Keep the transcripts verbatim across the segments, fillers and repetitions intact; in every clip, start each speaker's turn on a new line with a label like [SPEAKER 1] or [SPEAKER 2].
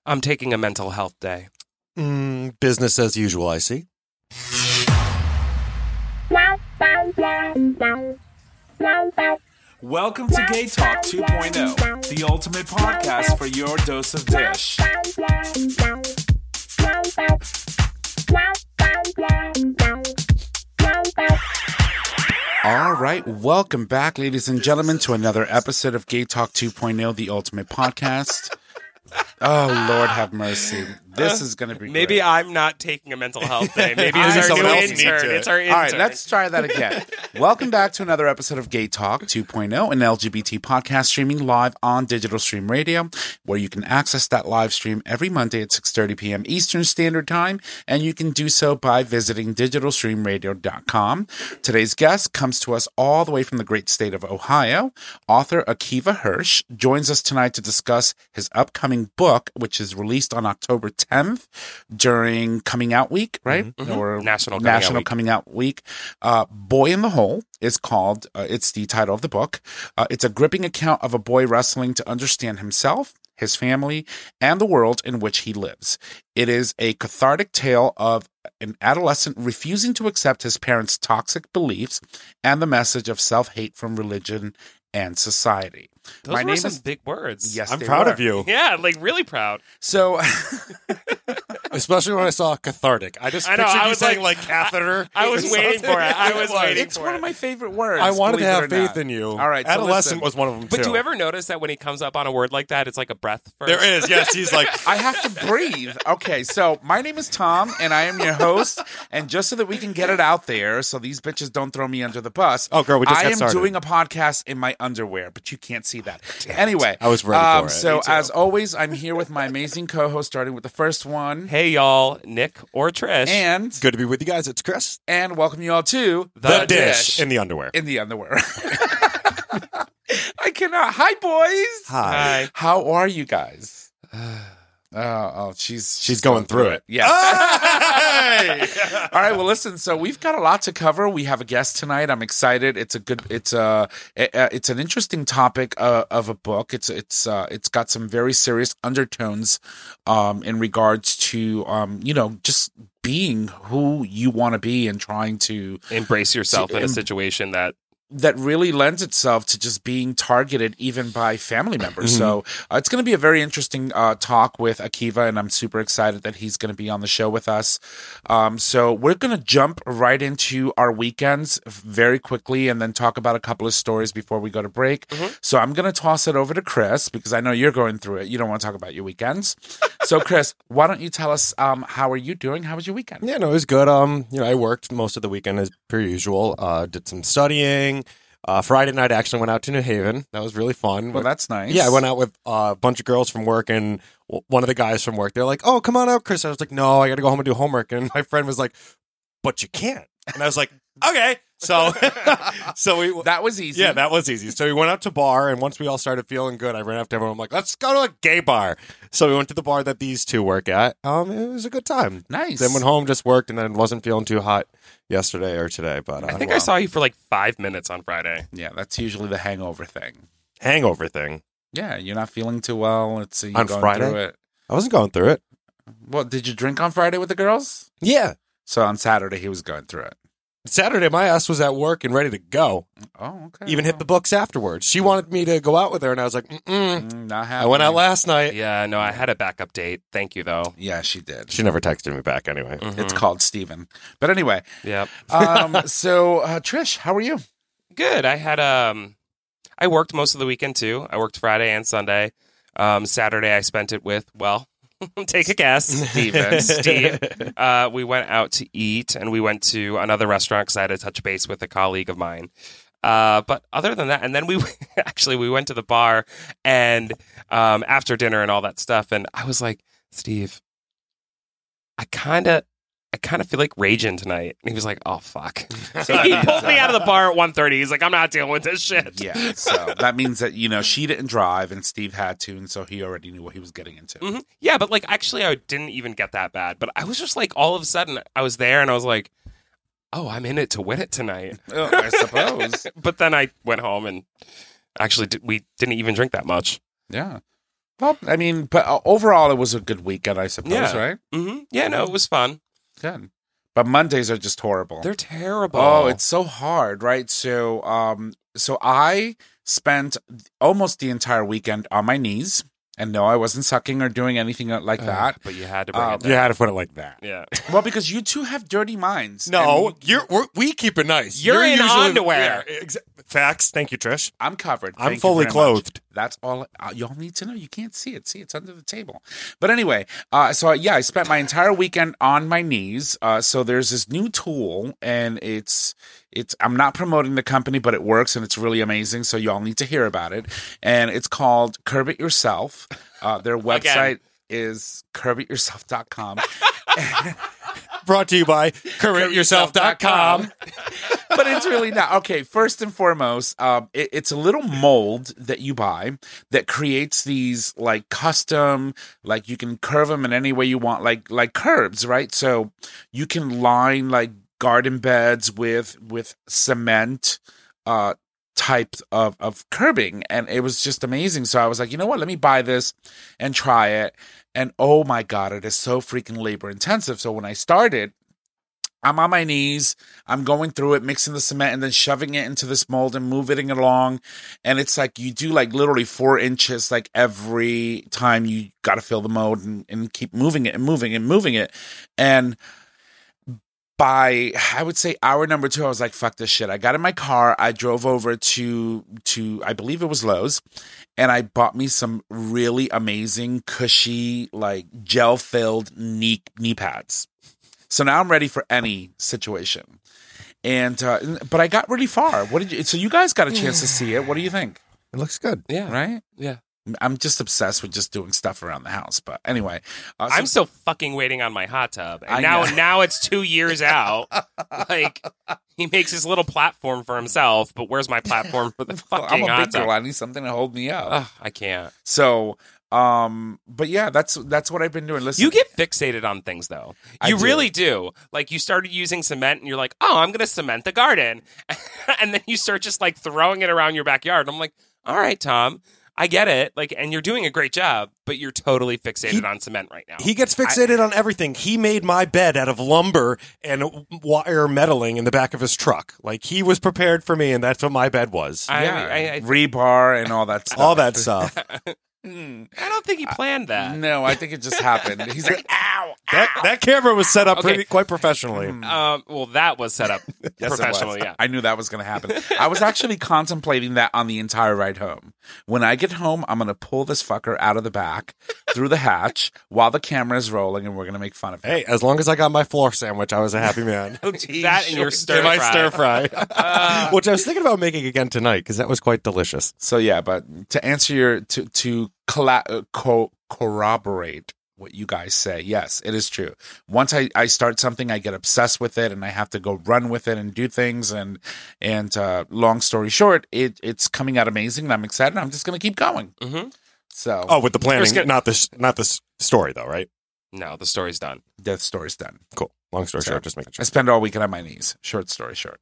[SPEAKER 1] I'm taking a mental health day.
[SPEAKER 2] Mm, business as usual, I see.
[SPEAKER 3] Welcome to Gay Talk two point oh, the ultimate podcast for your dose of dish.
[SPEAKER 4] All right, welcome back, ladies and gentlemen, to another episode of Gay Talk two point oh, the ultimate podcast. Oh, Lord have mercy. This is going to be
[SPEAKER 1] Maybe
[SPEAKER 4] great.
[SPEAKER 1] I'm not taking a mental health day. Maybe
[SPEAKER 4] I-
[SPEAKER 1] it's our
[SPEAKER 4] someone
[SPEAKER 1] new
[SPEAKER 4] else needs
[SPEAKER 1] intern.
[SPEAKER 2] to.
[SPEAKER 1] It's our intern.
[SPEAKER 4] All right, let's try that again. Welcome back to another episode of Gay Talk two point oh, an L G B T podcast streaming live on Digital Stream Radio, where you can access that live stream every Monday at six thirty p.m. Eastern Standard Time, and you can do so by visiting digital stream radio dot com. Today's guest comes to us all the way from the great state of Ohio. Author Akiva Hirsch joins us tonight to discuss his upcoming book, which is released on October tenth during Coming Out Week, right?
[SPEAKER 1] Mm-hmm.
[SPEAKER 4] Or
[SPEAKER 1] National Coming Out
[SPEAKER 4] National
[SPEAKER 1] Week.
[SPEAKER 4] Coming Out Week. Uh, Boy in the Hole is called, uh, it's the title of the book. Uh, it's a gripping account of a boy wrestling to understand himself, his family, and the world in which he lives. It is a cathartic tale of an adolescent refusing to accept his parents' toxic beliefs and the message of self-hate from religion and society.
[SPEAKER 1] Those
[SPEAKER 4] My
[SPEAKER 1] were
[SPEAKER 4] name
[SPEAKER 1] some
[SPEAKER 4] is
[SPEAKER 1] big words.
[SPEAKER 4] Yes,
[SPEAKER 2] I'm
[SPEAKER 4] they
[SPEAKER 2] proud
[SPEAKER 4] were.
[SPEAKER 2] of you.
[SPEAKER 1] Yeah, like really proud.
[SPEAKER 4] So,
[SPEAKER 2] Especially when I saw cathartic. I just
[SPEAKER 1] I know,
[SPEAKER 2] pictured
[SPEAKER 1] I
[SPEAKER 2] you
[SPEAKER 1] was
[SPEAKER 2] saying
[SPEAKER 1] like-
[SPEAKER 2] like, catheter.
[SPEAKER 1] I was
[SPEAKER 2] or
[SPEAKER 1] waiting
[SPEAKER 2] something.
[SPEAKER 1] for it. I was
[SPEAKER 2] It
[SPEAKER 1] waiting
[SPEAKER 4] it's
[SPEAKER 1] for
[SPEAKER 4] one
[SPEAKER 1] it.
[SPEAKER 4] of my favorite words.
[SPEAKER 2] I wanted to
[SPEAKER 4] believe it
[SPEAKER 2] have
[SPEAKER 4] or
[SPEAKER 2] faith
[SPEAKER 4] not.
[SPEAKER 2] in you.
[SPEAKER 4] All right, so
[SPEAKER 2] Adolescent
[SPEAKER 4] listen.
[SPEAKER 2] was one of them
[SPEAKER 1] But
[SPEAKER 2] too.
[SPEAKER 1] do you ever notice that when he comes up on a word like that, it's like a breath first?
[SPEAKER 2] There is, yes. He's like,
[SPEAKER 4] I have to breathe. Okay, so my name is Tom, and I am your host. And just so that we can get it out there, so these bitches don't throw me under the bus.
[SPEAKER 2] Oh, girl, we just
[SPEAKER 4] I
[SPEAKER 2] got
[SPEAKER 4] am
[SPEAKER 2] started.
[SPEAKER 4] doing a podcast in my underwear, but you can't see that. Anyway,
[SPEAKER 2] I was ready for
[SPEAKER 4] um,
[SPEAKER 2] it.
[SPEAKER 4] So
[SPEAKER 2] Me too.
[SPEAKER 4] as always, I'm here with my amazing co-host, starting with the first one,
[SPEAKER 1] Hey, y'all, Nick or Trish.
[SPEAKER 4] and
[SPEAKER 2] good to be with you guys. It's Chris.
[SPEAKER 4] and welcome you all to
[SPEAKER 1] The
[SPEAKER 2] The,
[SPEAKER 1] dish.
[SPEAKER 2] dish. in the underwear.
[SPEAKER 4] in the underwear. I cannot. Hi, boys.
[SPEAKER 1] Hi.
[SPEAKER 4] How are you guys? Oh, oh, she's
[SPEAKER 2] She's going through it.
[SPEAKER 4] Yeah.
[SPEAKER 2] Hey!
[SPEAKER 4] All right. Well, listen. So we've got a lot to cover. We have a guest tonight. I'm excited. It's a good. It's a. It's an interesting topic uh, of a book. It's it's uh, it's got some very serious undertones, um, in regards to um, you know, just being who you want to be and trying to
[SPEAKER 1] Embrace yourself in a
[SPEAKER 4] em-
[SPEAKER 1] situation that
[SPEAKER 4] that really lends itself to just being targeted even by family members.
[SPEAKER 2] Mm-hmm.
[SPEAKER 4] So uh, it's going to be a very interesting uh, talk with Akiva, and I'm super excited that he's going to be on the show with us. Um, so we're going to jump right into our weekends very quickly and then talk about a couple of stories before we go to break.
[SPEAKER 2] Mm-hmm.
[SPEAKER 4] So I'm going to toss it over to Chris because I know you're going through it. You don't want to talk about your weekends. So Chris, why don't you tell us um, how are you doing? How was your weekend?
[SPEAKER 2] Yeah, no, it was good. Um, you know, I worked most of the weekend as per usual. Uh, did some studying. Uh, Friday night, I actually went out to New Haven. That was really fun.
[SPEAKER 4] Well, that's nice.
[SPEAKER 2] Yeah, I went out with uh, a bunch of girls from work, and w- one of the guys from work, they're like, "Oh, come on out, Chris." I was like, "No, I got to go home and do homework." And my friend was like, "But you can't." And I was like, "Okay." So, so we
[SPEAKER 4] That was easy.
[SPEAKER 2] yeah, that was easy. So we went out to bar, and once we all started feeling good, I ran up to everyone. I'm like, "Let's go to a gay bar." So we went to the bar that these two work at. Um, it was a good time.
[SPEAKER 4] Nice.
[SPEAKER 2] Then went home, just worked, and then wasn't feeling too hot yesterday or today. But uh,
[SPEAKER 1] I think
[SPEAKER 2] well,
[SPEAKER 1] I saw you for like five minutes on Friday.
[SPEAKER 4] Yeah, that's usually the hangover thing.
[SPEAKER 2] hangover thing.
[SPEAKER 4] Yeah, you're not feeling too well. It's you're
[SPEAKER 2] On
[SPEAKER 4] going
[SPEAKER 2] Friday?
[SPEAKER 4] through it.
[SPEAKER 2] I wasn't going through it.
[SPEAKER 4] Well, did you drink on Friday with the girls?
[SPEAKER 2] Yeah.
[SPEAKER 4] So on Saturday he was going through it.
[SPEAKER 2] Saturday, my ass was at work and ready to go.
[SPEAKER 4] Oh, okay.
[SPEAKER 2] Even hit the books afterwards. She wanted me to go out with her, and I was like, Mm-mm.
[SPEAKER 4] Mm, not
[SPEAKER 2] I went out
[SPEAKER 4] happening.
[SPEAKER 2] last night.
[SPEAKER 1] Yeah, no, I had a backup date. Thank you, though.
[SPEAKER 4] Yeah, she did.
[SPEAKER 2] She never texted me back anyway.
[SPEAKER 1] Mhm.
[SPEAKER 4] It's called Steven. But anyway,
[SPEAKER 1] Yep.
[SPEAKER 4] um, so uh, Trish, how are you?
[SPEAKER 1] Good. I had um, I worked most of the weekend too. I worked Friday and Sunday. Um, Saturday I spent it with well, take a guess, Steven. Steve. Uh, we went out to eat, and we went to another restaurant because I had to touch base with a colleague of mine. Uh, but other than that, and then we actually we went to the bar, and um, after dinner and all that stuff, and I was like, Steve, I kind of. I kind of feel like raging tonight. And he was like, oh, fuck. So he pulled me out of the bar at one thirty. He's like, I'm not dealing with this shit.
[SPEAKER 4] Yeah, so that means that, you know, she didn't drive and Steve had to, and so he already knew what he was getting into.
[SPEAKER 1] hmm Yeah, but like, actually, I didn't even get that bad. But I was just like, all of a sudden, I was there and I was like, oh, I'm in it to win it tonight.
[SPEAKER 4] Oh, I suppose.
[SPEAKER 1] But then I went home and actually did, we didn't even drink that much.
[SPEAKER 4] Yeah. Well, I mean, but uh, overall, it was a good weekend, I suppose,
[SPEAKER 1] Yeah.
[SPEAKER 4] right?
[SPEAKER 1] Mm-hmm. Yeah, no, it was fun.
[SPEAKER 4] Good. But Mondays are just horrible.
[SPEAKER 1] They're terrible.
[SPEAKER 4] Oh, it's so hard, right? So, um, so I spent almost the entire weekend on my knees, and no, I wasn't sucking or doing anything like
[SPEAKER 1] Ugh,
[SPEAKER 4] that.
[SPEAKER 1] but you had to bring
[SPEAKER 4] Um,
[SPEAKER 1] it down.
[SPEAKER 2] You had to put it like that.
[SPEAKER 1] Yeah.
[SPEAKER 4] Well, because you two have dirty minds.
[SPEAKER 2] No,
[SPEAKER 4] and
[SPEAKER 2] you're we're, we keep it nice.
[SPEAKER 1] You're in underwear.
[SPEAKER 2] Yeah, exa- facts. Thank you, Trish.
[SPEAKER 4] I'm covered.
[SPEAKER 2] I'm
[SPEAKER 4] Thank you
[SPEAKER 2] fully
[SPEAKER 4] very much.
[SPEAKER 2] clothed.
[SPEAKER 4] That's all uh, y'all need to know. You can't see it. See, it's under the table. But anyway, uh, so yeah, I spent my entire weekend on my knees. Uh, so there's this new tool, and it's it's. I'm not promoting the company, but it works, and it's really amazing. So y'all need to hear about it. And it's called Curb It Yourself. Uh, their website is curb it yourself dot com.
[SPEAKER 2] Brought to you by current yourself dot com.
[SPEAKER 4] But it's really not. Okay, first and foremost, um, it, it's a little mold that you buy that creates these like custom, like you can curve them in any way you want, like like curbs, right? So you can line like garden beds with with cement uh, type of of curbing, and it was just amazing. So I was like, you know what? Let me buy this and try it. And oh my God, it is so freaking labor intensive. So when I started, I'm on my knees, I'm going through it, mixing the cement and then shoving it into this mold and moving it along. And it's like you do like literally four inches like every time you got to fill the mold and, and keep moving it and moving and moving it. And by, I would say hour number two, I was like, fuck this shit. I got in my car. I drove over to, to, I believe it was Lowe's, and I bought me some really amazing, cushy, like gel filled knee, knee pads. So now I'm ready for any situation. And, uh, but I got really far. What did you, so you guys got a chance to see it. What do you think?
[SPEAKER 2] It looks good.
[SPEAKER 1] Yeah.
[SPEAKER 4] Right?
[SPEAKER 1] Yeah.
[SPEAKER 4] I'm just obsessed with just doing stuff around the house. But anyway, uh, so-
[SPEAKER 1] I'm still fucking waiting on my hot tub. And
[SPEAKER 4] I
[SPEAKER 1] now
[SPEAKER 4] know.
[SPEAKER 1] now it's two years out. Like he makes his little platform for himself, but where's my platform for the fucking
[SPEAKER 4] I'm a
[SPEAKER 1] hot
[SPEAKER 4] big
[SPEAKER 1] tub?
[SPEAKER 4] girl. I need something to hold me up.
[SPEAKER 1] Ugh, I can't.
[SPEAKER 4] So, um, but yeah, that's that's what I've been doing. Listen,
[SPEAKER 1] You get fixated on things though.
[SPEAKER 4] I
[SPEAKER 1] You
[SPEAKER 4] do.
[SPEAKER 1] really do. Like you started using cement and you're like, "Oh, I'm going to cement the garden." And then you start just like throwing it around your backyard. And I'm like, "All right, Tom, I get it." Like, and you're doing a great job, but you're totally fixated
[SPEAKER 2] He-
[SPEAKER 1] on cement right now.
[SPEAKER 2] He gets fixated on everything. He made my bed out of lumber and wire meddling in the back of his truck. Like he was prepared for me, and that's what my bed was.
[SPEAKER 1] I,
[SPEAKER 4] yeah,
[SPEAKER 1] I, I,
[SPEAKER 4] rebar and all that stuff.
[SPEAKER 2] All that stuff.
[SPEAKER 4] Mm.
[SPEAKER 1] I don't think he planned that.
[SPEAKER 4] No, I think it just happened. He's like, ow,
[SPEAKER 2] That that camera was set up
[SPEAKER 1] Okay.
[SPEAKER 2] pretty, quite professionally.
[SPEAKER 1] Um, well, that was set up
[SPEAKER 4] Yes, it was.
[SPEAKER 1] professionally. Yeah.
[SPEAKER 4] I knew that was going to happen. I was actually contemplating that on the entire ride home. When I get home, I'm going to pull this fucker out of the back through the hatch while the camera is rolling, and we're going to make fun of it.
[SPEAKER 2] Hey, as long as I got my floor sandwich, I was a happy man.
[SPEAKER 1] That and your stir
[SPEAKER 2] my
[SPEAKER 1] fry.
[SPEAKER 2] stir fry, which I was thinking about making again tonight because that was quite delicious.
[SPEAKER 4] So yeah, but to answer your to to colla- uh, co- corroborate what you guys say, yes, it is true. Once I, I start something, I get obsessed with it, and I have to go run with it and do things. And and uh, long story short, it it's coming out amazing, and I'm excited. I'm just going to keep going.
[SPEAKER 1] Mm-hmm.
[SPEAKER 4] So
[SPEAKER 2] Oh, with the planning,
[SPEAKER 1] Just gonna-
[SPEAKER 2] not this, not this story though, right?
[SPEAKER 1] No, the story's done.
[SPEAKER 4] the story's done.
[SPEAKER 2] Cool. Long story
[SPEAKER 4] So,
[SPEAKER 2] short, just making
[SPEAKER 4] I
[SPEAKER 2] sure.
[SPEAKER 4] spend all weekend on my knees. Short story short.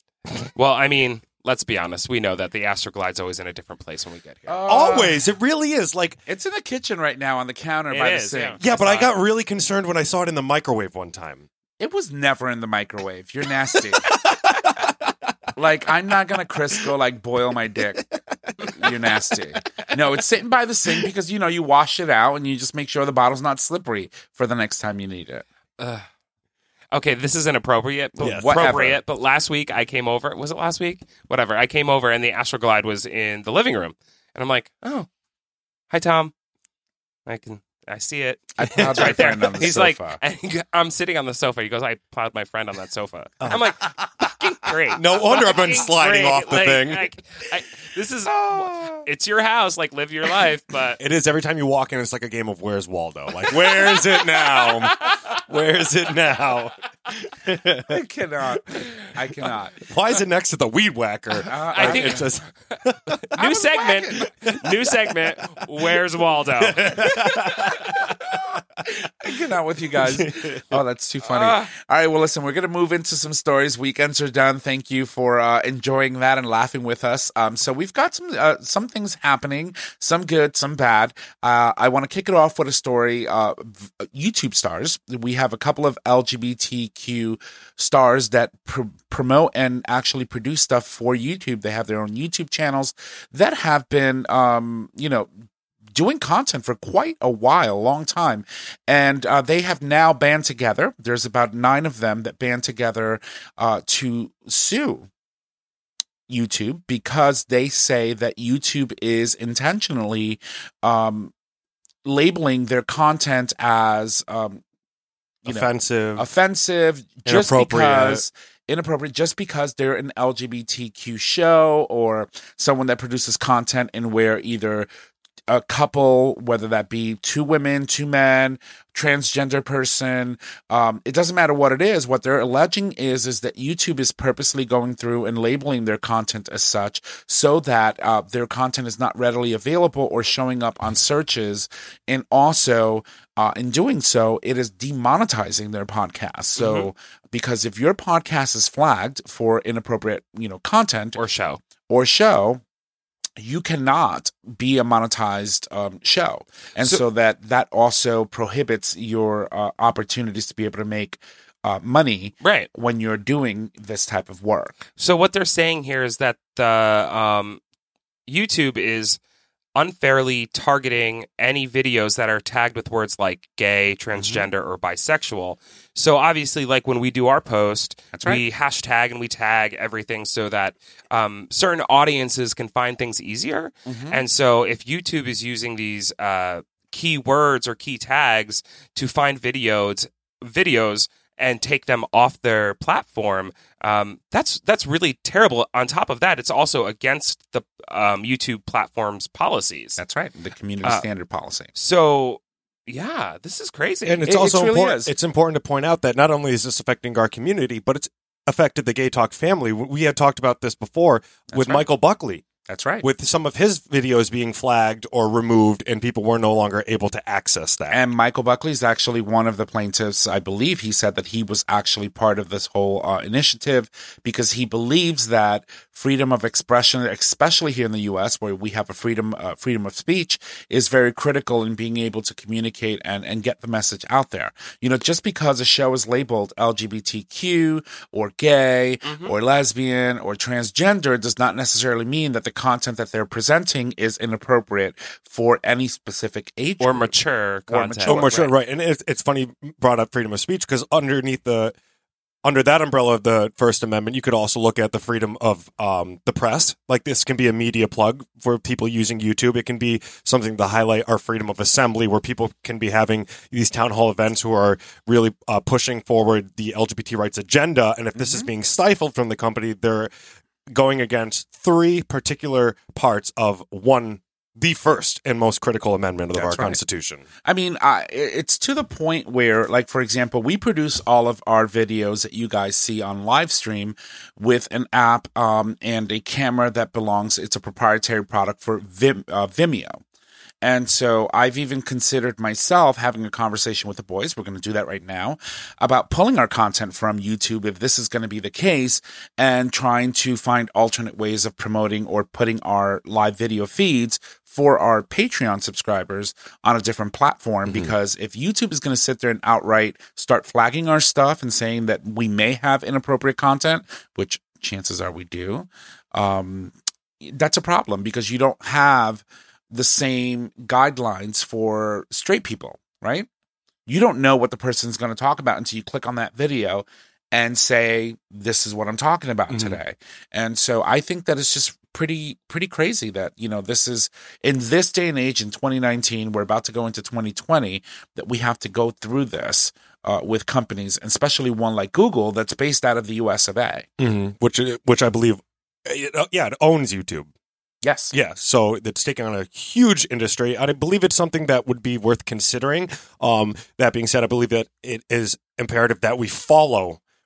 [SPEAKER 1] Well, I mean, let's be honest. We know that the Astroglide's always in a different place when we get here.
[SPEAKER 2] Always, it really is. Like,
[SPEAKER 4] It's in the kitchen right now on the counter
[SPEAKER 1] It
[SPEAKER 4] by
[SPEAKER 1] is,
[SPEAKER 4] the sink.
[SPEAKER 2] yeah, but I
[SPEAKER 1] saw
[SPEAKER 2] got really concerned when I saw it in the microwave one time.
[SPEAKER 4] It was never in the microwave. You're nasty. Like, I'm not going to Crisco, like, boil my dick. You're nasty. No, it's sitting by the sink because, you know, you wash it out and you just make sure the bottle's not slippery for the next time you need it.
[SPEAKER 1] Ugh. Okay, this is inappropriate, but
[SPEAKER 2] Yes.
[SPEAKER 4] Whatever.
[SPEAKER 1] appropriate. But last week I came over. Was it last week? Whatever. I came over and the Astroglide was in the living room, and I'm like, "Oh, hi, Tom. I can, I see it.
[SPEAKER 4] I plowed
[SPEAKER 1] It's
[SPEAKER 4] my
[SPEAKER 1] right there."
[SPEAKER 4] friend on the
[SPEAKER 1] He's
[SPEAKER 4] sofa.
[SPEAKER 1] like, and he- I'm sitting on the sofa. He goes, "I plowed my friend on that sofa."
[SPEAKER 2] Oh.
[SPEAKER 1] I'm like, "Fucking great."
[SPEAKER 2] No wonder I've been
[SPEAKER 1] Fucking
[SPEAKER 2] sliding
[SPEAKER 1] great.
[SPEAKER 2] off the
[SPEAKER 1] Like,
[SPEAKER 2] thing.
[SPEAKER 1] like, I, this is, it's your house. Like, live your life. But
[SPEAKER 2] It is every time you walk in, it's like a game of Where's Waldo? Like, where is it now? Where is it now?
[SPEAKER 4] I cannot. I cannot.
[SPEAKER 2] Why is it next to the weed whacker?
[SPEAKER 4] Uh,
[SPEAKER 1] I think-
[SPEAKER 2] it just
[SPEAKER 1] new segment, new segment. Where's Waldo?
[SPEAKER 4] I hanging out with you guys. Oh, that's too funny.
[SPEAKER 1] Uh,
[SPEAKER 4] All right, well, listen, we're going to move into some stories. Weekends are done. Thank you for uh, enjoying that and laughing with us. Um, so we've got some uh, some things happening, some good, some bad. Uh, I want to kick it off with a story. Uh, YouTube stars. We have a couple of L G B T Q stars that pr- promote and actually produce stuff for YouTube. They have their own YouTube channels that have been, um, you know, doing content for quite a while, a long time. And uh, they have now band together. There's about nine of them that band together uh, to sue YouTube because they say that YouTube is intentionally um, labeling their content as um, you
[SPEAKER 2] offensive,
[SPEAKER 4] know, offensive, just
[SPEAKER 2] inappropriate.
[SPEAKER 4] because inappropriate, just because they're an L G B T Q show or someone that produces content and where either a couple, whether that be two women, two men, transgender person, um, it doesn't matter what it is. What they're alleging is is that YouTube is purposely going through and labeling their content as such so that uh, their content is not readily available or showing up on searches. And also, uh, in doing so, it is demonetizing their podcast. So, mm-hmm. because if your podcast is flagged for inappropriate, you know, content
[SPEAKER 1] or show
[SPEAKER 4] or show, you cannot be a monetized um, show. And so, so that that also prohibits your uh, opportunities to be able to make uh, money
[SPEAKER 1] right.
[SPEAKER 4] when you're doing this type of work.
[SPEAKER 1] So what they're saying here is that the um, YouTube is unfairly targeting any videos that are tagged with words like gay, transgender, mm-hmm. or bisexual. So obviously, like when we do our post,
[SPEAKER 4] That's right.
[SPEAKER 1] we hashtag and we tag everything so that um, certain audiences can find things easier.
[SPEAKER 4] Mm-hmm.
[SPEAKER 1] And so if YouTube is using these uh, key words or key tags to find videos, videos and take them off their platform, um, that's that's really terrible. On top of that, it's also against the um, YouTube platform's policies.
[SPEAKER 4] That's right, the community
[SPEAKER 1] Uh,
[SPEAKER 4] standard policy.
[SPEAKER 1] So, yeah, this is crazy.
[SPEAKER 2] And it's
[SPEAKER 4] It-
[SPEAKER 2] also
[SPEAKER 4] it really
[SPEAKER 2] important.
[SPEAKER 4] is.
[SPEAKER 2] It's important to point out that not only is this affecting our community, but it's affected the Gay Talk family. We had talked about this before with
[SPEAKER 4] right.
[SPEAKER 2] Michael Buckley,
[SPEAKER 4] That's right.
[SPEAKER 2] with some of his videos being flagged or removed, and people were no longer able to access that.
[SPEAKER 4] And Michael Buckley is actually one of the plaintiffs. I believe he said that he was actually part of this whole uh, initiative because he believes that freedom of expression, especially here in the U S, where we have a freedom uh, freedom of speech, is very critical in being able to communicate and, and get the message out there. You know, just because a show is labeled L G B T Q or gay
[SPEAKER 1] Mhm.
[SPEAKER 4] or lesbian or transgender does not necessarily mean that the content that they're presenting is inappropriate for any specific age
[SPEAKER 1] or
[SPEAKER 4] group.
[SPEAKER 1] mature
[SPEAKER 4] Or
[SPEAKER 1] content.
[SPEAKER 4] mature.
[SPEAKER 2] Oh, mature,
[SPEAKER 1] Right.
[SPEAKER 2] right. And it's, it's funny you brought up freedom of speech because underneath the under that umbrella of the First Amendment, you could also look at the freedom of um, the press. Like this can be a media plug for people using YouTube. It can be something to highlight our freedom of assembly, where people can be having these town hall events who are really uh, pushing forward the L G B T rights agenda. And if this is being stifled from the company, they're going against three particular parts of one, the first and most critical amendment of
[SPEAKER 4] That's
[SPEAKER 2] our
[SPEAKER 4] right.
[SPEAKER 2] Constitution.
[SPEAKER 4] I mean, I, it's to the point where, like, for example, we produce all of our videos that you guys see on live stream with an app um, and a camera that belongs, it's a proprietary product for Vim, uh, Vimeo. And so I've even considered myself having a conversation with the boys, we're going to do that right now, about pulling our content from YouTube if this is going to be the case and trying to find alternate ways of promoting or putting our live video feeds for our Patreon subscribers on a different platform. Mm-hmm. Because if YouTube is going to sit there and outright start flagging our stuff and saying that we may have inappropriate content, which chances are we do, um, that's a problem because you don't have the same guidelines for straight people, right? You don't know what the person's going to talk about until you click on that video and say, this is what I'm talking about mm-hmm. today. And so I think that it's just pretty, pretty crazy that, you know, this is in this day and age in twenty nineteen, we're about to go into twenty twenty, that we have to go through this uh, with companies, especially one like Google that's based out of the U S of A.
[SPEAKER 2] Mm-hmm. Which, which I believe, yeah, it owns YouTube.
[SPEAKER 4] Yes.
[SPEAKER 2] Yeah, so it's taking on a huge industry. I believe it's something that would be worth considering. Um, that being said, I believe that it is imperative that we follow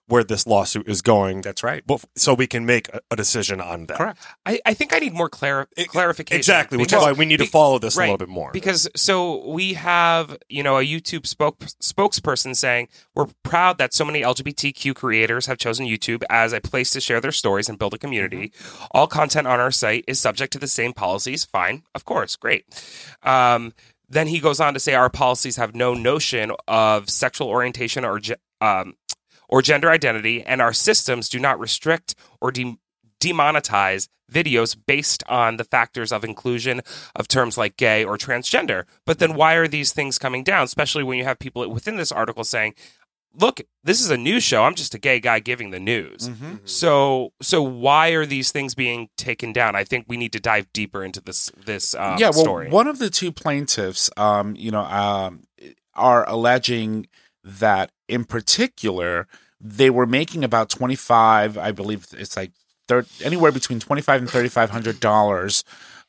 [SPEAKER 2] where this lawsuit is going.
[SPEAKER 4] That's right.
[SPEAKER 2] bef- So we can make a, a decision on that.
[SPEAKER 4] Correct.
[SPEAKER 1] I, I think I need more clar- clarification.
[SPEAKER 2] Exactly, which
[SPEAKER 1] Because-
[SPEAKER 2] is why we need to
[SPEAKER 1] be-
[SPEAKER 2] follow this
[SPEAKER 1] right,
[SPEAKER 2] a little bit more.
[SPEAKER 1] Because so we have, you know, a YouTube spoke, spokesperson saying, we're proud that so many L G B T Q creators have chosen YouTube as a place to share their stories and build a community.
[SPEAKER 2] Mm-hmm.
[SPEAKER 1] All content on our site is subject to the same policies. Fine. Of course. Great. Um, then he goes on to say our policies have no notion of sexual orientation or ge- um, or gender identity, and our systems do not restrict or de- demonetize videos based on the factors of inclusion of terms like gay or transgender. But then why are these things coming down, especially when you have people within this article saying, look, this is a news show. I'm just a gay guy giving the news.
[SPEAKER 4] Mm-hmm.
[SPEAKER 1] So so why are these things being taken down? I think we need to dive deeper into this this um,
[SPEAKER 4] yeah, well,
[SPEAKER 1] story.
[SPEAKER 4] one of the two plaintiffs, um, you know, um, are alleging that in particular they were making about twenty five. I believe it's like thir- anywhere between twenty five and thirty five hundred dollars.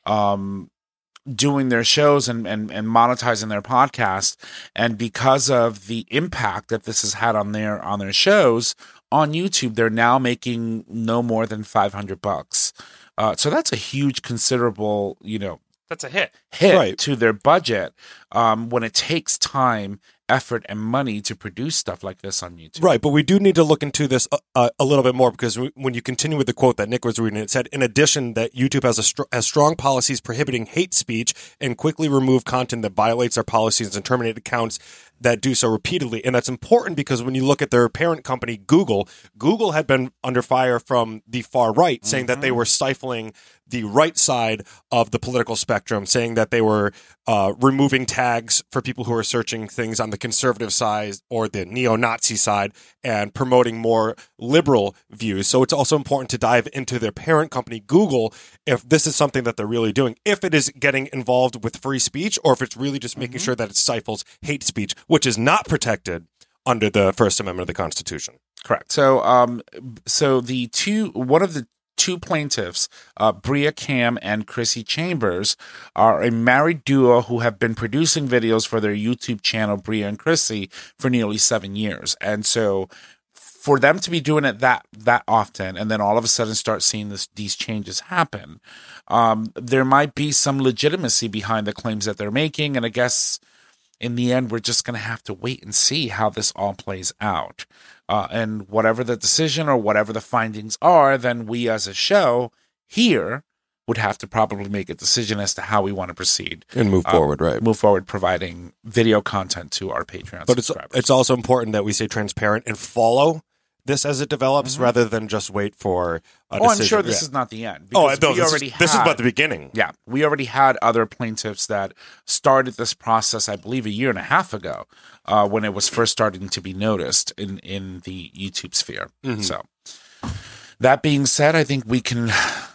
[SPEAKER 4] Um, doing their shows and, and, and monetizing their podcast, and because of the impact that this has had on their on their shows on YouTube, they're now making no more than five hundred bucks. Uh, so that's a huge, considerable, you know,
[SPEAKER 1] That's a hit.
[SPEAKER 4] hit
[SPEAKER 2] Right.
[SPEAKER 4] to their budget um, when it takes time, effort, and money to produce stuff like this on YouTube.
[SPEAKER 2] Right, but we do need to look into this a, a, a little bit more, because we, when you continue with the quote that Nick was reading, it said, in addition, that YouTube has a str- has strong policies prohibiting hate speech and quickly remove content that violates their policies and terminate accounts that do so repeatedly. And that's important because when you look at their parent company, Google, Google had been under fire from the far right, saying
[SPEAKER 4] Mm-hmm.
[SPEAKER 2] that they were stifling the right side of the political spectrum, saying that they were uh, removing tags for people who are searching things on the conservative side or the neo-Nazi side, and promoting more liberal views. So it's also important to dive into their parent company, Google, if this is something that they're really doing, if it is getting involved with free speech, or if it's really just making sure that it stifles hate speech, which is not protected under the First Amendment of the Constitution.
[SPEAKER 4] Correct. So, um, so the two, one of the two plaintiffs, uh, Bria Cam and Chrissy Chambers, are a married duo who have been producing videos for their YouTube channel, Bria and Chrissy, for nearly seven years. And so, for them to be doing it that that often, and then all of a sudden start seeing this these changes happen, um, there might be some legitimacy behind the claims that they're making. And I guess in the end, we're just going to have to wait and see how this all plays out. Uh, and whatever the decision or whatever the findings are, then we as a show here would have to probably make a decision as to how we want to proceed.
[SPEAKER 2] And move
[SPEAKER 4] Uh,
[SPEAKER 2] forward, right?
[SPEAKER 4] Move forward providing video content to our Patreon
[SPEAKER 2] But it's
[SPEAKER 4] subscribers.
[SPEAKER 2] it's also important that we stay transparent and follow this as it develops, rather than just wait for a
[SPEAKER 4] oh, I'm
[SPEAKER 2] decision.
[SPEAKER 4] sure this
[SPEAKER 2] Yeah.
[SPEAKER 4] is not the end.
[SPEAKER 2] Oh,
[SPEAKER 4] because
[SPEAKER 2] no,
[SPEAKER 4] we
[SPEAKER 2] this,
[SPEAKER 4] already
[SPEAKER 2] is, this is
[SPEAKER 4] had-
[SPEAKER 2] about the beginning.
[SPEAKER 4] Yeah, we already had other plaintiffs that started this process, I believe, a year and a half ago, uh, when it was first starting to be noticed in, in the YouTube sphere.
[SPEAKER 2] Mm-hmm.
[SPEAKER 4] So, that being said, I think we can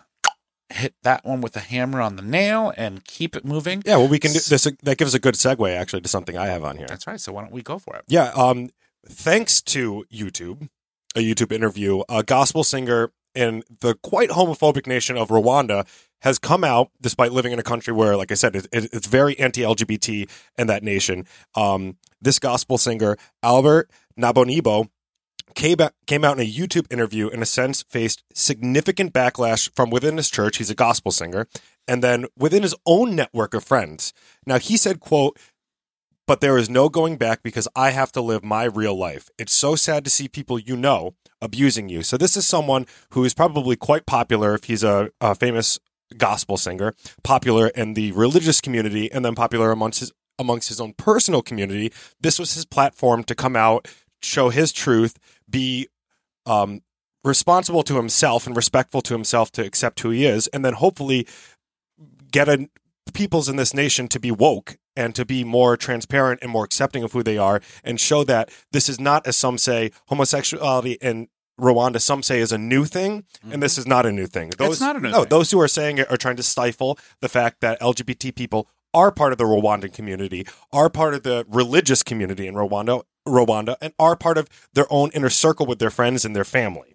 [SPEAKER 4] hit that one with a hammer on the nail and keep it moving.
[SPEAKER 2] Yeah, well, we can do this. That gives a good segue, actually, to something I have on here.
[SPEAKER 4] That's right. So why don't we go for it?
[SPEAKER 2] Yeah, um, thanks to YouTube, a YouTube interview, a gospel singer in the quite homophobic nation of Rwanda has come out, despite living in a country where, like I said, it, it, it's very anti-L G B T in that nation. Um, this gospel singer, Albert Nabonibo, came, came out in a YouTube interview, in a sense, faced significant backlash from within his church. He's a gospel singer. And then within his own network of friends. Now, he said, quote, "But there is no going back because I have to live my real life. It's so sad to see people you know abusing you." So this is someone who is probably quite popular if he's a, a famous gospel singer, popular in the religious community, and then popular amongst his, amongst his own personal community. This was his platform to come out, show his truth, be um, responsible to himself and respectful to himself to accept who he is, and then hopefully get a, peoples in this nation to be woke and to be more transparent and more accepting of who they are, and show that this is not, as some say, homosexuality in Rwanda, some say, is a new thing, and this is not a new thing. Those,
[SPEAKER 4] It's not a new
[SPEAKER 2] no,
[SPEAKER 4] thing.
[SPEAKER 2] those who are saying it are trying to stifle the fact that L G B T people are part of the Rwandan community, are part of the religious community in Rwanda, Rwanda, and are part of their own inner circle with their friends and their family.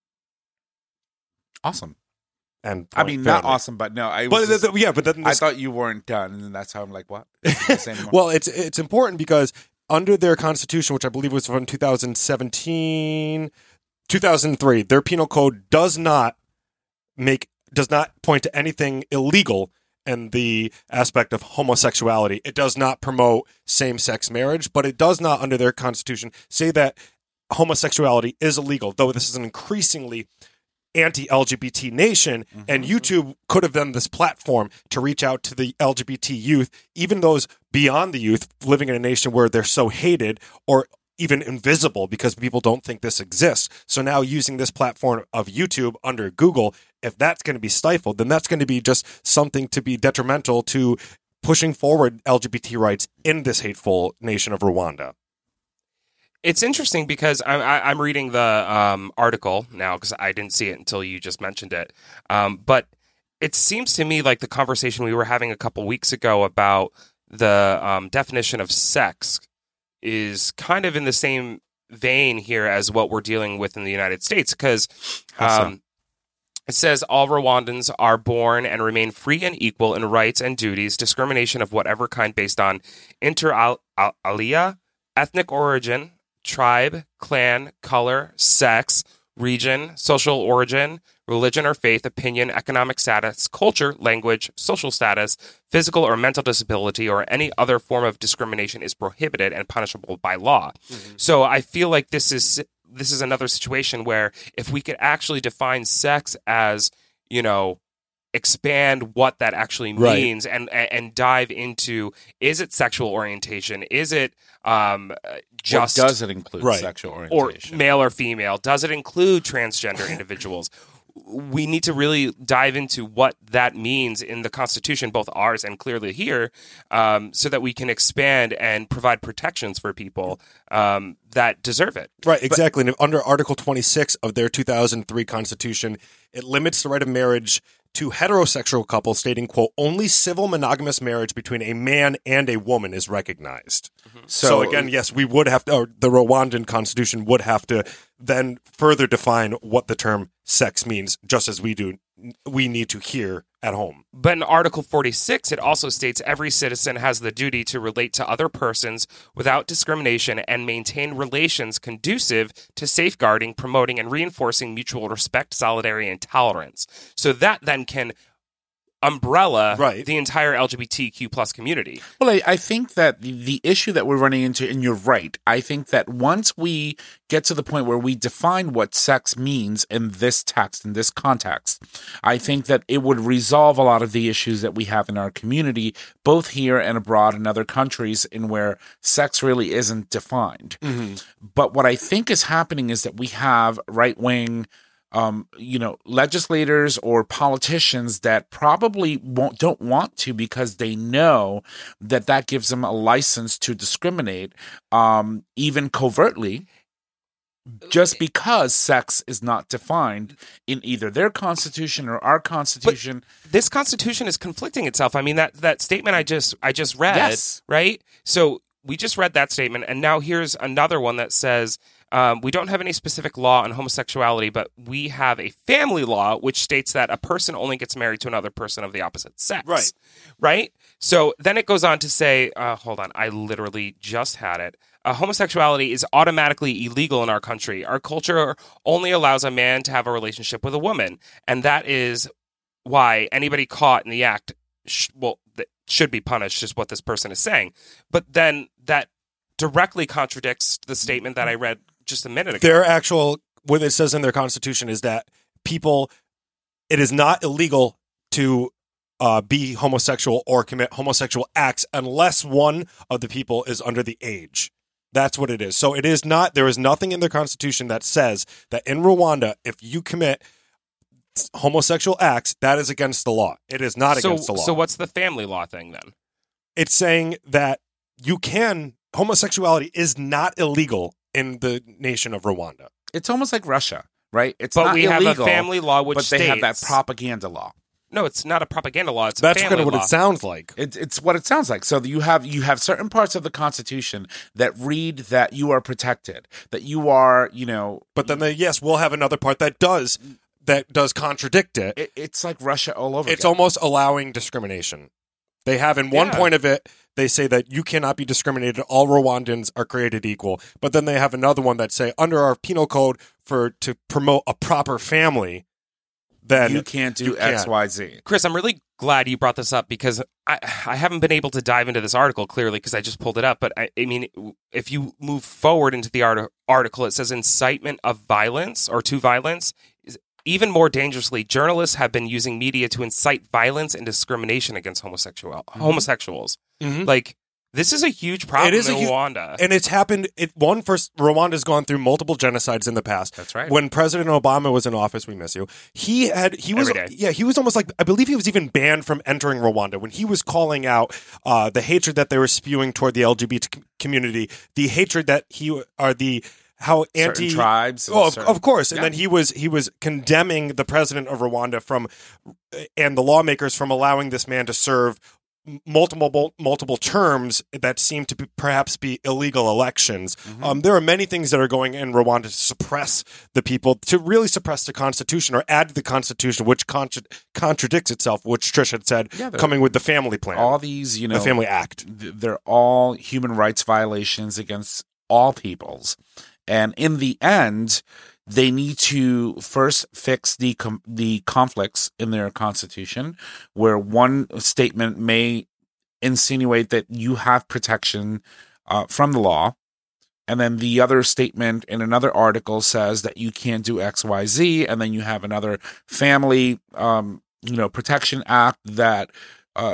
[SPEAKER 4] Awesome.
[SPEAKER 2] And
[SPEAKER 4] I mean, not
[SPEAKER 2] family.
[SPEAKER 4] awesome, but no. I
[SPEAKER 2] But
[SPEAKER 4] was
[SPEAKER 2] th-
[SPEAKER 4] just-
[SPEAKER 2] th- yeah, but then
[SPEAKER 4] I
[SPEAKER 2] this-
[SPEAKER 4] thought you weren't done, and then that's how I'm like, what? Say anymore.
[SPEAKER 2] well, it's it's important because under their constitution, which I believe was from two thousand seventeen, two thousand three, their penal code does not make does not point to anything illegal in the aspect of homosexuality. It does not promote same-sex marriage, but it does not, under their constitution, say that homosexuality is illegal, though this is an increasingly anti-L G B T nation, mm-hmm. and YouTube could have done this platform to reach out to the L G B T youth, even those beyond the youth living in a nation where they're so hated or even invisible because people don't think this exists. So now using this platform of YouTube under Google, if that's going to be stifled, then that's going to be just something to be detrimental to pushing forward L G B T rights in this hateful nation of Rwanda.
[SPEAKER 1] It's interesting because I'm, I'm reading the um, article now because I didn't see it until you just mentioned it. Um, but it seems to me like the conversation we were having a couple weeks ago about the um, definition of sex is kind of in the same vein here as what we're dealing with in the United States, because um, it says all Rwandans are born and remain free and equal in rights and duties, discrimination of whatever kind based on inter alia, ethnic origin, tribe, clan, color, sex, region, social origin, religion or faith, opinion, economic status, culture, language, social status, physical or mental disability, or any other form of discrimination is prohibited and punishable by law. Mm-hmm. So I feel like this is this is another situation where if we could actually define sex as, you know, expand what that actually means, right. and, and and dive into, is it sexual orientation? Is it um, just...
[SPEAKER 4] Or does it include
[SPEAKER 2] right.
[SPEAKER 4] sexual orientation?
[SPEAKER 1] Or male or female? Does it include transgender individuals? We need to really dive into what that means in the Constitution, both ours and clearly here, um, so that we can expand and provide protections for people um, that deserve it.
[SPEAKER 2] Right, exactly. But, and under Article twenty-six of their two thousand three Constitution, it limits the right of marriage to heterosexual couples, stating, quote, only civil monogamous marriage between a man and a woman is recognized. Mm-hmm. So, so again, yes, we would have to, or the Rwandan constitution would have to then further define what the term sex means, just as we do, we need to here at home.
[SPEAKER 1] But in Article forty-six, it also states every citizen has the duty to relate to other persons without discrimination and maintain relations conducive to safeguarding, promoting, and reinforcing mutual respect, solidarity, and tolerance. So that then can umbrella
[SPEAKER 2] right.
[SPEAKER 1] the entire L G B T Q plus community.
[SPEAKER 4] Well, I, I think that the, the issue that we're running into, and you're right, I think that once we get to the point where we define what sex means in this text, in this context, I think that it would resolve a lot of the issues that we have in our community, both here and abroad in other countries, in where sex really isn't defined. Mm-hmm. But what I think is happening is that we have right-wing Um, you know, legislators or politicians that probably won't don't want to, because they know that that gives them a license to discriminate, um, even covertly, just because sex is not defined in either their constitution or our constitution.
[SPEAKER 1] But this constitution is conflicting itself. I mean, that that statement I just I just read,
[SPEAKER 4] yes.
[SPEAKER 1] right? So we just read that statement, and now here's another one that says, Um, we don't have any specific law on homosexuality, but we have a family law which states that a person only gets married to another person of the opposite sex.
[SPEAKER 2] Right.
[SPEAKER 1] Right? So then it goes on to say, uh, hold on, I literally just had it. Uh, homosexuality is automatically illegal in our country. Our culture only allows a man to have a relationship with a woman. And that is why anybody caught in the act, sh- well, th- should be punished, is what this person is saying. But then that directly contradicts the statement that I read just a minute ago.
[SPEAKER 2] Their actual, what it says in their constitution is that people, it is not illegal to uh, be homosexual or commit homosexual acts unless one of the people is under the age. That's what it is. So it is not, there is nothing in their constitution that says that in Rwanda, if you commit homosexual acts, that is against the law. It is not
[SPEAKER 1] so,
[SPEAKER 2] against the law.
[SPEAKER 1] So what's the family law thing then?
[SPEAKER 2] It's saying that you can, homosexuality is not illegal in the nation of Rwanda.
[SPEAKER 4] It's almost like Russia, right? It's
[SPEAKER 1] but
[SPEAKER 4] not
[SPEAKER 1] we
[SPEAKER 4] illegal,
[SPEAKER 1] have a family law which
[SPEAKER 4] but
[SPEAKER 1] states,
[SPEAKER 4] they have that propaganda law.
[SPEAKER 1] No, it's not a propaganda law. It's a
[SPEAKER 2] That's
[SPEAKER 1] family
[SPEAKER 2] kind of what
[SPEAKER 1] law.
[SPEAKER 2] it sounds like.
[SPEAKER 4] It, it's what it sounds like. So you have you have certain parts of the Constitution that read that you are protected, that you are, you know.
[SPEAKER 2] But then, they, yes, we'll have another part that does that does contradict it.
[SPEAKER 4] it it's like Russia all over.
[SPEAKER 2] It's
[SPEAKER 4] again.
[SPEAKER 2] almost allowing discrimination. They have in one
[SPEAKER 1] Yeah.
[SPEAKER 2] point of it, they say that you cannot be discriminated. All Rwandans are created equal. But then they have another one that say under our penal code for to promote a proper family, then
[SPEAKER 4] you can't do
[SPEAKER 2] you
[SPEAKER 4] X,
[SPEAKER 2] can't.
[SPEAKER 4] Y, Z.
[SPEAKER 1] Chris, I'm really glad you brought this up because I, I haven't been able to dive into this article clearly because I just pulled it up. But I, I mean, if you move forward into the art- article, it says incitement of violence or to violence. Even more dangerously, journalists have been using media to incite violence and discrimination against homosexual
[SPEAKER 2] Mm-hmm.
[SPEAKER 1] homosexuals.
[SPEAKER 2] Mhm.
[SPEAKER 1] Like, this is a huge problem
[SPEAKER 2] It is
[SPEAKER 1] in
[SPEAKER 2] a hu-
[SPEAKER 1] Rwanda.
[SPEAKER 2] And it's happened. It one first. Rwanda's gone through multiple genocides in the past.
[SPEAKER 1] That's right.
[SPEAKER 2] When President Obama was in office, we miss you. He had. He was.
[SPEAKER 1] Every day.
[SPEAKER 2] Yeah. He was almost like. I believe he was even banned from entering Rwanda when he was calling out uh, the hatred that they were spewing toward the L G B T com- community, the hatred that he are the how
[SPEAKER 4] Certain
[SPEAKER 2] anti
[SPEAKER 4] tribes. and
[SPEAKER 2] Oh, of,
[SPEAKER 4] certain-
[SPEAKER 2] of course. And
[SPEAKER 4] Yeah.
[SPEAKER 2] then he was he was condemning the president of Rwanda from and the lawmakers from allowing this man to serve multiple multiple terms that seem to be, perhaps be illegal elections.
[SPEAKER 4] Mm-hmm.
[SPEAKER 2] Um, there are many things that are going in Rwanda to suppress the people, to really suppress the Constitution or add to the Constitution, which contra- contradicts itself, which Trish had said,
[SPEAKER 4] Yeah, they're-
[SPEAKER 2] coming with the family plan,
[SPEAKER 4] all these, you know,
[SPEAKER 2] the Family Act.
[SPEAKER 4] th- they're all human rights violations against all peoples. And in the end, they need to first fix the com- the conflicts in their constitution, where one statement may insinuate that you have protection uh, from the law, and then the other statement in another article says that you can't do X, Y, Z, and then you have another family, um, you know, protection act that uh,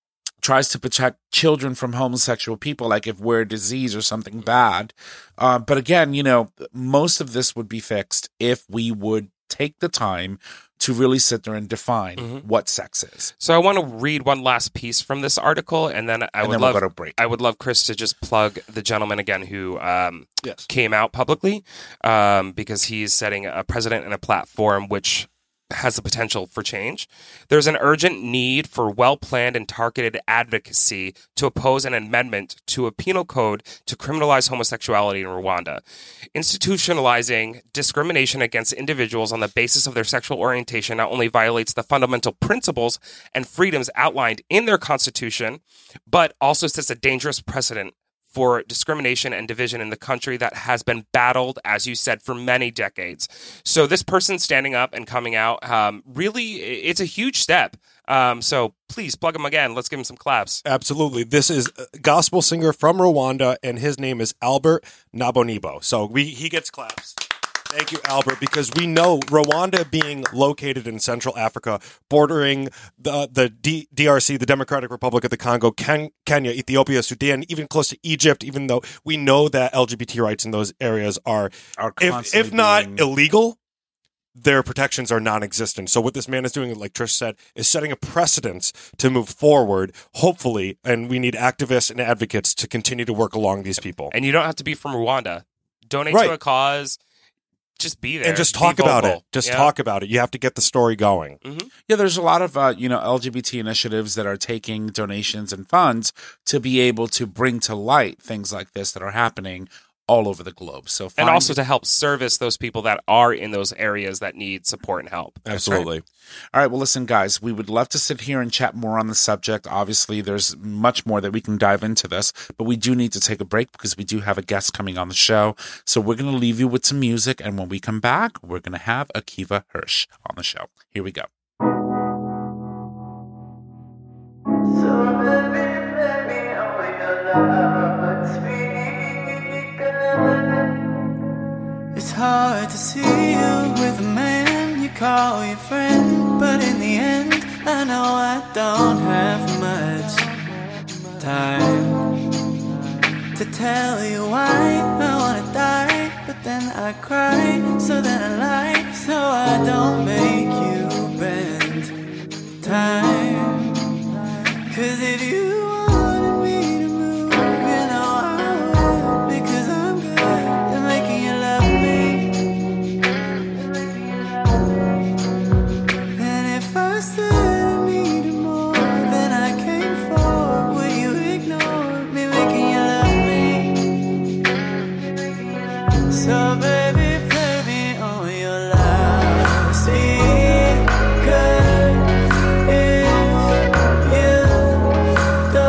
[SPEAKER 4] tries to protect children from homosexual people, like if we're a disease or something bad. Uh, but again, you know, most of this would be fixed if we would take the time to really sit there and define
[SPEAKER 1] Mhm.
[SPEAKER 4] what sex is.
[SPEAKER 1] So I want to read one last piece from this article, and then I
[SPEAKER 4] And
[SPEAKER 1] would
[SPEAKER 4] then we'll
[SPEAKER 1] love
[SPEAKER 4] go to break.
[SPEAKER 1] I would love Chris to just plug the gentleman again who um,
[SPEAKER 2] Yes.
[SPEAKER 1] came out publicly um, because he's setting a precedent and a platform which has the potential for change. There's an urgent need for well-planned and targeted advocacy to oppose an amendment to a penal code to criminalize homosexuality in Rwanda. Institutionalizing discrimination against individuals on the basis of their sexual orientation not only violates the fundamental principles and freedoms outlined in their constitution, but also sets a dangerous precedent for discrimination and division in the country that has been battled, as you said, for many decades. So this person standing up and coming out, um, really, it's a huge step. Um, so please plug him again. Let's give him some claps.
[SPEAKER 2] Absolutely. This is a gospel singer from Rwanda, and his name is Albert Nabonibo. So we he gets claps. Thank you, Albert, because we know Rwanda being located in Central Africa, bordering the the D- DRC, the Democratic Republic of the Congo, Ken- Kenya, Ethiopia, Sudan, even close to Egypt, even though we know that L G B T rights in those areas are,
[SPEAKER 4] Are
[SPEAKER 2] if,
[SPEAKER 4] constantly
[SPEAKER 2] if not
[SPEAKER 4] being-
[SPEAKER 2] illegal, their protections are non-existent. So what this man is doing, like Trish said, is setting a precedence to move forward, hopefully, and we need activists and advocates to continue to work along these people.
[SPEAKER 1] And you don't have to be from Rwanda. Donate
[SPEAKER 2] Right.
[SPEAKER 1] to a cause. Just be there.
[SPEAKER 2] And just
[SPEAKER 1] Be
[SPEAKER 2] talk about
[SPEAKER 1] vocal.
[SPEAKER 2] it. Just
[SPEAKER 1] Yeah.
[SPEAKER 2] talk about it. You have to get the story going.
[SPEAKER 4] Yeah, there's a lot of uh, you know L G B T initiatives that are taking donations and funds to be able to bring to light things like this that are happening all over the globe. So
[SPEAKER 1] And
[SPEAKER 4] find-
[SPEAKER 1] also to help service those people that are in those areas that need support and help.
[SPEAKER 2] Absolutely.
[SPEAKER 4] All right, well, listen, guys, we would love to sit here and chat more on the subject. Obviously, there's much more that we can dive into this, but we do need to take a break because we do have a guest coming on the show. So we're going to leave you with some music, and when we come back, we're going to have Akiva Hirsch on the show. Here we go.
[SPEAKER 5] It's hard to see you with a man you call your friend, but in the end, I know I don't have much time to tell you why I wanna die, but then I cry, so then I lie, so I don't make you bend time. Cause if you wanted me to move, you know I would, because I'm good at making you love me. And if I said I needed more than I came for, would you ignore me making you love me? So baby, play me on your loudspeaker. If you don't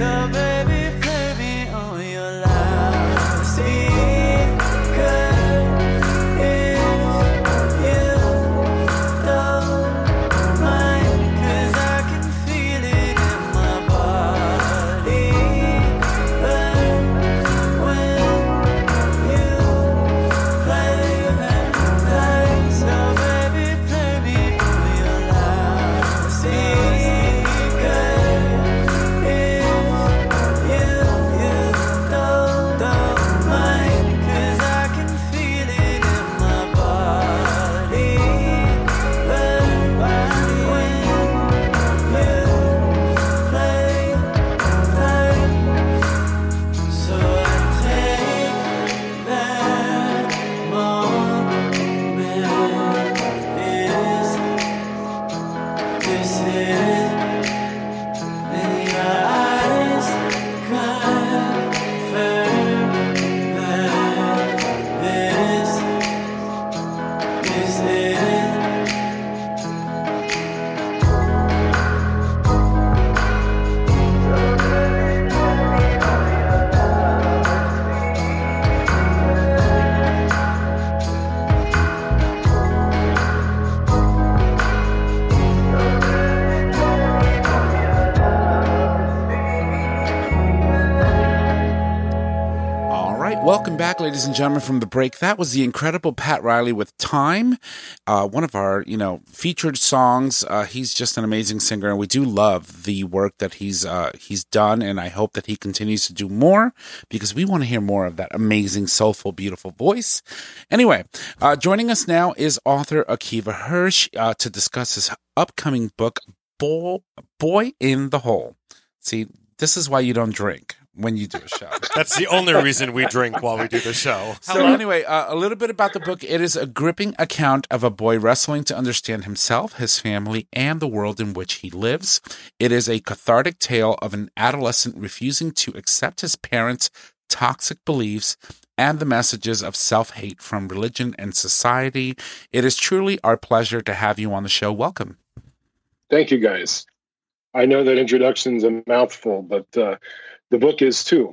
[SPEAKER 5] So baby, play me on your loudspeaker.
[SPEAKER 4] Welcome back, ladies and gentlemen, from the break. That was the incredible Pat Riley with Time, uh, one of our, you know, featured songs. Uh, he's just an amazing singer, and we do love the work that he's uh, he's done, and I hope that he continues to do more because we want to hear more of that amazing, soulful, beautiful voice. Anyway, uh, joining us now is author Akiva Hirsch uh, to discuss his upcoming book, Boy, Boy in the Hole. See, this is why you don't drink when you do a show.
[SPEAKER 2] That's the only reason we drink while we do the show.
[SPEAKER 4] So anyway, uh, a little bit about the book. It is a gripping account of a boy wrestling to understand himself, his family, and the world in which he lives. It is a cathartic tale of an adolescent refusing to accept his parents' toxic beliefs and the messages of self-hate from religion and society. It is truly our pleasure to have you on the show. Welcome.
[SPEAKER 6] Thank you, guys. I know that introduction's a mouthful, but uh, the book is too.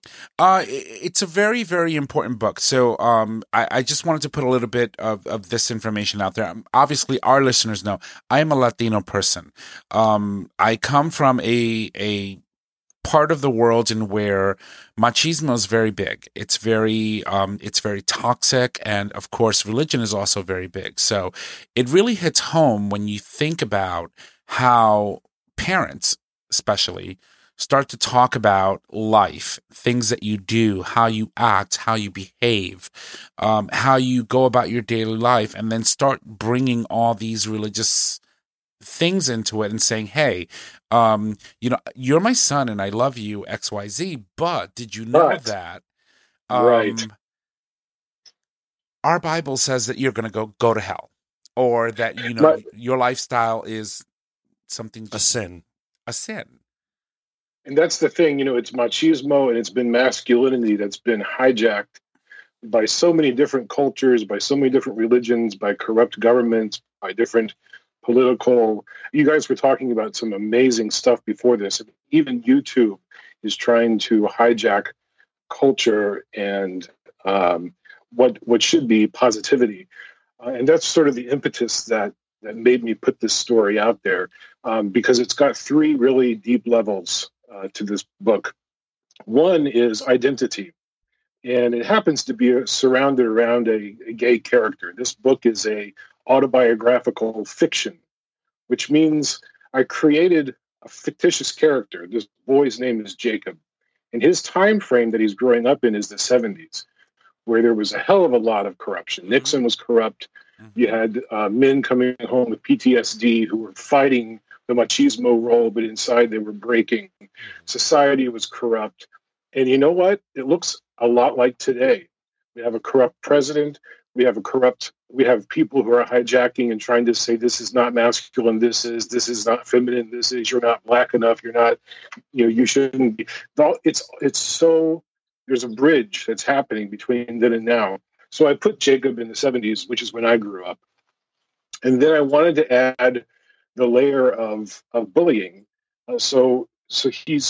[SPEAKER 4] Uh, it's a very, very important book. So um, I, I just wanted to put a little bit of, of this information out there. Obviously, our listeners know I am a Latino person. Um, I come from a a part of the world in where machismo is very big. It's very um, it's very toxic, and of course, religion is also very big. So it really hits home when you think about how parents, especially, start to talk about life, things that you do, how you act, how you behave, um, how you go about your daily life, and then start bringing all these religious things into it and saying, hey, um, you know, you're my son and I love you, X Y Z, but did you know
[SPEAKER 6] Right.
[SPEAKER 4] that um,
[SPEAKER 6] Right.
[SPEAKER 4] our Bible says that you're going to go go to hell, or that, you know,
[SPEAKER 6] My-
[SPEAKER 4] your lifestyle is something,
[SPEAKER 2] A sin.
[SPEAKER 4] a sin.
[SPEAKER 6] And that's the thing, you know, it's machismo and it's been masculinity that's been hijacked by so many different cultures, by so many different religions, by corrupt governments, by different political. You guys were talking about some amazing stuff before this. Even YouTube is trying to hijack culture and um, what what should be positivity. Uh, and that's sort of the impetus that that made me put this story out there, um, because it's got three really deep levels uh, to this book. One is identity, and it happens to be surrounded around a, a gay character. This book is a autobiographical fiction, which means I created a fictitious character. This boy's name is Jacob, and his time frame that he's growing up in is the seventies, where there was a hell of a lot of corruption. Nixon was corrupt. You had uh, men coming home with P T S D who were fighting the machismo role, but inside they were breaking. Society was corrupt. And you know what? It looks a lot like today. We have a corrupt president. We have a corrupt, we have people who are hijacking and trying to say this is not masculine, this is, this is not feminine, this is, you're not black enough, you're not, you know, you shouldn't be. It's, it's so, there's a bridge that's happening between then and now. So I put Jacob in the seventies, which is when I grew up. And then I wanted to add the layer of, of bullying. Uh, so so he's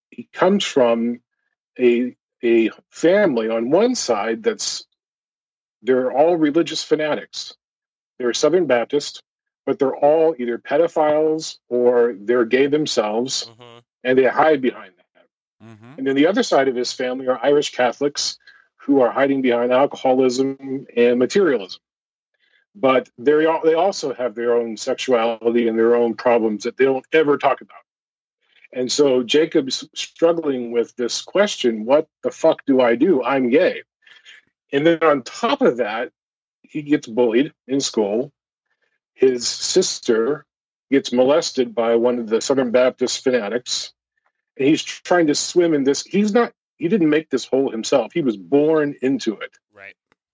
[SPEAKER 6] he comes from a a family on one side that's they're all religious fanatics. They're Southern Baptist, but they're all either pedophiles or they're gay themselves,
[SPEAKER 1] Mm-hmm.
[SPEAKER 6] and they hide behind that.
[SPEAKER 4] Mm-hmm.
[SPEAKER 6] And then the other side of his family are Irish Catholics who are hiding behind alcoholism and materialism. But they all, they also have their own sexuality and their own problems that they don't ever talk about. And so Jacob's struggling with this question, what the fuck do I do? I'm gay. And then on top of that, he gets bullied in school. His sister gets molested by one of the Southern Baptist fanatics. And he's trying to swim in this. He's not, he didn't make this hole himself. He was born into it.
[SPEAKER 1] Right.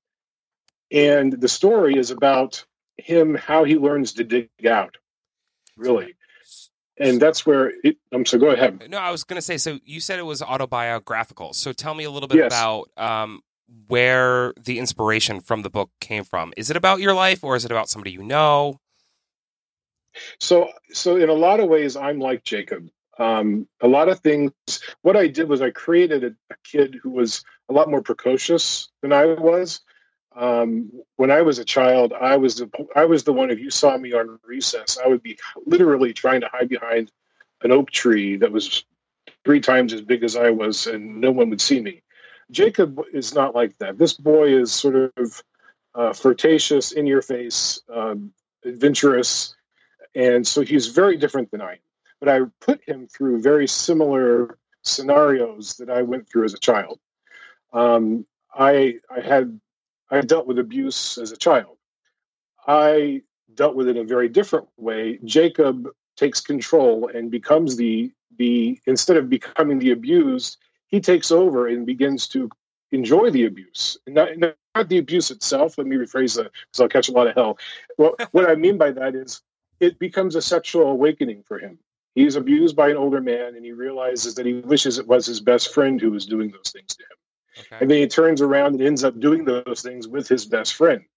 [SPEAKER 6] And the story is about him, how he learns to dig out, really. And that's where it, I'm so go ahead.
[SPEAKER 1] No, I was going to say, so you said it was autobiographical. So tell me a little bit
[SPEAKER 6] Yes.
[SPEAKER 1] about um, where the inspiration from the book came from. Is it about your life or is it about somebody you know?
[SPEAKER 6] So, so in a lot of ways, I'm like Jacob. Um, a lot of things, what I did was I created a, a kid who was a lot more precocious than I was. Um, when I was a child, I was the I was the one. If you saw me on recess, I would be literally trying to hide behind an oak tree that was three times as big as I was, and no one would see me. Jacob is not like that. This boy is sort of uh, flirtatious, in your face, um, adventurous, and so he's very different than I am. But I put him through very similar scenarios that I went through as a child. Um, I I had. I dealt with abuse as a child. I dealt with it in a very different way. Jacob takes control and becomes the the instead of becoming the abused, he takes over and begins to enjoy the abuse. And not, not the abuse itself. Let me rephrase that because I'll catch a lot of hell. Well, what I mean by that is it becomes a sexual awakening for him. He's abused by an older man, and he realizes that he wishes it was his best friend who was doing those things to him.
[SPEAKER 1] Okay.
[SPEAKER 6] And then he turns around and ends up doing those things with his best friend.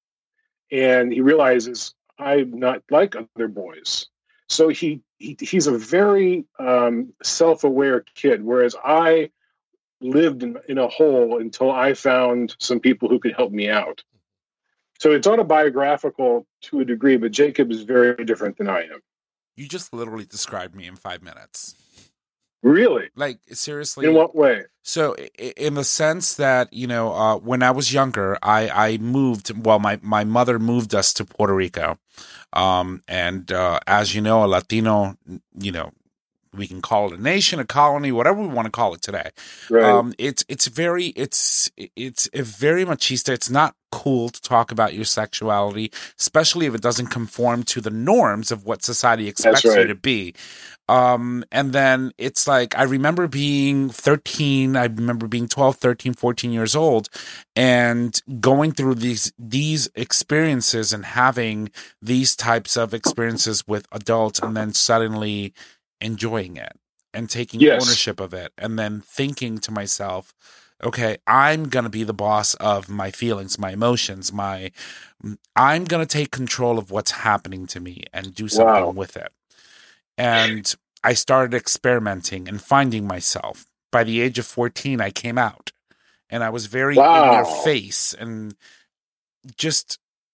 [SPEAKER 6] And he realizes, I'm not like other boys. So he, he he's a very um, self-aware kid, whereas I lived in, in a hole until I found some people who could help me out. So it's autobiographical to a degree, but Jacob is very different than I am.
[SPEAKER 4] You just literally described me in five minutes.
[SPEAKER 6] Really?
[SPEAKER 4] Like, seriously.
[SPEAKER 6] In what way?
[SPEAKER 4] So, i- in the sense that, you know, uh, when I was younger, I, I moved, well, my, my mother moved us to Puerto Rico. Um, and uh, as you know, a Latino, you know, we can call it a nation, a colony, whatever we want to call it today.
[SPEAKER 6] Right.
[SPEAKER 4] Um, it's it's very it's it's a very machista. It's not cool to talk about your sexuality, especially if it doesn't conform to the norms of what society expects
[SPEAKER 6] right.
[SPEAKER 4] you to be. Um, and then it's like, I remember being thirteen, I remember being twelve, thirteen, fourteen years old and going through these, these experiences and having these types of experiences with adults and then suddenly enjoying it and taking
[SPEAKER 6] Yes.
[SPEAKER 4] ownership of it and then thinking to myself, okay, I'm going to be the boss of my feelings, my emotions, my, I'm going to take control of what's happening to me and do something
[SPEAKER 6] Wow.
[SPEAKER 4] with it. And I started experimenting and finding myself. By the age of fourteen, I came out and I was very
[SPEAKER 6] Wow.
[SPEAKER 4] in your face and just,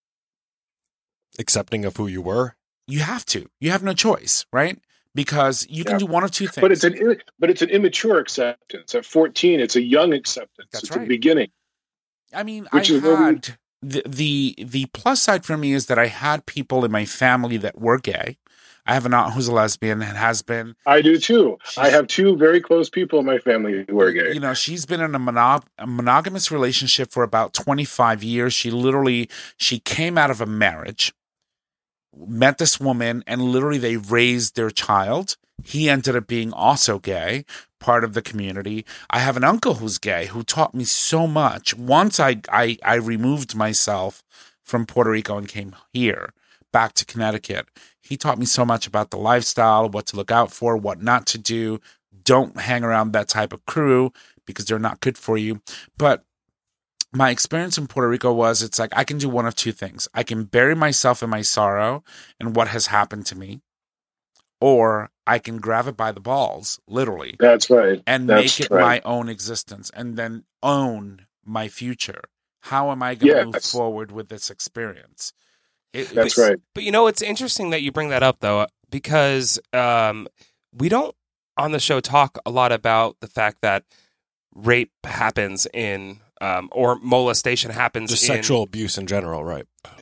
[SPEAKER 2] Accepting of who you were.
[SPEAKER 4] you have to, you have no choice, right? Because you can
[SPEAKER 6] Yeah.
[SPEAKER 4] do one of two things.
[SPEAKER 6] But it's an but it's an immature acceptance. At fourteen, it's a young acceptance.
[SPEAKER 4] That's
[SPEAKER 6] it's
[SPEAKER 4] right.
[SPEAKER 6] a beginning.
[SPEAKER 4] I mean,
[SPEAKER 6] Which
[SPEAKER 4] I
[SPEAKER 6] is what we-
[SPEAKER 4] had the, the the plus side for me is that I had people in my family that were gay. I have an aunt who's a lesbian and has been.
[SPEAKER 6] I do too. I
[SPEAKER 4] She's-
[SPEAKER 6] have two very close people in my family who are gay.
[SPEAKER 4] You know, she's been in a, monog- a monogamous relationship for about twenty-five years. She literally she came out of a marriage, met this woman, and literally they raised their child. He ended up being also gay, part of the community. I have an uncle who's gay who taught me so much. Once I, I, I removed myself from Puerto Rico and came here, back to Connecticut, he taught me so much about the lifestyle, what to look out for, what not to do. Don't hang around that type of crew because they're not good for you. But my experience in Puerto Rico was it's like I can do one of two things. I can bury myself in my sorrow and what has happened to me, or I can grab it by the balls, literally,
[SPEAKER 6] That's right.
[SPEAKER 4] and
[SPEAKER 6] That's
[SPEAKER 4] make it
[SPEAKER 6] right.
[SPEAKER 4] my own existence and then own my future. How am I going to
[SPEAKER 6] Yes.
[SPEAKER 4] move forward with this experience? It,
[SPEAKER 6] That's
[SPEAKER 4] it's-
[SPEAKER 6] right.
[SPEAKER 1] But you know, it's interesting that you bring that up, though, because um, we don't on the show talk a lot about the fact that rape happens in, um, or molestation happens
[SPEAKER 2] Just
[SPEAKER 1] in,
[SPEAKER 2] sexual abuse in general, right?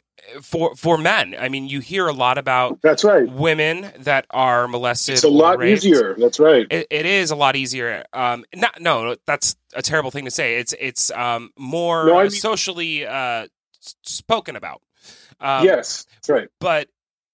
[SPEAKER 1] for for men. I mean, you hear a lot about
[SPEAKER 6] That's right.
[SPEAKER 1] women that are molested.
[SPEAKER 6] It's a
[SPEAKER 1] or
[SPEAKER 6] lot
[SPEAKER 1] raped.
[SPEAKER 6] easier. That's right.
[SPEAKER 1] It, it is a lot easier. Um, not, no, that's a terrible thing to say. It's it's um, more
[SPEAKER 6] No, I mean-
[SPEAKER 1] socially uh, s- spoken about. Um,
[SPEAKER 6] Yes, that's right.
[SPEAKER 1] but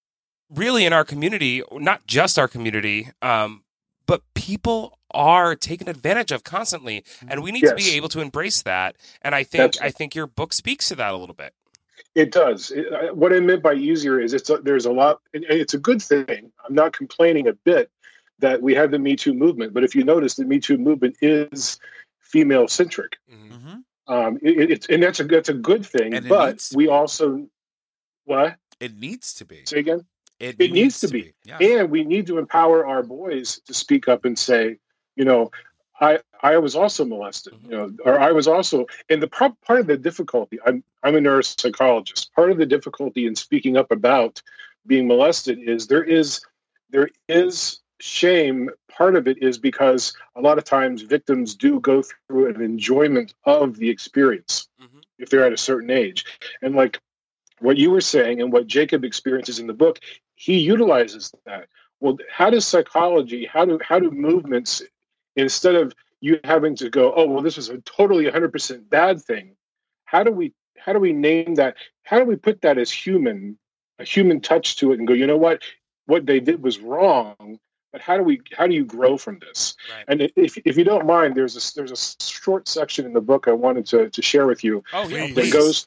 [SPEAKER 1] really in our community, not just our community, um, but people are taken advantage of constantly, and we need to be
[SPEAKER 6] Yes.
[SPEAKER 1] able to embrace that. And I think
[SPEAKER 6] That's
[SPEAKER 1] I think your book speaks to that a little bit.
[SPEAKER 6] It does. It, I, what I meant by easier is it's a, there's a lot. And it's a good thing. I'm not complaining a bit that we have the Me Too movement, but if you notice, the Me Too movement is female centric.
[SPEAKER 4] Mhm.
[SPEAKER 6] Um, it, it's and that's a that's a good thing.
[SPEAKER 4] And it
[SPEAKER 6] But
[SPEAKER 4] needs to
[SPEAKER 6] we
[SPEAKER 4] be.
[SPEAKER 6] also what
[SPEAKER 4] It needs to be.
[SPEAKER 6] say again.
[SPEAKER 4] It,
[SPEAKER 6] It needs to be.
[SPEAKER 4] Yes.
[SPEAKER 6] And we need to empower our boys to speak up and say, you know, I I was also molested, you know, or I was also. And the pro- part of the difficulty, I'm I'm a neuropsychologist. Part of the difficulty in speaking up about being molested is there is there is shame. Part of it is because a lot of times victims do go through an enjoyment of the experience
[SPEAKER 1] Mhm.
[SPEAKER 6] if they're at a certain age, and like what you were saying and what Jacob experiences in the book, he utilizes that. Well, how does psychology, how do how do movements, instead of you having to go, oh well, this was a totally one hundred percent bad thing, how do we how do we name that? How do we put that as human, a human touch to it, and go, you know what, what they did was wrong, but how do we how do you grow from this?
[SPEAKER 1] Right.
[SPEAKER 6] And if if you don't mind, there's a there's a short section in the book I wanted to to share with you
[SPEAKER 1] Oh yeah,
[SPEAKER 2] Please.
[SPEAKER 6] that
[SPEAKER 1] please.
[SPEAKER 6] goes.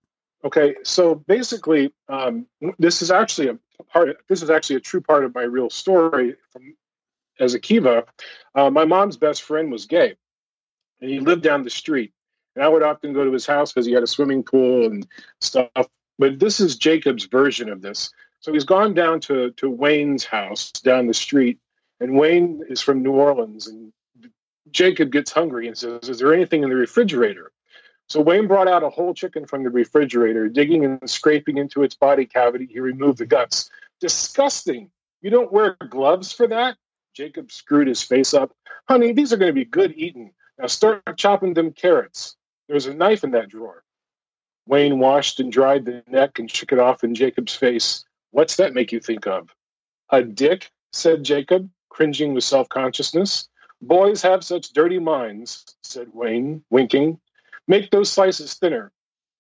[SPEAKER 6] Okay, so basically, um, this is actually a part. This is actually a true part of my real story. From as a Kiva, uh, my mom's best friend was gay, and he lived down the street. And I would often go to his house because he had a swimming pool and stuff. But this is Jacob's version of this. So he's gone down to to Wayne's house down the street, and Wayne is from New Orleans. And Jacob gets hungry and says, "Is there anything in the refrigerator?" So Wayne brought out a whole chicken from the refrigerator, digging and scraping into its body cavity. He removed the guts. Disgusting. You don't wear gloves for that? Jacob screwed his face up. Honey, these are going to be good eating. Now start chopping them carrots. There's a knife in that drawer. Wayne washed and dried the neck and shook it off in Jacob's face. What's that make you think of? A dick, said Jacob, cringing with self-consciousness. Boys have such dirty minds, said Wayne, winking. Make those slices thinner.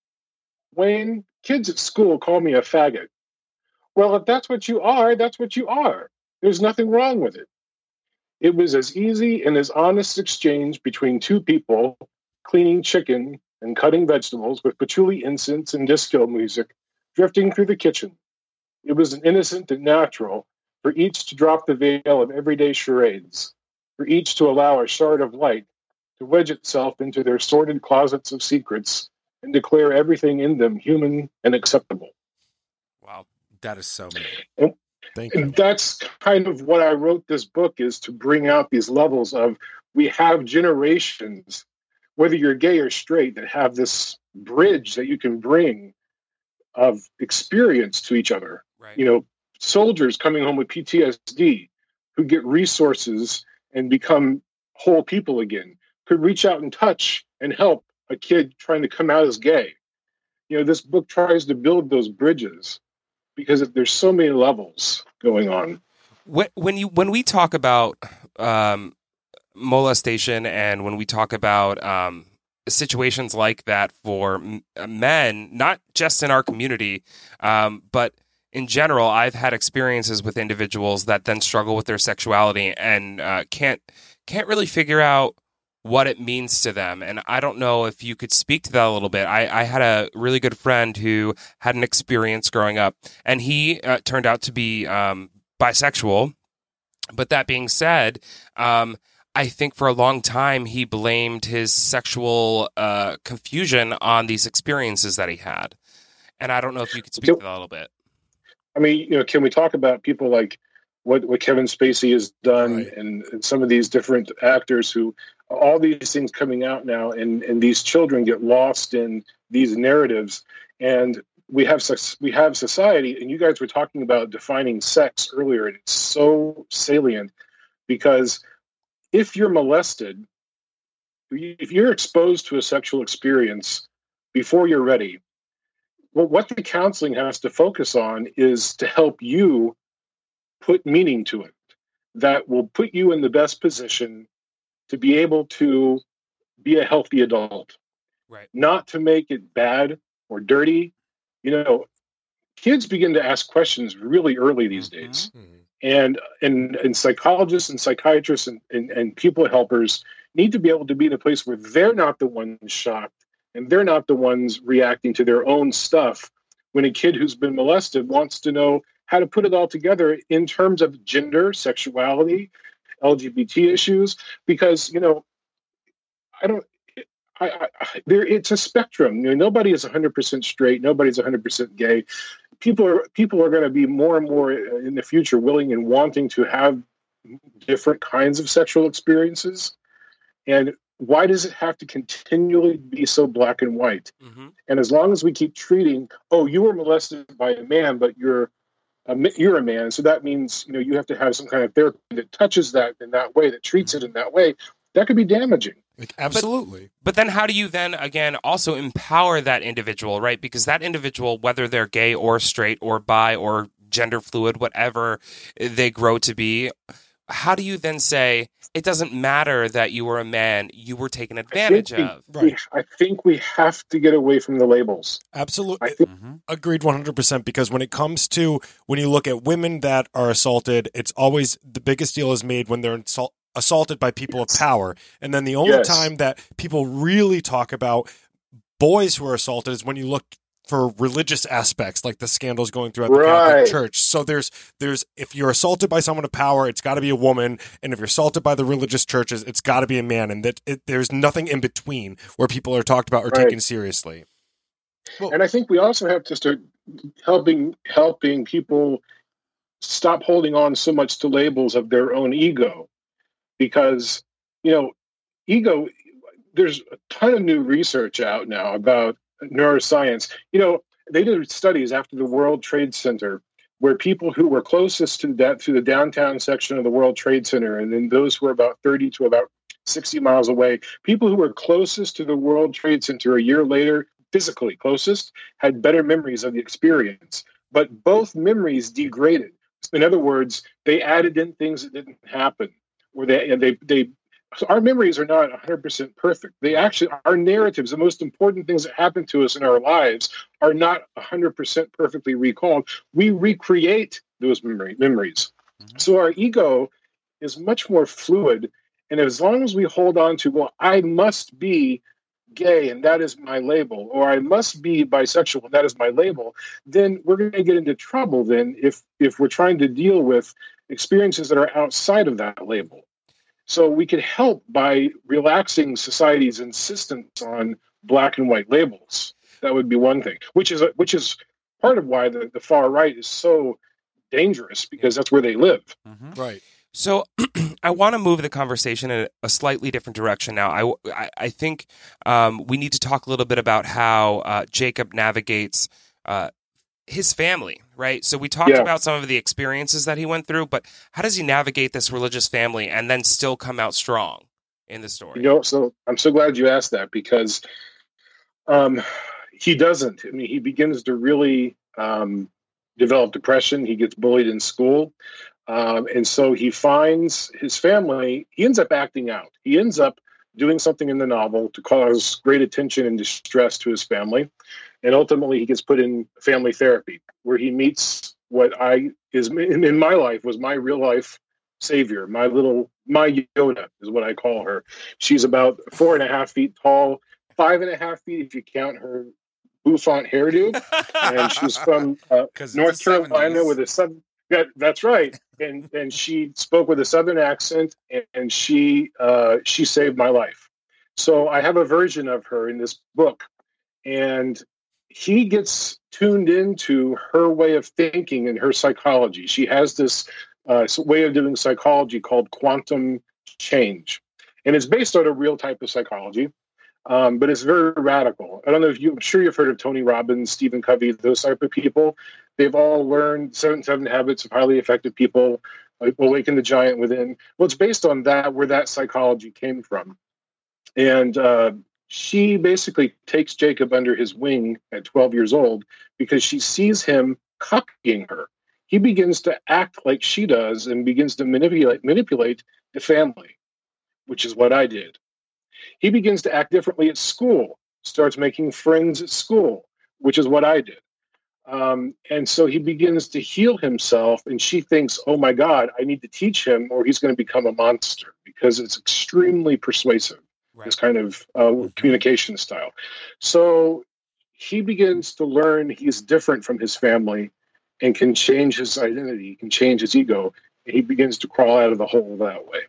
[SPEAKER 6] Wayne, kids at school call me a faggot. Well, if that's what you are, that's what you are. There's nothing wrong with it. It was as easy and as honest exchange between two people cleaning chicken and cutting vegetables with patchouli incense and disco music drifting through the kitchen. It was an innocent and natural for each to drop the veil of everyday charades, for each to allow a shard of light to wedge itself into their sordid closets of secrets and declare everything in them human and acceptable.
[SPEAKER 1] Wow.
[SPEAKER 4] That is so mean.
[SPEAKER 2] Thank you.
[SPEAKER 6] And that's kind of what I wrote this book, is to bring out these levels of, we have generations, whether you're gay or straight, that have this bridge that you can bring of experience to each other.
[SPEAKER 1] Right.
[SPEAKER 6] You know, soldiers coming home with P T S D who get resources and become whole people again, could reach out and touch and help a kid trying to come out as gay. You know, this book tries to build those bridges because there's so many levels going on.
[SPEAKER 1] When, when you when we talk about um, molestation, and when we talk about um, situations like that for m- men, not just in our community, um, but in general, I've had experiences with individuals that then struggle with their sexuality and uh, can't can't really figure out what it means to them. And I don't know if you could speak to that a little bit. I, I had a really good friend who had an experience growing up, and he uh, turned out to be um, bisexual. But that being said, um, I think for a long time he blamed his sexual uh, confusion on these experiences that he had. And I don't know if you could speak to that a little bit.
[SPEAKER 6] I mean, you know, can we talk about people like what, what Kevin Spacey has done,
[SPEAKER 2] Right.
[SPEAKER 6] and, and some of these different actors who, all these things coming out now, and, and these children get lost in these narratives. And we have we have society, and you guys were talking about defining sex earlier, and it's so salient because if you're molested, if you're exposed to a sexual experience before you're ready, well, what the counseling has to focus on is to help you put meaning to it that will put you in the best position to be able to be a healthy adult,
[SPEAKER 1] Right.
[SPEAKER 6] not to make it bad or dirty. You know, kids begin to ask questions really early these
[SPEAKER 4] Mhm.
[SPEAKER 6] days.
[SPEAKER 2] Mhm.
[SPEAKER 6] And, and and psychologists and psychiatrists and, and, and people helpers need to be able to be in a place where they're not the ones shocked and they're not the ones reacting to their own stuff when a kid who's been molested wants to know how to put it all together in terms of gender, sexuality, L G B T issues, because, you know, I don't, I, I, I there, it's a spectrum. You know, nobody is one hundred percent straight. Nobody's one hundred percent gay. People are people are going to be more and more in the future willing and wanting to have different kinds of sexual experiences. And why does it have to continually be so black and white?
[SPEAKER 1] Mm-hmm.
[SPEAKER 6] And as long as we keep treating, oh, you were molested by a man, but you're a, you're a man, so that means, you know, you have to have some kind of therapy that touches that in that way, that treats it in that way. That could be damaging.
[SPEAKER 2] Like, absolutely.
[SPEAKER 1] But then how do you then, again, also empower that individual, right? Because that individual, whether they're gay or straight or bi or gender fluid, whatever they grow to be, how do you then say, it doesn't matter that you were a man, you were taken advantage
[SPEAKER 6] I think
[SPEAKER 1] of?
[SPEAKER 6] we, we, I think we have to get away from the labels.
[SPEAKER 2] Absolutely.
[SPEAKER 6] I think
[SPEAKER 4] Mhm.
[SPEAKER 2] Agreed one hundred percent, because when it comes to, when you look at women that are assaulted, it's always, the biggest deal is made when they're insult, assaulted by people
[SPEAKER 6] Yes.
[SPEAKER 2] of power. And then the only
[SPEAKER 6] Yes.
[SPEAKER 2] time that people really talk about boys who are assaulted is when you look for religious aspects, like the scandals going throughout the
[SPEAKER 6] Right.
[SPEAKER 2] Catholic Church. So there's, there's, if you're assaulted by someone of power, it's got to be a woman. And if you're assaulted by the religious churches, it's got to be a man. And that it, there's nothing in between where people are talked about or
[SPEAKER 6] Right.
[SPEAKER 2] taken seriously.
[SPEAKER 6] And I think we also have to start helping helping people stop holding on so much to labels of their own ego, because, you know, ego. There's a ton of new research out now about neuroscience. You know, they did studies after the World Trade Center where people who were closest to that to the downtown section of the World Trade Center, and then those who were about thirty to about sixty miles away, people who were closest to the World Trade Center a year later, physically closest, had better memories of the experience. But both memories degraded. In other words, they added in things that didn't happen, or they they they. So our memories are not one hundred percent perfect. They actually, our narratives, the most important things that happen to us in our lives, are not one hundred percent perfectly recalled. We recreate those memory, memories.
[SPEAKER 4] Mm-hmm.
[SPEAKER 6] So our ego is much more fluid. And as long as we hold on to, well, I must be gay and that is my label, or I must be bisexual and that is my label, then we're going to get into trouble then if if we're trying to deal with experiences that are outside of that label. So we could help by relaxing society's insistence on black and white labels. That would be one thing, which is which is part of why the, the far right is so dangerous, because that's where they live.
[SPEAKER 4] Mhm.
[SPEAKER 2] Right.
[SPEAKER 1] So I want to move the conversation in a slightly different direction now. I, I, I think um, we need to talk a little bit about how uh, Jacob navigates uh, his family, right? So we talked
[SPEAKER 6] Yeah.
[SPEAKER 1] about some of the experiences that he went through, but how does he navigate this religious family and then still come out strong in the story?
[SPEAKER 6] You know, so I'm so glad you asked that, because um, he doesn't. I mean, he begins to really um, develop depression. He gets bullied in school. Um, and so he finds his family, he ends up acting out. He ends up doing something in the novel to cause great attention and distress to his family. And ultimately he gets put in family therapy, where he meets what I is in, in my life was my real life savior, my little, my Yoda is what I call her. She's about four and a half feet tall, five and a half feet if you count her bouffant hairdo. And she's from uh,
[SPEAKER 4] 'Cause it's
[SPEAKER 6] North
[SPEAKER 4] the
[SPEAKER 6] Carolina
[SPEAKER 4] seventies.
[SPEAKER 6] with a southern. Yeah, that's right. And and she spoke with a southern accent, and, and she uh, she saved my life. So I have a version of her in this book, and he gets tuned into her way of thinking and her psychology. She has this uh, way of doing psychology called quantum change. And it's based on a real type of psychology, um, but it's very radical. I don't know if you, I'm sure you've heard of Tony Robbins, Stephen Covey, those type of people. They've all learned seven, seven habits of highly effective people, like Awaken the Giant Within. Well, it's based on that, where that psychology came from. And uh, she basically takes Jacob under his wing at twelve years old because she sees him copying her. He begins to act like she does and begins to manipulate manipulate the family, which is what I did. He begins to act differently at school, starts making friends at school, which is what I did. Um, and so he begins to heal himself, and she thinks, oh my God, I need to teach him or he's going to become a monster, because it's extremely persuasive, right. This kind of uh, communication style. So he begins to learn he's different from his family and can change his identity, can change his ego, and he begins to crawl out of the hole that way.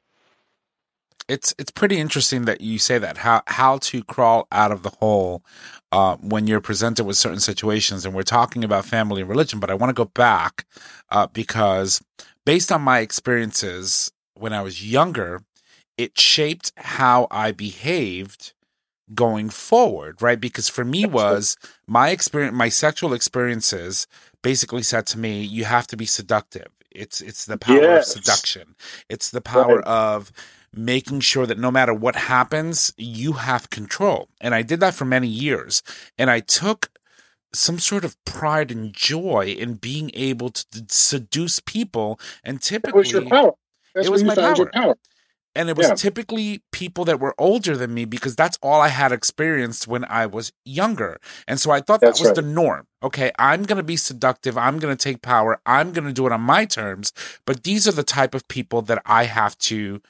[SPEAKER 4] It's it's pretty interesting that you say that, how how to crawl out of the hole uh, when you're presented with certain situations. And we're talking about family and religion, but I want to go back uh, because based on my experiences when I was younger, it shaped how I behaved going forward, right? Because for me was my experience, my sexual experiences basically said to me, you have to be seductive. It's it's the power yes. of seduction. It's the power right. of making sure that no matter what happens, you have control. And I did that for many years. And I took some sort of pride and joy in being able to seduce people. And typically,
[SPEAKER 6] it was your power. That's
[SPEAKER 4] it was my power.
[SPEAKER 6] Your power.
[SPEAKER 4] And it was
[SPEAKER 6] yeah.
[SPEAKER 4] typically people that were older than me, because that's all I had experienced when I was younger. And so I thought
[SPEAKER 6] that's
[SPEAKER 4] that was
[SPEAKER 6] right.
[SPEAKER 4] the norm. Okay, I'm going to be seductive. I'm going to take power. I'm going to do it on my terms. But these are the type of people that I have to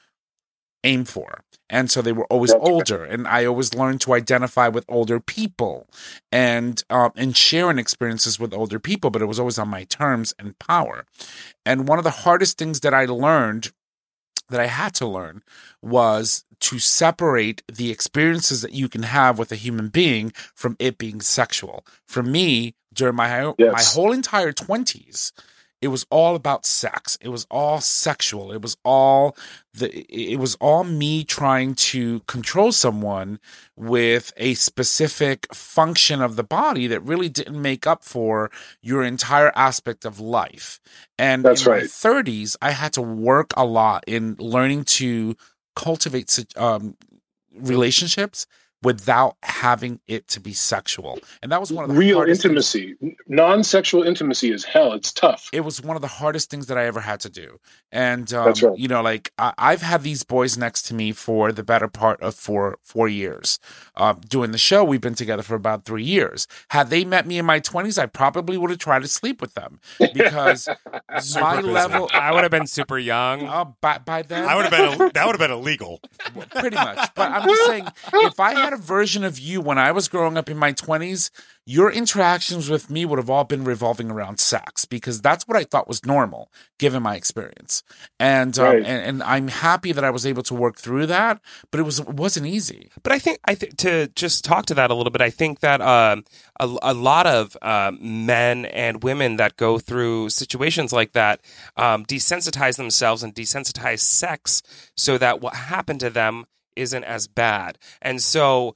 [SPEAKER 4] aim for. And so they were always That's older, right. and I always learned to identify with older people and um, and sharing experiences with older people, but it was always on my terms and power. And one of the hardest things that I learned, that I had to learn, was to separate the experiences that you can have with a human being from it being sexual. For me, during my yes. my whole entire twenties, it was all about sex. It was all sexual. It was all the. It was all me trying to control someone with a specific function of the body that really didn't make up for your entire aspect of life. And
[SPEAKER 6] That's
[SPEAKER 4] in
[SPEAKER 6] right.
[SPEAKER 4] my thirties, I had to work a lot in learning to cultivate um, relationships without having it to be sexual. And that was one of the
[SPEAKER 6] real
[SPEAKER 4] hardest
[SPEAKER 6] intimacy.
[SPEAKER 4] things.
[SPEAKER 6] Non-sexual intimacy is hell. It's tough.
[SPEAKER 4] It was one of the hardest things that I ever had to do. And, um,
[SPEAKER 6] That's right.
[SPEAKER 4] you know, like I, I've had these boys next to me for the better part of four, four years. Uh, doing the show, we've been together for about three years. Had they met me in my twenties, I probably would have tried to sleep with them, because my level,
[SPEAKER 1] I would have been super young.
[SPEAKER 4] Uh, by, by then,
[SPEAKER 2] I would have been, that would have been illegal.
[SPEAKER 4] Pretty much. But I'm just saying, if I had a version of you when I was growing up in my twenties, your interactions with me would have all been revolving around sex, because that's what I thought was normal, given my experience. And um,
[SPEAKER 6] right.
[SPEAKER 4] and, and I'm happy that I was able to work through that, but it was it wasn't easy.
[SPEAKER 1] But I think I think to just talk to that a little bit, I think that um, a, a lot of uh, men and women that go through situations like that um, desensitize themselves and desensitize sex so that what happened to them isn't as bad. And so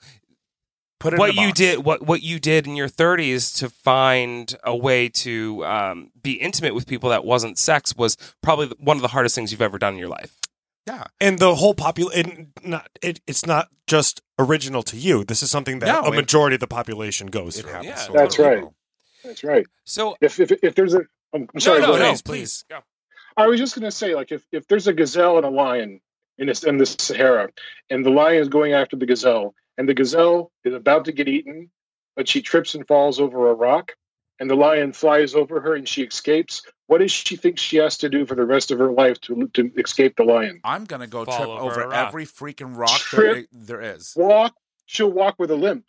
[SPEAKER 4] Put it
[SPEAKER 1] what
[SPEAKER 4] in a
[SPEAKER 1] you
[SPEAKER 4] box.
[SPEAKER 1] did, what what you did in your thirties to find a way to um, be intimate with people that wasn't sex was probably one of the hardest things you've ever done in your life.
[SPEAKER 4] Yeah.
[SPEAKER 2] And the whole population, not it, it's not just original to you. This is something that
[SPEAKER 4] No,
[SPEAKER 2] a
[SPEAKER 4] it-
[SPEAKER 2] majority of the population goes
[SPEAKER 4] It
[SPEAKER 2] through.
[SPEAKER 4] happens.
[SPEAKER 1] Yeah,
[SPEAKER 4] so
[SPEAKER 6] That's
[SPEAKER 4] many
[SPEAKER 6] right.
[SPEAKER 4] people.
[SPEAKER 6] That's right.
[SPEAKER 1] So
[SPEAKER 6] If if, if there's a, I'm sorry.
[SPEAKER 1] no,
[SPEAKER 6] go
[SPEAKER 1] no,
[SPEAKER 6] ahead.
[SPEAKER 1] no, please go.
[SPEAKER 6] I was just going to say, like, if, if there's a gazelle and a lion in this in the Sahara, and the lion is going after the gazelle, and the gazelle is about to get eaten, but she trips and falls over a rock, and the lion flies over her and she escapes, what does she think she has to do for the rest of her life to to escape the lion?
[SPEAKER 4] I'm gonna go
[SPEAKER 1] Fall
[SPEAKER 4] trip
[SPEAKER 1] over
[SPEAKER 4] over
[SPEAKER 1] a rock.
[SPEAKER 4] every freaking rock there,
[SPEAKER 6] Trip.
[SPEAKER 4] there is.
[SPEAKER 6] Walk. She'll walk with a limp.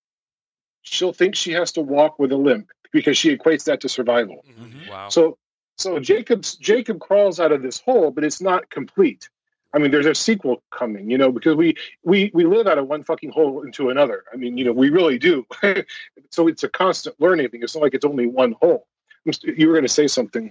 [SPEAKER 6] She'll think she has to walk with a limp because she equates that to survival.
[SPEAKER 1] Mm-hmm. Wow.
[SPEAKER 6] So, so Jacob's Jacob crawls out of this hole, but it's not complete. I mean, there's a sequel coming, you know, because we we we live out of one fucking hole into another. I mean, you know, we really do. So it's a constant learning thing. It's not like it's only one hole. You were going to say something.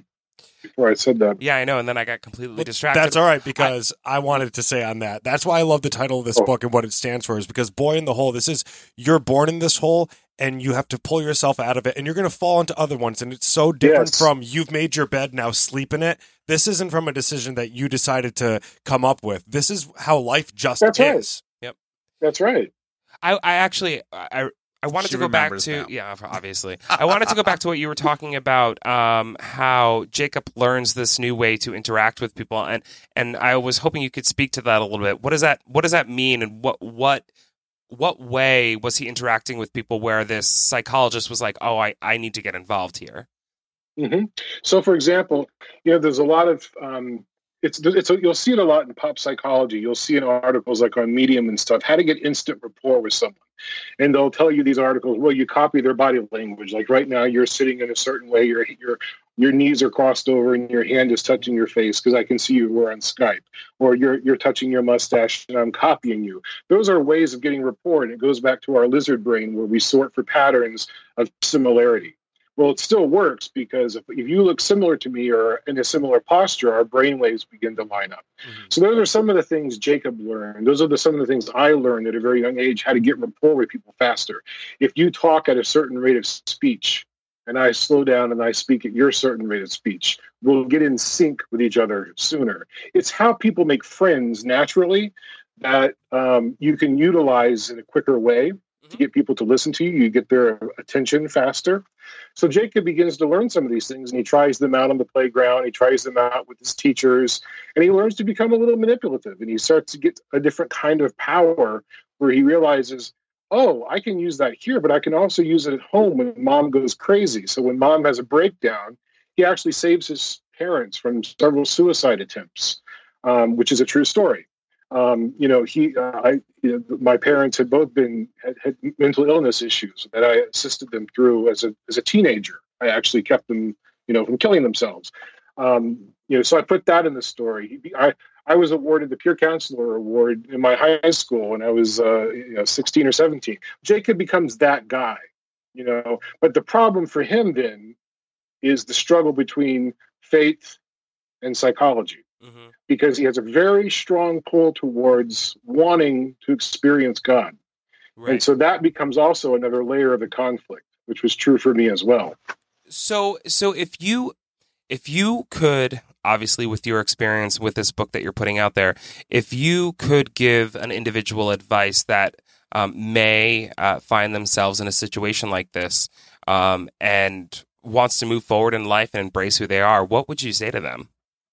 [SPEAKER 6] before I said that.
[SPEAKER 1] Yeah, I know. And then I got completely distracted.
[SPEAKER 2] That's all right, because I, I wanted to say on that. That's why I love the title of this
[SPEAKER 6] Oh.
[SPEAKER 2] book and what it stands for, is because Boy in the Hole, this is, you're born in this hole and you have to pull yourself out of it, and you're going to fall into other ones. And it's so different
[SPEAKER 6] Yes.
[SPEAKER 2] from you've made your bed, now sleep in it. This isn't from a decision that you decided to come up with. This is how life just
[SPEAKER 6] That's right.
[SPEAKER 2] is.
[SPEAKER 6] That's right.
[SPEAKER 1] I, I actually, I, I wanted
[SPEAKER 4] She
[SPEAKER 1] to go back
[SPEAKER 4] remembers
[SPEAKER 1] to,
[SPEAKER 4] now.
[SPEAKER 1] yeah, obviously. I wanted to go back to what you were talking about, um, how Jacob learns this new way to interact with people, and and I was hoping you could speak to that a little bit. What does that What does that mean, and what what what way was he interacting with people where this psychologist was like, oh, I, I need to get involved here?
[SPEAKER 6] hmm So, for example, you know, there's a lot of um, it's it's a, you'll see it a lot in pop psychology. You'll see in articles like on Medium and stuff how to get instant rapport with someone, and they'll tell you these articles. Well, you copy their body language. Like right now, you're sitting in a certain way. Your your your knees are crossed over, and your hand is touching your face because I can see you. We're on Skype, or you're you're touching your mustache, and I'm copying you. Those are ways of getting rapport, and it goes back to our lizard brain where we sort for patterns of similarity. Well, it still works because if, if you look similar to me or in a similar posture, our brainwaves begin to line up.
[SPEAKER 1] Mm-hmm.
[SPEAKER 6] So those are some of the things Jacob learned. Those are the, some of the things I learned at a very young age, how to get rapport with people faster. If you talk at a certain rate of speech and I slow down and I speak at your certain rate of speech, we'll get in sync with each other sooner. It's how people make friends naturally that um, you can utilize in a quicker way to get people to listen to you. You get their attention faster. So Jacob begins to learn some of these things, and he tries them out on the playground. He tries them out with his teachers, and he learns to become a little manipulative, and he starts to get a different kind of power where he realizes, oh, I can use that here, but I can also use it at home when mom goes crazy. So when mom has a breakdown, he actually saves his parents from several suicide attempts, um, which is a true story. Um, you know, he, uh, I, you know, my parents had both been had, had mental illness issues that I assisted them through as a as a teenager. I actually kept them, you know, from killing themselves. Um, you know, so I put that in the story. He, I I was awarded the Peer Counselor Award in my high school when I was uh, you know, sixteen or seventeen. Jacob becomes that guy, you know. But the problem for him then is the struggle between faith and psychology.
[SPEAKER 1] Mm-hmm.
[SPEAKER 6] Because he has a very strong pull towards wanting to experience God.
[SPEAKER 1] Right.
[SPEAKER 6] And so that becomes also another layer of the conflict, which was true for me as well.
[SPEAKER 1] So, so if you, if you could, obviously with your experience with this book that you're putting out there, if you could give an individual advice that um, may uh, find themselves in a situation like this um, and wants to move forward in life and embrace who they are, what would you say to them?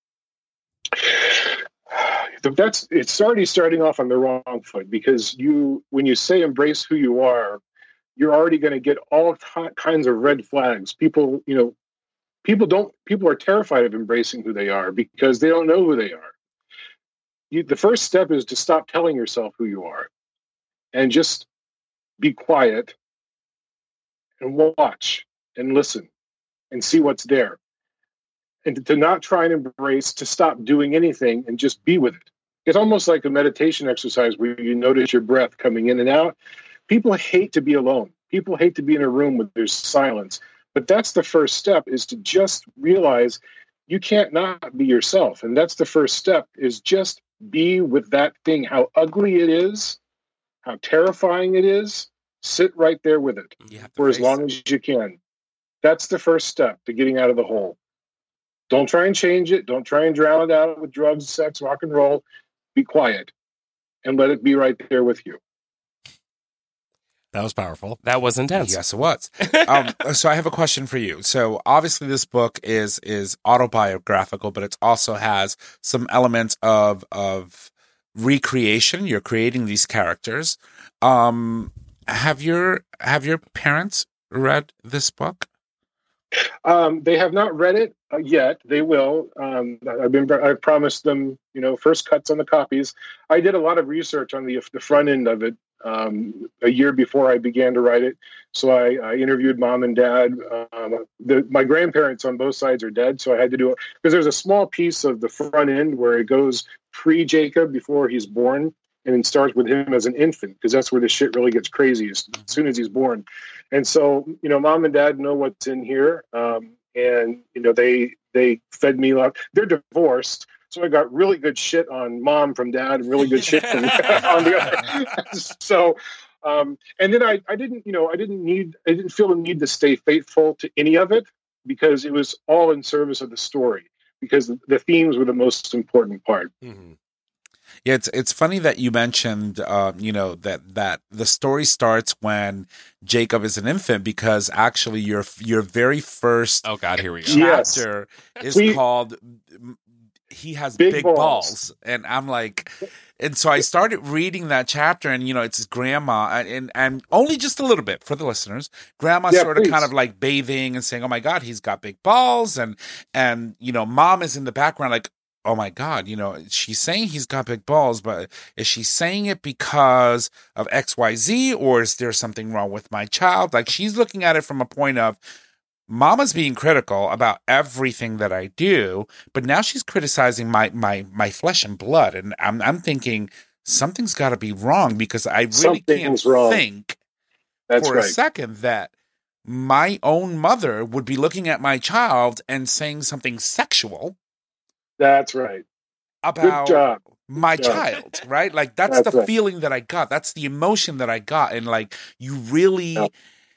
[SPEAKER 6] That's it's already starting off on the wrong foot, because you, when you say embrace who you are, you're already going to get all t- kinds of red flags. People, you know, people don't. People are terrified of embracing who they are because they don't know who they are. You, the first step is to stop telling yourself who you are, and just be quiet and watch and listen and see what's there. And to not try and embrace, to stop doing anything and just be with it. It's almost like a meditation exercise where you notice your breath coming in and out. People hate to be alone. People hate to be in a room where there's silence. But that's the first step, is to just realize you can't not be yourself. And that's the first step, is just be with that thing, how ugly it is, how terrifying it is. Sit right there with it for as long as you can. That's the first step to getting out of the hole. Don't try and change it. Don't try and drown it out with drugs, sex, rock and roll. Be quiet and let it be right there with you.
[SPEAKER 2] That was powerful.
[SPEAKER 1] That was intense.
[SPEAKER 4] Yes, it was. um, so I have a question for you. So obviously this book is is autobiographical, but it also has some elements of of recreation. You're creating these characters. Um, have your have your parents read this book?
[SPEAKER 6] Um, they have not read it uh, yet. They will. Um, I've been. I've promised them, you know, first cuts on the copies. I did a lot of research on the the front end of it um, a year before I began to write it. So I, I interviewed mom and dad. Um, the, my grandparents on both sides are dead, so I had to do it because there's a small piece of the front end where it goes pre-Jacob, before he's born, and it starts with him as an infant, because that's where the shit really gets crazy as, as soon as he's born. And so, you know, mom and dad know what's in here. Um, and you know they they fed me like they're divorced, so I got really good shit on mom from dad and really good shit from on the other. So um and then I I didn't you know I didn't need I didn't feel the need to stay faithful to any of it because it was all in service of the story, because the themes were the most important part.
[SPEAKER 2] Mm-hmm.
[SPEAKER 4] Yeah, it's it's funny that you mentioned, uh, you know, that that the story starts when Jacob is an infant, because actually your your very first
[SPEAKER 1] Oh God, here we go.
[SPEAKER 6] Yes.
[SPEAKER 4] chapter is
[SPEAKER 6] We-
[SPEAKER 4] called "He Has
[SPEAKER 6] Big
[SPEAKER 4] Big,
[SPEAKER 6] Balls.
[SPEAKER 4] balls. and I'm like, and so I started reading that chapter, and you know, it's grandma, and and, and only just a little bit for the listeners. Grandma
[SPEAKER 6] Yeah,
[SPEAKER 4] sort of
[SPEAKER 6] please.
[SPEAKER 4] kind of like bathing and saying, "Oh my God, he's got big balls," and and you know, mom is in the background like, oh my God, you know, she's saying he's got big balls, but is she saying it because of X Y Z, or is there something wrong with my child? Like, she's looking at it from a point of, mama's being critical about everything that I do, but now she's criticizing my my my flesh and blood. And I'm I'm thinking something's got to be wrong, because I really
[SPEAKER 6] Something's
[SPEAKER 4] can't
[SPEAKER 6] wrong.
[SPEAKER 4] think
[SPEAKER 6] That's
[SPEAKER 4] for
[SPEAKER 6] right.
[SPEAKER 4] a second that my own mother would be looking at my child and saying something sexual
[SPEAKER 6] That's right.
[SPEAKER 4] about
[SPEAKER 6] Good job.
[SPEAKER 4] my
[SPEAKER 6] job.
[SPEAKER 4] child, right? Like, that's,
[SPEAKER 6] That's
[SPEAKER 4] the
[SPEAKER 6] right.
[SPEAKER 4] feeling that I got. That's the emotion that I got. And like, you really
[SPEAKER 6] Yeah.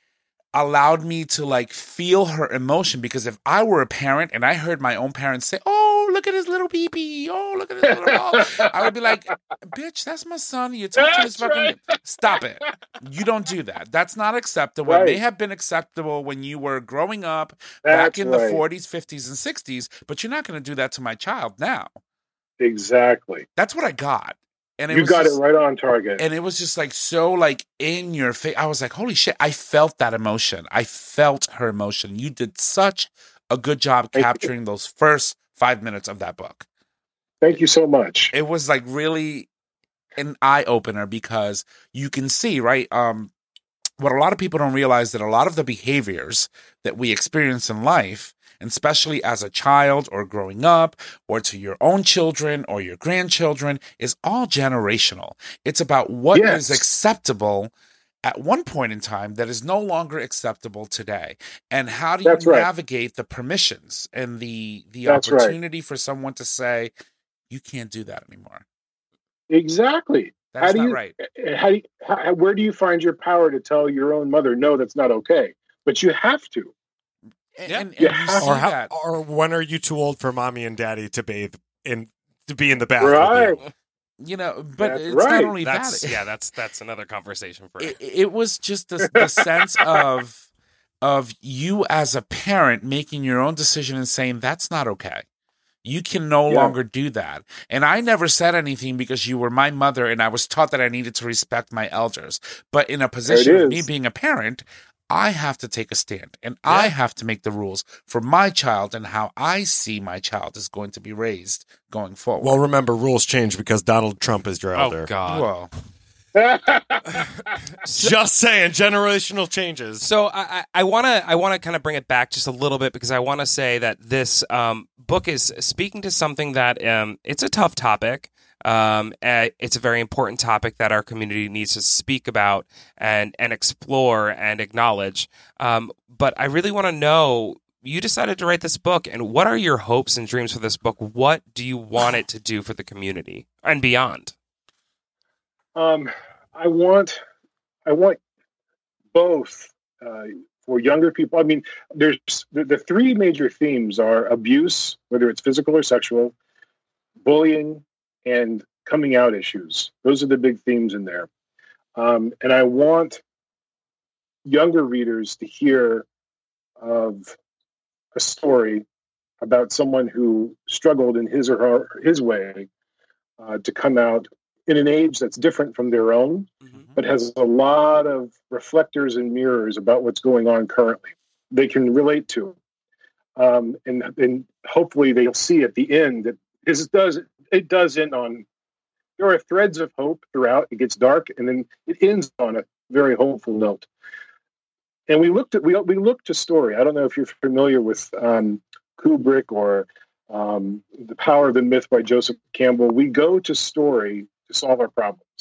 [SPEAKER 4] allowed me to like feel her emotion, because if I were a parent and I heard my own parents say, "Oh, look at his little pee-pee. Oh, look at his little ball," I would be like, "Bitch, that's my son. You talk to his
[SPEAKER 6] That's
[SPEAKER 4] fucking stop it. You don't do that. That's not acceptable. It
[SPEAKER 6] Right.
[SPEAKER 4] may have been acceptable when you were growing up back
[SPEAKER 6] That's
[SPEAKER 4] in the
[SPEAKER 6] right.
[SPEAKER 4] forties, fifties, and sixties, but you're not going to do that to my child now."
[SPEAKER 6] Exactly.
[SPEAKER 4] That's what I got. And it
[SPEAKER 6] You
[SPEAKER 4] was
[SPEAKER 6] got
[SPEAKER 4] just,
[SPEAKER 6] it right on target.
[SPEAKER 4] and it was just like so like in your face. I was like, holy shit, I felt that emotion. I felt her emotion. You did such a good job
[SPEAKER 6] Thank you.
[SPEAKER 4] capturing those first five minutes of that book.
[SPEAKER 6] Thank you so much.
[SPEAKER 4] It was like really an eye opener, because you can see, right? Um, what a lot of people don't realize, that a lot of the behaviors that we experience in life, and especially as a child or growing up, or to your own children or your grandchildren, is all generational. It's about what is
[SPEAKER 6] Yes.
[SPEAKER 4] acceptable at one point in time that is no longer acceptable today. And how do
[SPEAKER 6] That's
[SPEAKER 4] you
[SPEAKER 6] right.
[SPEAKER 4] navigate the permissions and the the
[SPEAKER 6] That's right.
[SPEAKER 4] opportunity for someone to say, you can't do that anymore.
[SPEAKER 6] Exactly.
[SPEAKER 4] That's
[SPEAKER 6] How do
[SPEAKER 4] not
[SPEAKER 6] you-
[SPEAKER 4] right.
[SPEAKER 6] How, do you, how where do you find your power to tell your own mother, no, that's not okay? But you have to.
[SPEAKER 4] And,
[SPEAKER 1] Yeah.
[SPEAKER 4] and, and
[SPEAKER 6] You
[SPEAKER 4] you
[SPEAKER 6] have-
[SPEAKER 4] see
[SPEAKER 2] Or how,
[SPEAKER 4] that.
[SPEAKER 2] or when are you too old for mommy and daddy to bathe in to be in the bath?
[SPEAKER 6] Right.
[SPEAKER 2] With you?
[SPEAKER 4] You know, but
[SPEAKER 6] That's
[SPEAKER 4] it's
[SPEAKER 6] right.
[SPEAKER 4] not only
[SPEAKER 1] That's
[SPEAKER 4] that.
[SPEAKER 1] yeah, that's that's another conversation for
[SPEAKER 4] it, it was just the, the sense of of you as a parent making your own decision and saying that's not okay. You can no
[SPEAKER 6] Yeah.
[SPEAKER 4] longer do that. And I never said anything because you were my mother, and I was taught that I needed to respect my elders. But in a position of me
[SPEAKER 6] is.
[SPEAKER 4] being a parent, I have to take a stand, and I have to make the rules for my child and how I see my child is going to be raised going forward.
[SPEAKER 2] Well, remember, rules change because Donald Trump is your
[SPEAKER 1] Oh
[SPEAKER 2] elder.
[SPEAKER 1] God.
[SPEAKER 4] Well,
[SPEAKER 2] Just saying, generational changes.
[SPEAKER 1] So I I want to I want to kind of bring it back just a little bit, because I want to say that this um, book is speaking to something that um, it's a tough topic. Um, and it's a very important topic that our community needs to speak about and and explore and acknowledge. Um, but I really want to know. You decided to write this book, and what are your hopes and dreams for this book? What do you want it to do for the community and beyond?
[SPEAKER 6] Um, I want, I want both uh, for younger people. I mean, there's the, the three major themes are abuse, whether it's physical or sexual, bullying, and coming out issues. Those are the big themes in there. Um, and I want younger readers to hear of a story about someone who struggled in his or her his way uh, to come out in an age that's different from their own, but has a lot of reflectors and mirrors about what's going on currently. They can relate to, um, and and hopefully they'll see at the end that this does it does end on. There are threads of hope throughout. It gets dark, and then it ends on a very hopeful note. And we looked at we we looked to story. I don't know if you're familiar with um, Kubrick or um, The Power of the Myth by Joseph Campbell. We go to story to solve our problems.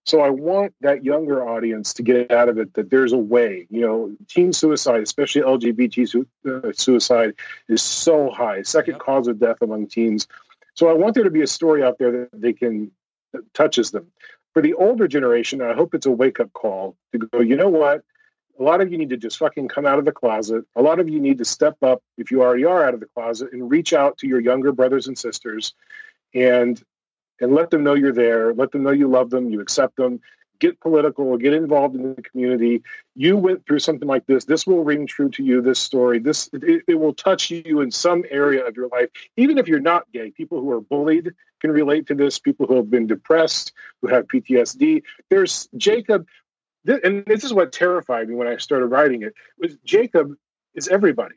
[SPEAKER 6] So I want that younger audience to get out of it that there's a way. You know, teen suicide, especially L G B T su- uh, suicide, is so high, second
[SPEAKER 1] Yep.
[SPEAKER 6] cause of death among teens. So I want there to be a story out there that they can that touches them. For the older generation, I hope it's a wake up call to go, you know what? A lot of you need to just fucking come out of the closet. A lot of you need to step up if you already are out of the closet and reach out to your younger brothers and sisters and and let them know you're there. Let them know you love them, you accept them. Get political, get involved in the community. You went through something like this. This will ring true to you, this story. This it, it will touch you in some area of your life. Even if you're not gay, people who are bullied can relate to this. People who have been depressed, who have P T S D. There's Jacob, th- and this is what terrified me when I started writing it, was Jacob is everybody.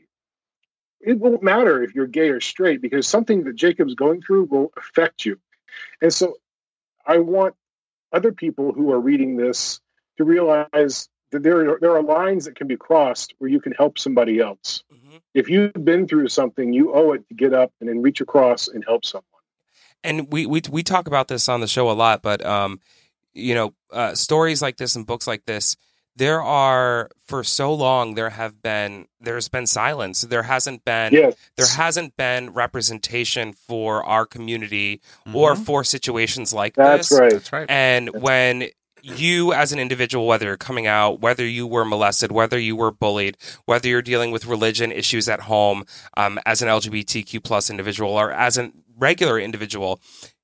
[SPEAKER 6] It won't matter if you're gay or straight because something that Jacob's going through will affect you. And so I want other people who are reading this to realize that there are, there are lines that can be crossed where you can help somebody else.
[SPEAKER 1] Mhm.
[SPEAKER 6] If you've been through something, you owe it to get up and then reach across and help someone.
[SPEAKER 1] And we, we we talk about this on the show a lot, but um, you know, uh, stories like this and books like this, there are for so long there have been there's been silence. There hasn't been
[SPEAKER 6] Yes.
[SPEAKER 1] there hasn't been representation for our community or
[SPEAKER 4] Mhm.
[SPEAKER 1] for situations like
[SPEAKER 6] That's
[SPEAKER 1] this.
[SPEAKER 6] right.
[SPEAKER 4] That's right.
[SPEAKER 1] And when you as an individual, whether you're coming out, whether you were molested, whether you were bullied, whether you're dealing with religion issues at home, um, as an L G B T Q plus individual or as a regular individual,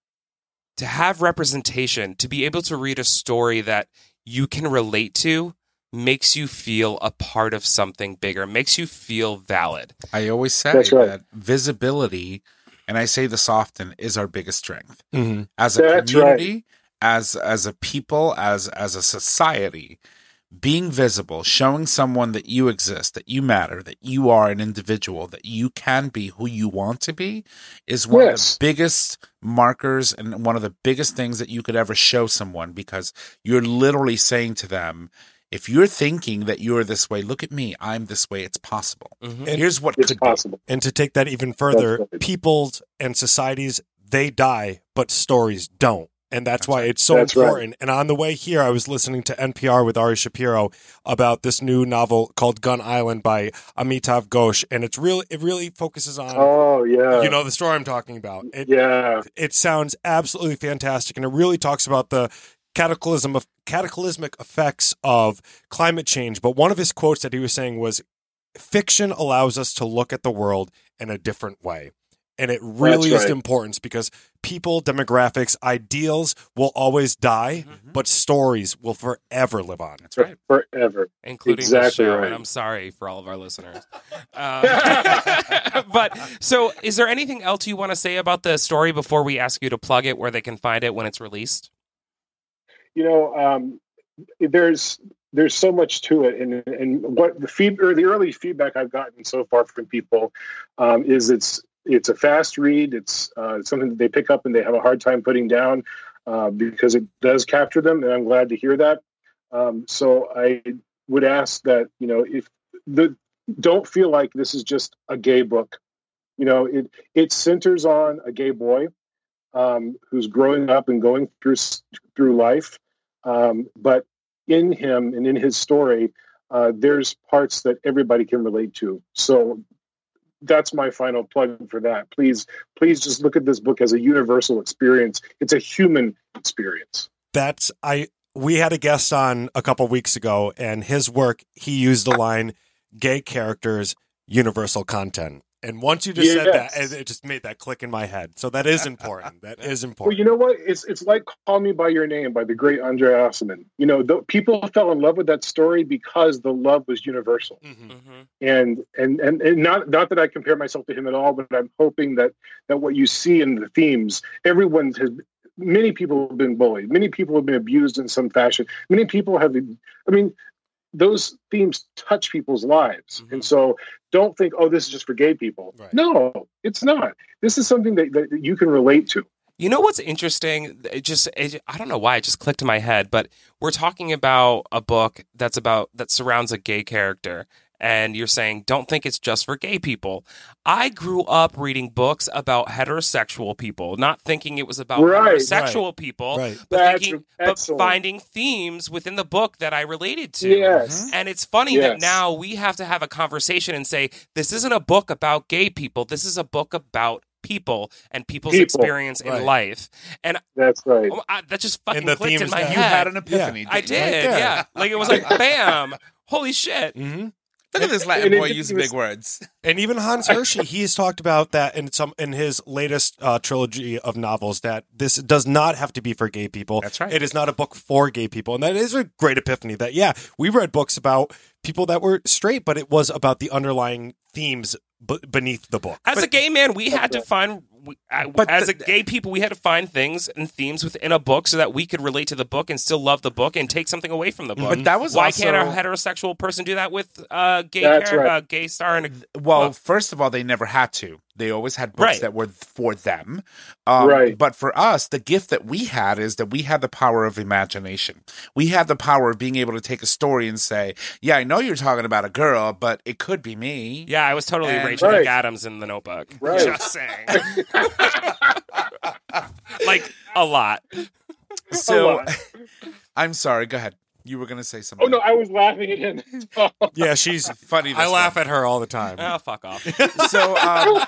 [SPEAKER 1] to have representation, to be able to read a story that you can relate to makes you feel a part of something bigger, makes you feel valid.
[SPEAKER 4] I always say
[SPEAKER 6] That's right.
[SPEAKER 4] that visibility, and I say this often, is our biggest strength.
[SPEAKER 2] Mhm.
[SPEAKER 4] As a
[SPEAKER 6] That's
[SPEAKER 4] community, as as a people, as as a society, being visible, showing someone that you exist, that you matter, that you are an individual, that you can be who you want to be, is one
[SPEAKER 6] Yes.
[SPEAKER 4] of the biggest markers and one of the biggest things that you could ever show someone, because you're literally saying to them, if you're thinking that you're this way, look at me, I'm this way, it's possible.
[SPEAKER 1] Mhm.
[SPEAKER 2] And-
[SPEAKER 4] Here's what
[SPEAKER 6] It's
[SPEAKER 4] could
[SPEAKER 6] possible.
[SPEAKER 2] And to take that even further,
[SPEAKER 6] That's right.
[SPEAKER 2] peoples and societies, they die, but stories don't. And that's,
[SPEAKER 4] That's
[SPEAKER 2] why
[SPEAKER 4] right.
[SPEAKER 2] it's so
[SPEAKER 6] That's right.
[SPEAKER 2] important. And on the way here, I was listening to N P R with Ari Shapiro about this new novel called Gun Island by Amitav Ghosh. And it's really, it really focuses on,
[SPEAKER 6] Oh, yeah.
[SPEAKER 2] you know, the story I'm talking about. It,
[SPEAKER 6] yeah.
[SPEAKER 2] it sounds absolutely fantastic. And it really talks about the cataclysm of cataclysmic effects of climate change. But one of his quotes that he was saying was, fiction allows us to look at the world in a different way. And it really
[SPEAKER 6] That's
[SPEAKER 2] is
[SPEAKER 6] right.
[SPEAKER 2] important because people, demographics, ideals will always die,
[SPEAKER 1] Mhm.
[SPEAKER 2] but stories will forever live on.
[SPEAKER 4] That's right.
[SPEAKER 6] Forever.
[SPEAKER 1] Including
[SPEAKER 6] Exactly
[SPEAKER 1] the show,
[SPEAKER 6] right.
[SPEAKER 1] and I'm sorry for all of our listeners. Uh, but so, is there anything else you want to say about the story before we ask you to plug it, where they can find it when it's released?
[SPEAKER 6] You know, um, there's there's so much to it, and and what the feed or the early feedback I've gotten so far from people um, is it's it's a fast read. It's uh, something that they pick up and they have a hard time putting down uh, because it does capture them, and I'm glad to hear that. Um, so I would ask that, you know, if the don't feel like this is just a gay book. You know, it it centers on a gay boy um, who's growing up and going through through life, um, but in him and in his story, uh, there's parts that everybody can relate to. So that's my final plug for that. Please, please just look at this book as a universal experience. It's a human experience.
[SPEAKER 2] That's I we had a guest on a couple weeks ago, and his work, he used the line gay characters, universal content. And once you just said that,
[SPEAKER 6] Yes.
[SPEAKER 2] it it just made that click in my head. So that is important. That is
[SPEAKER 6] Well,
[SPEAKER 2] important.
[SPEAKER 6] you know what? It's it's like "Call Me by Your Name" by the great Andre Osman. You know, the, people fell in love with that story because the love was universal.
[SPEAKER 2] Mhm.
[SPEAKER 1] Mm-hmm.
[SPEAKER 6] And and and, and not not that I compare myself to him at all, but I'm hoping that that what you see in the themes, everyone has. Many people have been bullied. Many people have been abused in some fashion. Many people have. I mean, those themes touch people's lives,
[SPEAKER 1] Mhm.
[SPEAKER 6] and so don't think, "Oh, this is just for gay people."
[SPEAKER 2] Right.
[SPEAKER 6] No, it's not. This is something that, that you can relate to.
[SPEAKER 1] You know what's interesting? It just it, I don't know why it just clicked in my head, but we're talking about a book that's about that surrounds a gay character, and you're saying, don't think it's just for gay people. I grew up reading books about heterosexual people, not thinking it was about
[SPEAKER 6] Right,
[SPEAKER 1] heterosexual
[SPEAKER 2] right,
[SPEAKER 1] but
[SPEAKER 2] right.
[SPEAKER 1] but
[SPEAKER 6] That's
[SPEAKER 1] thinking, but
[SPEAKER 6] excellent.
[SPEAKER 1] finding themes within the book that I related to.
[SPEAKER 6] Yes.
[SPEAKER 1] And it's funny that
[SPEAKER 6] Yes.
[SPEAKER 1] now we have to have a conversation and say, this isn't a book about gay people. This is a book about people and people's
[SPEAKER 6] People.
[SPEAKER 1] experience in
[SPEAKER 2] Right.
[SPEAKER 1] life. And
[SPEAKER 6] That's right.
[SPEAKER 1] oh, I, that just fucking
[SPEAKER 2] the
[SPEAKER 1] clicked in
[SPEAKER 2] themes
[SPEAKER 1] my
[SPEAKER 2] that-
[SPEAKER 1] head.
[SPEAKER 4] You had an epiphany.
[SPEAKER 1] I
[SPEAKER 4] didn't
[SPEAKER 1] did,
[SPEAKER 4] you?
[SPEAKER 2] there.
[SPEAKER 1] yeah. Like it was like, bam, holy shit.
[SPEAKER 2] Mm-hmm.
[SPEAKER 4] Look at this Latin
[SPEAKER 6] And it
[SPEAKER 4] boy
[SPEAKER 6] didn't
[SPEAKER 4] using
[SPEAKER 6] even-
[SPEAKER 4] big words.
[SPEAKER 2] And even Hans Hershey, he has talked about that in some in his latest uh, trilogy of novels. That this does not have to be for gay people.
[SPEAKER 4] That's right.
[SPEAKER 2] It is not a book for gay people, and that is a great epiphany. That yeah, we read books about people that were straight, but it was about the underlying themes b- beneath the book.
[SPEAKER 1] As a gay man, we had to find, we- uh,
[SPEAKER 4] But
[SPEAKER 1] as
[SPEAKER 4] the-
[SPEAKER 1] a gay people, we had to find things and themes within a book so that we could relate to the book and still love the book and take something away from the book.
[SPEAKER 4] But that was
[SPEAKER 1] Why
[SPEAKER 4] also-
[SPEAKER 1] can't a heterosexual person do that with uh, gay
[SPEAKER 6] That's
[SPEAKER 1] char-
[SPEAKER 6] right.
[SPEAKER 1] uh, gay star and a
[SPEAKER 4] Well,
[SPEAKER 1] Well-
[SPEAKER 4] first of all, they never had to. They always had books
[SPEAKER 1] Right.
[SPEAKER 4] that were for them. Um,
[SPEAKER 6] Right.
[SPEAKER 4] But for us, the gift that we had is that we had the power of imagination. We had the power of being able to take a story and say, yeah, I know you're talking about a girl, but it could be me.
[SPEAKER 1] Yeah, I was totally
[SPEAKER 4] And-
[SPEAKER 1] Rachel
[SPEAKER 6] Right.
[SPEAKER 1] McAdams in The Notebook.
[SPEAKER 6] Right.
[SPEAKER 1] Just saying. Like, a lot.
[SPEAKER 4] So
[SPEAKER 6] lot.
[SPEAKER 4] I'm sorry. Go ahead. You were going to say something.
[SPEAKER 6] Oh no, I was laughing at him.
[SPEAKER 2] Yeah, she's
[SPEAKER 4] Funny.
[SPEAKER 2] I
[SPEAKER 4] this
[SPEAKER 2] laugh
[SPEAKER 4] one.
[SPEAKER 2] at her all the time.
[SPEAKER 1] Oh, fuck off.
[SPEAKER 4] So, um,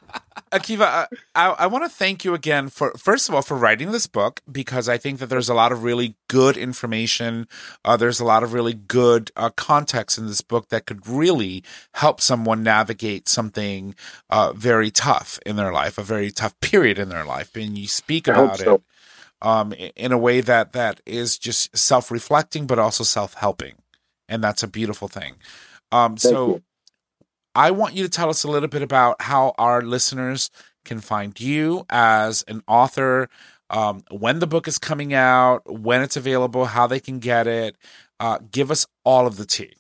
[SPEAKER 4] Akiva, uh, I, I want to thank you again for, first of all, for writing this book, because I think that there's a lot of really good information. Uh, there's a lot of really good uh, context in this book that could really help someone navigate something uh, very tough in their life, a very tough period in their life. And you speak
[SPEAKER 6] I hope
[SPEAKER 4] about
[SPEAKER 6] so.
[SPEAKER 4] it um, in a way that, that is just self-reflecting, but also self-helping. And that's a beautiful thing. Um,
[SPEAKER 6] Thank
[SPEAKER 4] so
[SPEAKER 6] you.
[SPEAKER 4] I want you to tell us a little bit about how our listeners can find you as an author, um, when the book is coming out, when it's available, how they can get it. Uh, give us all of the tea.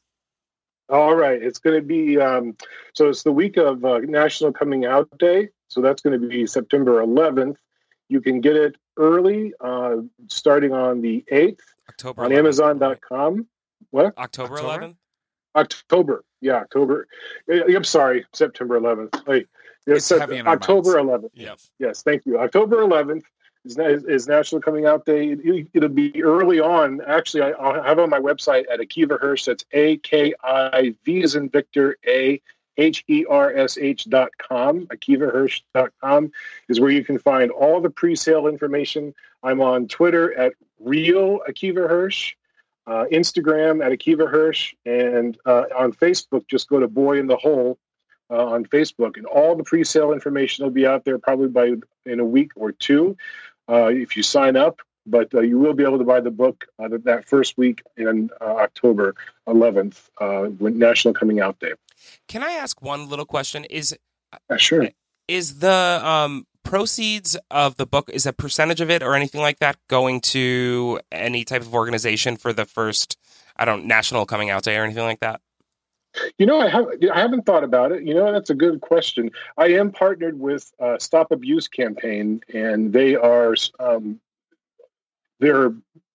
[SPEAKER 6] All right, it's going to be um, so it's the week of uh, National Coming Out Day, so that's going to be September eleventh. You can get it early, uh, starting on the eighth
[SPEAKER 1] October
[SPEAKER 6] on
[SPEAKER 1] eleventh.
[SPEAKER 6] Amazon dot com. What?
[SPEAKER 1] October
[SPEAKER 4] October?
[SPEAKER 1] eleventh?
[SPEAKER 6] October. Yeah, October. eh, I'm sorry, September eleventh. Wait, yes,
[SPEAKER 4] It's
[SPEAKER 6] Sep-
[SPEAKER 4] heavy in our
[SPEAKER 6] October
[SPEAKER 4] minds.
[SPEAKER 6] eleventh.
[SPEAKER 1] Yep.
[SPEAKER 6] Yes, thank you. October eleventh is, na- is National Coming Out Day. It, it'll be early on. Actually, I, I'll have on my website at Akiva Hirsch. That's A K I V as in Victor, A H E R S H dot com. Akiva Hirsch dot com is where you can find all the pre-sale information. I'm on Twitter at Real Akiva Hirsch. Uh, Instagram at Akiva Hirsch, and uh, on Facebook, just go to Boy in the Hole uh, on Facebook, and all the pre-sale information will be out there probably by in a week or two uh, if you sign up. But uh, you will be able to buy the book uh, that, that first week in uh, October eleventh, uh, when National Coming Out Day.
[SPEAKER 1] Can I ask one little question? Is
[SPEAKER 6] Uh, sure.
[SPEAKER 1] is the um, proceeds of the book, is a percentage of it or anything like that going to any type of organization for the first, I don't, National Coming Out Day or anything like that?
[SPEAKER 6] You know, I haven't I haven't thought about it. You know, that's a good question. I am partnered with uh, Stop Abuse Campaign, and they are um, they're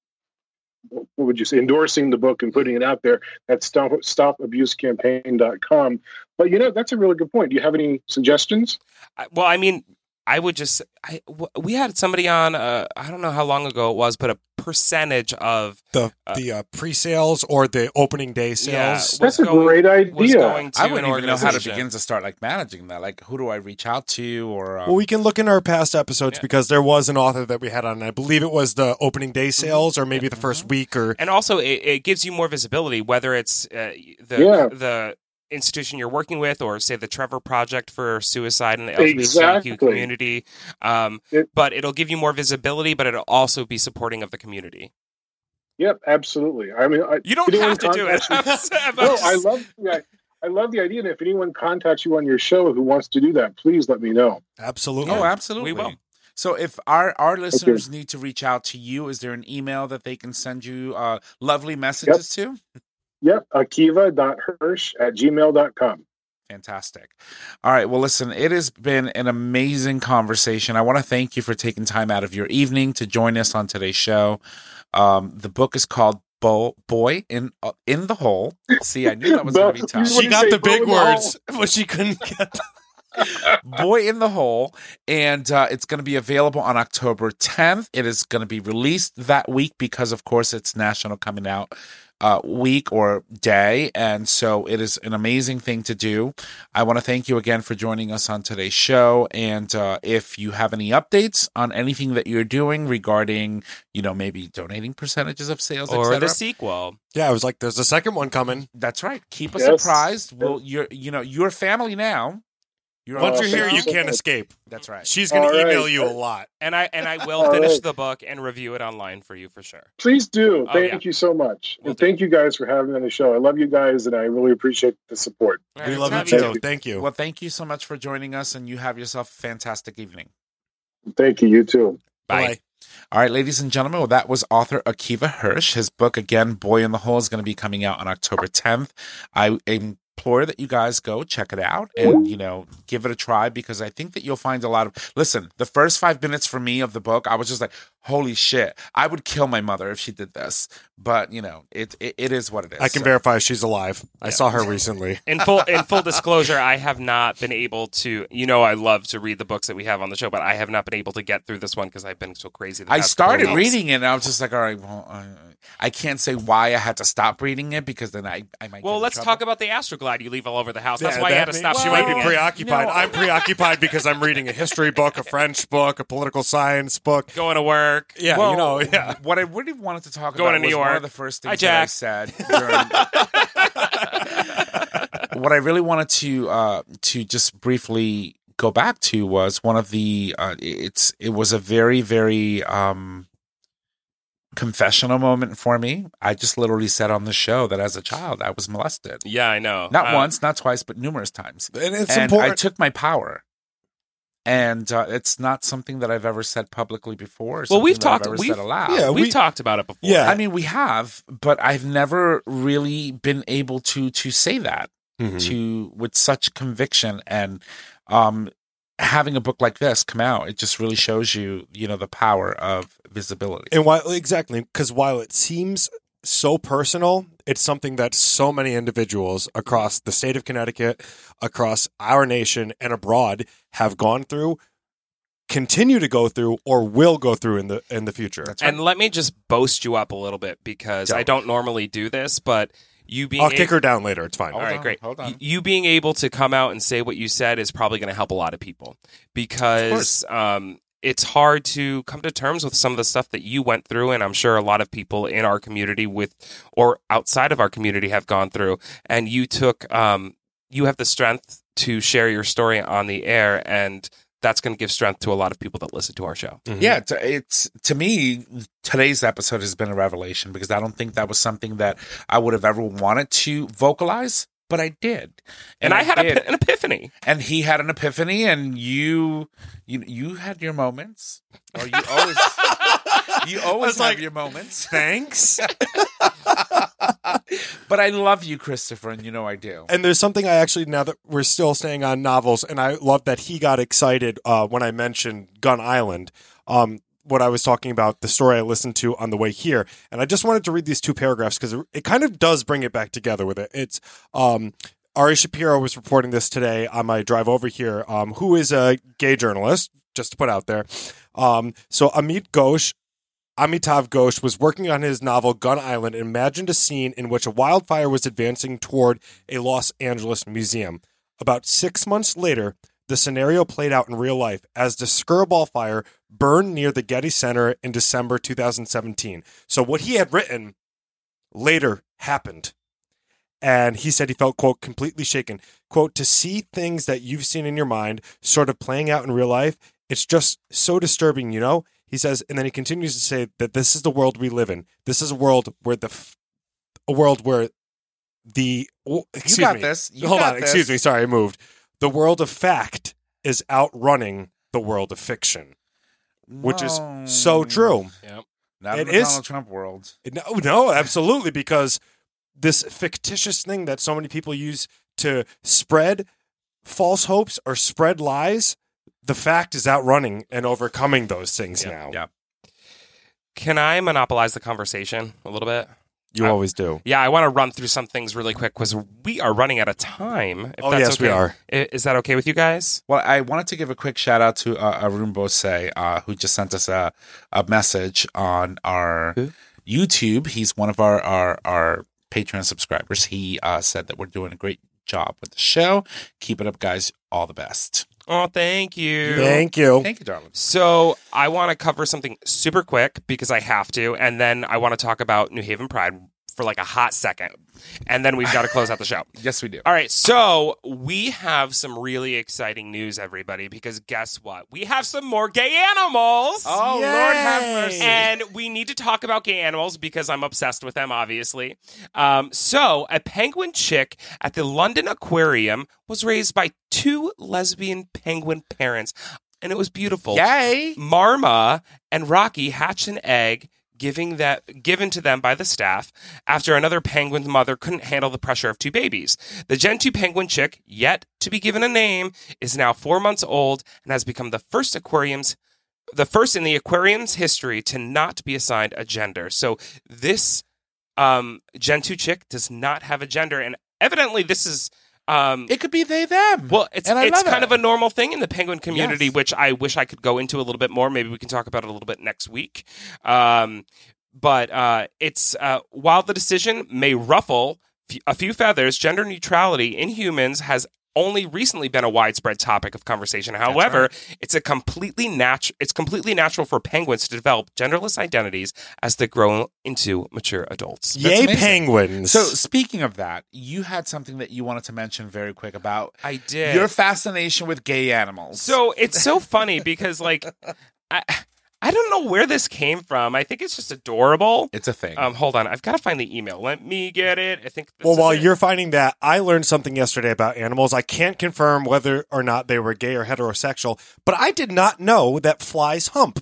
[SPEAKER 6] what would you say endorsing the book and putting it out there at stop stop abuse campaign dot com. But you know, that's a really good point. Do you have any suggestions?
[SPEAKER 1] I, well, I mean, I would just, I, w- we had somebody on, uh, I don't know how long ago it was, but a percentage of,
[SPEAKER 2] The
[SPEAKER 1] Uh,
[SPEAKER 2] the uh, pre-sales or the opening day
[SPEAKER 1] yeah,
[SPEAKER 2] sales.
[SPEAKER 1] was
[SPEAKER 6] That's a
[SPEAKER 1] going-
[SPEAKER 6] great
[SPEAKER 1] was
[SPEAKER 6] idea.
[SPEAKER 1] going to
[SPEAKER 4] I
[SPEAKER 1] an
[SPEAKER 4] wouldn't even know how to
[SPEAKER 1] organization.
[SPEAKER 4] begin to start like managing that. Like, who do I reach out to? Or um,
[SPEAKER 2] Well, we can look in our past episodes
[SPEAKER 1] Yeah.
[SPEAKER 2] because there was an author that we had on. And I believe it was the opening day sales or maybe the first week or
[SPEAKER 1] And also, it, it gives you more visibility, whether it's uh, the
[SPEAKER 6] Yeah.
[SPEAKER 1] the institution you're working with, or say the Trevor Project for suicide in the L G B T Q
[SPEAKER 6] Exactly.
[SPEAKER 1] community. Um,
[SPEAKER 6] It-
[SPEAKER 1] but it'll give you more visibility, but it'll also be supporting of the community.
[SPEAKER 6] Yep, absolutely. I mean, I,
[SPEAKER 1] You don't
[SPEAKER 6] anyone
[SPEAKER 1] have to do it.
[SPEAKER 6] contacts me-
[SPEAKER 1] I'm
[SPEAKER 6] No,
[SPEAKER 1] just-
[SPEAKER 6] I love yeah, I love the idea. And if anyone contacts you on your show who wants to do that, please let me know.
[SPEAKER 2] absolutely.
[SPEAKER 4] Oh, absolutely.
[SPEAKER 1] We will.
[SPEAKER 4] So if our, our listeners need to reach out to you, is there an email that they can send you uh, lovely messages to?
[SPEAKER 6] Yep, akiva dot hirsch at gmail dot com.
[SPEAKER 4] Fantastic. All right. Well, listen, it has been an amazing conversation. I want to thank you for taking time out of your evening to join us on today's show. Um, the book is called Bo- Boy in uh, in the Hole. See, I knew that was going to be tough.
[SPEAKER 6] You
[SPEAKER 2] She
[SPEAKER 6] wouldn't
[SPEAKER 2] got
[SPEAKER 6] say
[SPEAKER 2] the big
[SPEAKER 6] Bow in the Hole.
[SPEAKER 2] words, but she couldn't get.
[SPEAKER 4] Boy in the Hole, and uh, it's going to be available on October tenth. It is going to be released that week because, of course, it's National Coming Out uh, Week or Day, and so it is an amazing thing to do. I want to thank you again for joining us on today's show, and uh, if you have any updates on anything that you're doing regarding, you know, maybe donating percentages of sales, et
[SPEAKER 1] Or
[SPEAKER 4] cetera,
[SPEAKER 1] the sequel.
[SPEAKER 2] Yeah, I was like, "There's a second one coming."
[SPEAKER 4] that's right. Keep us
[SPEAKER 6] Yes.
[SPEAKER 4] surprised. We'll, you're, you know, you're family now. You're
[SPEAKER 2] Once
[SPEAKER 6] Oh,
[SPEAKER 2] you're
[SPEAKER 6] thank
[SPEAKER 2] here,
[SPEAKER 6] you
[SPEAKER 2] you
[SPEAKER 6] so
[SPEAKER 2] can't
[SPEAKER 6] much.
[SPEAKER 2] escape.
[SPEAKER 4] That's right.
[SPEAKER 2] She's going
[SPEAKER 6] All
[SPEAKER 2] to email
[SPEAKER 6] right.
[SPEAKER 2] you a lot.
[SPEAKER 1] And I and I will
[SPEAKER 6] All
[SPEAKER 1] finish
[SPEAKER 6] right.
[SPEAKER 1] the book and review it online for you for sure.
[SPEAKER 6] Please do.
[SPEAKER 1] Oh,
[SPEAKER 6] Thank
[SPEAKER 1] yeah.
[SPEAKER 6] you so much.
[SPEAKER 1] Will
[SPEAKER 6] and
[SPEAKER 1] do.
[SPEAKER 6] thank you guys for having me on the show. I love you guys, and I really appreciate the support.
[SPEAKER 1] All
[SPEAKER 2] We
[SPEAKER 1] right,
[SPEAKER 2] love you
[SPEAKER 1] have
[SPEAKER 2] too.
[SPEAKER 6] Thank you.
[SPEAKER 2] Thank you.
[SPEAKER 4] Well, thank you so much for joining us, and you have yourself a fantastic evening.
[SPEAKER 6] Thank you. You too.
[SPEAKER 1] Bye.
[SPEAKER 2] Bye.
[SPEAKER 4] All right, ladies and gentlemen, well, that was author Akiva Hirsch. His book, again, Boy in the Hole, is going to be coming out on October tenth. I implore that you guys go check it out and, you know, give it a try, because I think that you'll find a lot of... Listen, the first five minutes for me of the book, I was just like, holy shit, I would kill my mother if she did this. But, you know, it it, it is what it is.
[SPEAKER 2] I can
[SPEAKER 4] So-
[SPEAKER 2] verify she's alive. I saw her recently.
[SPEAKER 1] In full in full disclosure, I have not been able to. You know, I love to read the books that we have on the show, but I have not been able to get through this one because I've been so crazy. The
[SPEAKER 4] I
[SPEAKER 1] past couple
[SPEAKER 4] started
[SPEAKER 1] of weeks.
[SPEAKER 4] reading it, and I was just like, all right, well, I, I can't say why I had to stop reading it, because then I, I might
[SPEAKER 1] Well,
[SPEAKER 4] get in
[SPEAKER 1] let's
[SPEAKER 4] trouble.
[SPEAKER 1] talk about the Astroglide you leave all over the house. That's
[SPEAKER 2] Yeah,
[SPEAKER 1] why you had
[SPEAKER 2] that
[SPEAKER 1] to stop.
[SPEAKER 2] She might be
[SPEAKER 1] reading it.
[SPEAKER 2] preoccupied.
[SPEAKER 4] No.
[SPEAKER 2] I'm preoccupied because I'm reading a history book, a French book, a political science book.
[SPEAKER 1] Going to work.
[SPEAKER 2] Yeah,
[SPEAKER 4] Well,
[SPEAKER 2] you know, yeah.
[SPEAKER 4] What I really wanted to talk
[SPEAKER 1] Going
[SPEAKER 4] about
[SPEAKER 1] to New
[SPEAKER 4] was one
[SPEAKER 1] York.
[SPEAKER 4] of the first
[SPEAKER 1] Hi,
[SPEAKER 4] things that I
[SPEAKER 1] Jack.
[SPEAKER 4] said during. What I really wanted to uh, to just briefly go back to was one of the. Uh, it's it was a very very um, confessional moment for me. I just literally said on the show that as a child I was molested,
[SPEAKER 1] Yeah, I know.
[SPEAKER 4] not
[SPEAKER 1] Uh,
[SPEAKER 4] once, not twice, but numerous times.
[SPEAKER 2] And it's
[SPEAKER 4] and
[SPEAKER 2] important.
[SPEAKER 4] I took my power. And uh, it's not something that I've ever said publicly before. Or
[SPEAKER 1] Well, we've
[SPEAKER 4] something that I've
[SPEAKER 1] talked-
[SPEAKER 4] ever
[SPEAKER 1] we've-
[SPEAKER 4] said aloud.
[SPEAKER 2] Yeah,
[SPEAKER 1] We've
[SPEAKER 2] we-
[SPEAKER 1] talked about it before.
[SPEAKER 2] Yeah.
[SPEAKER 4] I mean, we have, but I've never really been able to to say that
[SPEAKER 2] Mhm.
[SPEAKER 4] to with such conviction. And um, having a book like this come out, it just really shows you, you know, the power of visibility.
[SPEAKER 2] And while exactly, because while it seems so personal, it's something that so many individuals across the state of Connecticut, across our nation, and abroad have gone through, continue to go through, or will go through in the in the future.
[SPEAKER 4] That's right.
[SPEAKER 1] And let me just boast you up a little bit because
[SPEAKER 2] Go.
[SPEAKER 1] I don't normally do this, but you being
[SPEAKER 2] I'll
[SPEAKER 1] a-
[SPEAKER 2] kick her down later. It's fine.
[SPEAKER 4] Hold
[SPEAKER 1] All right,
[SPEAKER 4] on,
[SPEAKER 1] great.
[SPEAKER 4] hold on.
[SPEAKER 1] Y- You being able to come out and say what you said is probably going to help a lot of people because um, it's hard to come to terms with some of the stuff that you went through, and I'm sure a lot of people in our community with or outside of our community have gone through. And you took, um, you have the strength to share your story on the air, and that's going to give strength to a lot of people that listen to our show.
[SPEAKER 4] Yeah, it's, it's to me, today's episode has been a revelation because I don't think that was something that I would have ever wanted to vocalize, but I did.
[SPEAKER 1] And, I had
[SPEAKER 4] did.
[SPEAKER 1] a, an epiphany.
[SPEAKER 4] And he had an epiphany, and you, you, you had your moments, or you always, you always
[SPEAKER 2] was
[SPEAKER 4] have
[SPEAKER 2] like-
[SPEAKER 4] your moments.
[SPEAKER 2] Thanks.
[SPEAKER 4] But I love you, Christopher, and you know I do.
[SPEAKER 2] And there's something I actually, now that we're still staying on novels, and I love that he got excited uh, when I mentioned Gun Island. Um, what I was talking about, the story I listened to on the way here. And I just wanted to read these two paragraphs because it, it kind of does bring it back together with it. It's um, Ari Shapiro was reporting this today on my drive over here, um, who is a gay journalist, just to put out there. Um, so Amit Ghosh, Amitav Ghosh was working on his novel Gun Island and imagined a scene in which a wildfire was advancing toward a Los Angeles museum. About six months later, the scenario played out in real life as the Skirball fire burned near the Getty Center in December two thousand seventeen. So what he had written later happened. And he said he felt, quote, completely shaken. Quote, to see things that you've seen in your mind sort of playing out in real life, it's just so disturbing, you know? He says, and then he continues to say that this is the world we live in. This is a world where the, f- a world where the, oh, excuse
[SPEAKER 4] you got
[SPEAKER 2] me.
[SPEAKER 4] this. You
[SPEAKER 2] Hold
[SPEAKER 4] got
[SPEAKER 2] on,
[SPEAKER 4] this.
[SPEAKER 2] excuse me. Sorry, I moved. The world of fact is outrunning the world of fiction, which is so true.
[SPEAKER 4] Not
[SPEAKER 2] It
[SPEAKER 4] in the
[SPEAKER 2] is-
[SPEAKER 4] Donald Trump world.
[SPEAKER 2] No, no, absolutely, because this fictitious thing that so many people use to spread false hopes or spread lies, the fact is outrunning and overcoming those things
[SPEAKER 1] Yeah,
[SPEAKER 2] now.
[SPEAKER 4] yeah.
[SPEAKER 1] Can I monopolize the conversation a little bit?
[SPEAKER 2] You
[SPEAKER 1] Uh,
[SPEAKER 2] always do.
[SPEAKER 1] Yeah, I want to run through some things really quick because we are running out of time. If
[SPEAKER 2] Oh,
[SPEAKER 1] that's
[SPEAKER 2] yes, we
[SPEAKER 1] okay.
[SPEAKER 2] are.
[SPEAKER 1] I- Is that okay with you guys?
[SPEAKER 4] Well, I wanted to give a quick shout out to uh, Arun Bose, uh, who just sent us a, a message on our
[SPEAKER 1] Who?
[SPEAKER 4] YouTube. He's one of our, our, our Patreon subscribers. He uh, said that we're doing a great job with the show. Keep it up, guys. All the best.
[SPEAKER 1] Oh, thank you.
[SPEAKER 2] Thank you.
[SPEAKER 4] Thank you, darling.
[SPEAKER 1] So I want to cover something super quick because I have to, and then I want to talk about New Haven Pride for like a hot second, and then we've got to close out the show.
[SPEAKER 4] Yes, we do.
[SPEAKER 1] All right, so we have some really exciting news, everybody, because guess what? We have some more gay animals.
[SPEAKER 4] Oh,
[SPEAKER 2] Yay!
[SPEAKER 4] Lord have mercy.
[SPEAKER 1] And we need to talk about gay animals because I'm obsessed with them, obviously. Um, so, a penguin chick at the London Aquarium was raised by two lesbian penguin parents, and it was beautiful.
[SPEAKER 4] Yay!
[SPEAKER 1] Marma and Rocky hatched an egg giving that given to them by the staff after another penguin's mother couldn't handle the pressure of two babies. The Gen two penguin chick, yet to be given a name, is now four months old and has become the first aquarium's the first in the aquarium's history to not be assigned a gender. So this um, Gen two chick does not have a gender, and evidently this is um,
[SPEAKER 4] It could be they, them.
[SPEAKER 1] well, it's
[SPEAKER 4] And I
[SPEAKER 1] it's
[SPEAKER 4] love
[SPEAKER 1] kind
[SPEAKER 4] it.
[SPEAKER 1] of a normal thing in the penguin community,
[SPEAKER 4] Yes.
[SPEAKER 1] which I wish I could go into a little bit more. Maybe we can talk about it a little bit next week. Um, but uh, it's uh, while the decision may ruffle f- a few feathers, gender neutrality in humans has only recently been a widespread topic of conversation. However, it's a completely natu- it's completely natural for penguins to develop genderless identities as they grow into mature adults.
[SPEAKER 2] Yay,
[SPEAKER 4] amazing.
[SPEAKER 2] penguins.
[SPEAKER 4] So, speaking of that, you had something that you wanted to mention very quick about
[SPEAKER 1] I did.
[SPEAKER 4] your fascination with gay animals.
[SPEAKER 1] So it's so funny because, like, I I don't know where this came from. I think it's just adorable.
[SPEAKER 4] it's a thing.
[SPEAKER 1] Um, hold on, I've got to find the email. Let me get it. I think. This
[SPEAKER 2] well,
[SPEAKER 1] is
[SPEAKER 2] while
[SPEAKER 1] it.
[SPEAKER 2] you're finding that, I learned something yesterday about animals. I can't confirm whether or not they were gay or heterosexual, but I did not know that flies hump.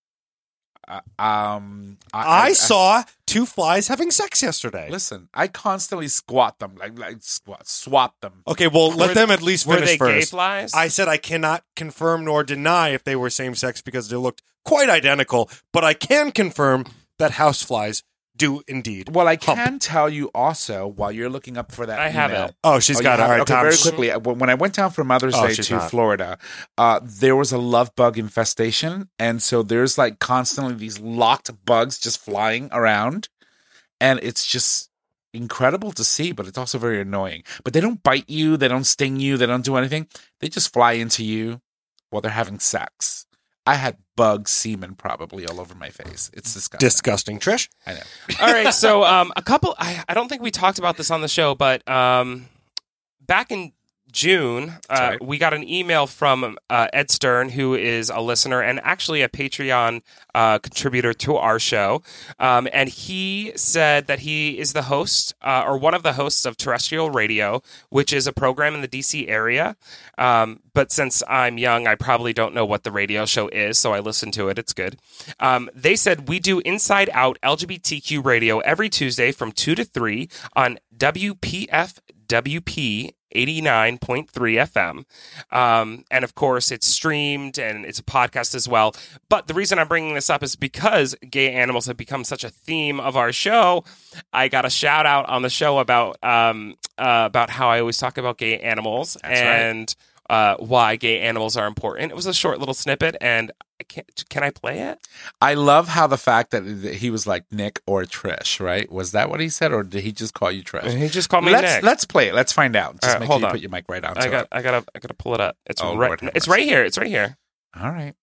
[SPEAKER 4] Uh, um,
[SPEAKER 2] I, saw two flies having sex yesterday.
[SPEAKER 4] Listen, I constantly squat them, like like squat, swat them.
[SPEAKER 2] Okay, well, let
[SPEAKER 1] Were-
[SPEAKER 2] them at least
[SPEAKER 1] were
[SPEAKER 2] finish
[SPEAKER 1] they gay
[SPEAKER 2] first.
[SPEAKER 1] flies?
[SPEAKER 2] I said I cannot confirm nor deny if they were same sex because they looked quite identical, but I can confirm that houseflies do indeed.
[SPEAKER 4] Well, I
[SPEAKER 2] hump.
[SPEAKER 4] can tell you also while you're looking up for that.
[SPEAKER 1] I have
[SPEAKER 4] email-
[SPEAKER 1] it.
[SPEAKER 2] Oh, she's
[SPEAKER 4] Oh,
[SPEAKER 2] got
[SPEAKER 4] you
[SPEAKER 2] it.
[SPEAKER 4] have
[SPEAKER 2] All right,
[SPEAKER 4] okay,
[SPEAKER 2] Tom.
[SPEAKER 4] very quickly. uh, When I went down for Mother's
[SPEAKER 2] Oh,
[SPEAKER 4] Day
[SPEAKER 2] she's
[SPEAKER 4] to
[SPEAKER 2] not.
[SPEAKER 4] Florida, uh, there was a love bug infestation, and so there's like constantly these locked bugs just flying around, and it's just incredible to see, but it's also very annoying. But they don't bite you, they don't sting you, they don't do anything. They just fly into you while they're having sex. I had bug semen probably all over my face. It's disgusting.
[SPEAKER 2] Disgusting. Trish?
[SPEAKER 4] I know.
[SPEAKER 1] All right, so um, a couple. I, I don't think we talked about this on the show, but um, back in June, uh,
[SPEAKER 4] right.
[SPEAKER 1] we got an email from uh, Ed Stern, who is a listener and actually a Patreon uh, contributor to our show. Um, and he said that he is the host uh, or one of the hosts of Terrestrial Radio, which is a program in the D C area. Um, but since I'm young, I probably don't know what the radio show is, so I listen to it. It's good. Um, they said we do Inside Out L G B T Q radio every Tuesday from two to three on W P F W P eighty-nine point three F M. Um, and of course, it's streamed and it's a podcast as well. But the reason I'm bringing this up is because gay animals have become such a theme of our show. I got a shout out on the show about um, uh, about how I always talk about gay animals
[SPEAKER 4] That's
[SPEAKER 1] and uh, why gay animals are important. It was a short little snippet, and I can't, can I play it?
[SPEAKER 4] I love how the fact that he was like Nick or Trish, right? Was that what he said, or did he just call you Trish?
[SPEAKER 1] He just called me
[SPEAKER 4] let's
[SPEAKER 1] Nick.
[SPEAKER 4] let's play it. Let's find out. Just
[SPEAKER 1] All right,
[SPEAKER 4] make
[SPEAKER 1] hold
[SPEAKER 4] sure you
[SPEAKER 1] on.
[SPEAKER 4] put your mic right onto
[SPEAKER 1] I got,
[SPEAKER 4] it.
[SPEAKER 1] I gotta, I gotta pull it up. It's
[SPEAKER 4] Oh,
[SPEAKER 1] right,
[SPEAKER 4] Lord have
[SPEAKER 1] it's
[SPEAKER 4] mercy.
[SPEAKER 1] right here. It's right here.
[SPEAKER 4] All right,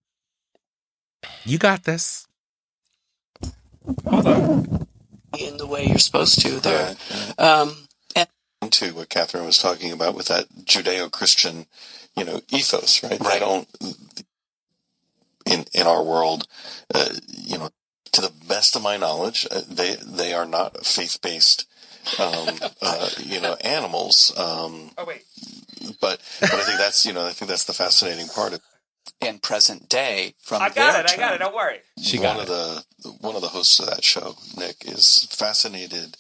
[SPEAKER 4] you got this.
[SPEAKER 1] Hold on.
[SPEAKER 7] In the way you're supposed to there. Um, and
[SPEAKER 8] to what Catherine was talking about with that Judeo-Christian, you know, ethos, right? They don't, in in our world, uh, you know, to the best of my knowledge, uh, they they are not faith-based, um, uh, you know, animals. Um,
[SPEAKER 1] Oh wait.
[SPEAKER 8] but but I think that's you know I think that's the fascinating part of
[SPEAKER 7] in present day, from
[SPEAKER 1] I got
[SPEAKER 7] their
[SPEAKER 1] it. I got it.
[SPEAKER 7] term-
[SPEAKER 1] Don't worry.
[SPEAKER 4] She
[SPEAKER 8] one
[SPEAKER 4] got
[SPEAKER 8] of
[SPEAKER 4] it.
[SPEAKER 8] the one of the hosts of that show. Nick is fascinated.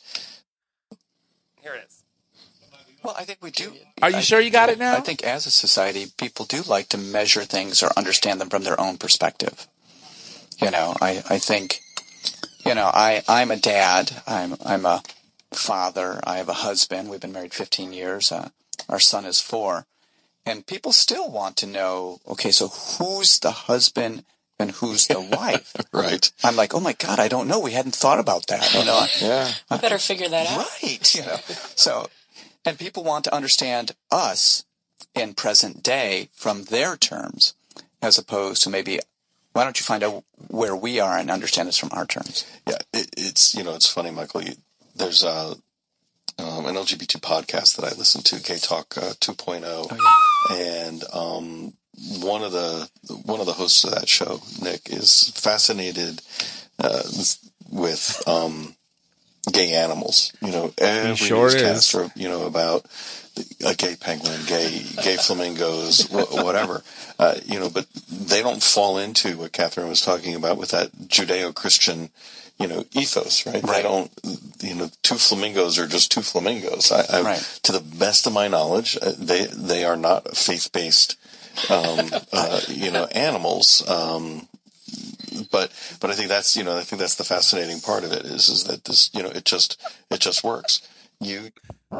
[SPEAKER 1] Here it is.
[SPEAKER 7] Well, I think we do.
[SPEAKER 4] Are you
[SPEAKER 7] I-
[SPEAKER 4] sure you got it now?
[SPEAKER 7] I think as a society, people do like to measure things or understand them from their own perspective. You know, I, I think, you know, I, I'm a dad. I'm I'm a father. I have a husband. We've been married fifteen years. Uh, our son is four. And people still want to know, okay, so who's the husband and who's the wife?
[SPEAKER 8] Right.
[SPEAKER 7] I'm like, oh my God, I don't know. We hadn't thought about that. You know,
[SPEAKER 8] Yeah.
[SPEAKER 9] We better figure that out.
[SPEAKER 7] right. You know, so, and people want to understand us in present day from their terms, as opposed to maybe, why don't you find out where we are and understand us from our terms?
[SPEAKER 8] Yeah. It, it's, you know, it's funny, Michael. You, there's uh, um, an L G B T podcast that I listen to, Gay Talk uh, two point oh.
[SPEAKER 7] Oh, yeah.
[SPEAKER 8] And um, one of the one of the hosts of that show, Nick, is fascinated uh, with um, gay animals. You know, every
[SPEAKER 4] sure
[SPEAKER 8] newscast,
[SPEAKER 4] is.
[SPEAKER 8] or, you know, about a gay penguin, gay gay flamingos, wh- whatever. Uh, you know, but they don't fall into what Catherine was talking about with that Judeo-Christian, you know, ethos, right? They
[SPEAKER 7] Right.
[SPEAKER 8] don't, you know, two flamingos are just two flamingos. I, I
[SPEAKER 7] Right.
[SPEAKER 8] To the best of my knowledge, uh, they they are not faith-based, um, uh, you know, animals. Um, but but I think that's you know I think that's the fascinating part of it is is that this you know it just it just works. You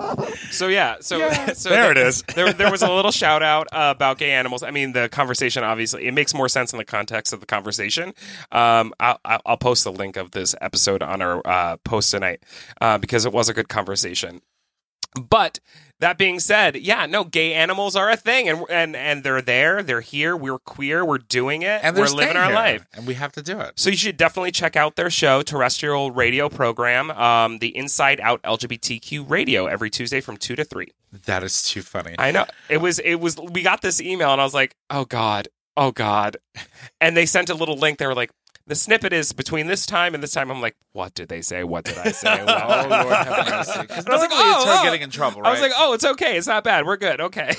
[SPEAKER 1] So yeah, so, so
[SPEAKER 2] There it is.
[SPEAKER 1] there, there was a little shout out uh, about gay animals. I mean, the conversation obviously it makes more sense in the context of the conversation. Um, I'll, I'll I'll post the link of this episode on our uh, post tonight uh, because it was a good conversation. But that being said, yeah, no, gay animals are a thing, and and and they're there, they're here. We're queer, we're doing it,
[SPEAKER 4] And
[SPEAKER 1] we're
[SPEAKER 4] they're
[SPEAKER 1] living
[SPEAKER 4] staying
[SPEAKER 1] our
[SPEAKER 4] here,
[SPEAKER 1] life.
[SPEAKER 4] and we have to do it.
[SPEAKER 1] So you should definitely check out their show, terrestrial radio program, um, the Inside Out L G B T Q Radio, every Tuesday from two to three.
[SPEAKER 4] That is too funny.
[SPEAKER 1] I know it was. It was. We got this email, and I was like, "Oh God, oh God," and they sent a little link. They were like, "The snippet is between this time and this time." I'm like, "What did they say? What did I say?" What?
[SPEAKER 4] Oh, Lord have mercy. Because
[SPEAKER 1] I was like,
[SPEAKER 4] normally it's her
[SPEAKER 1] oh,
[SPEAKER 4] getting in trouble,
[SPEAKER 1] I was
[SPEAKER 4] right?
[SPEAKER 1] like, "Oh, it's okay. It's not bad. We're good. Okay."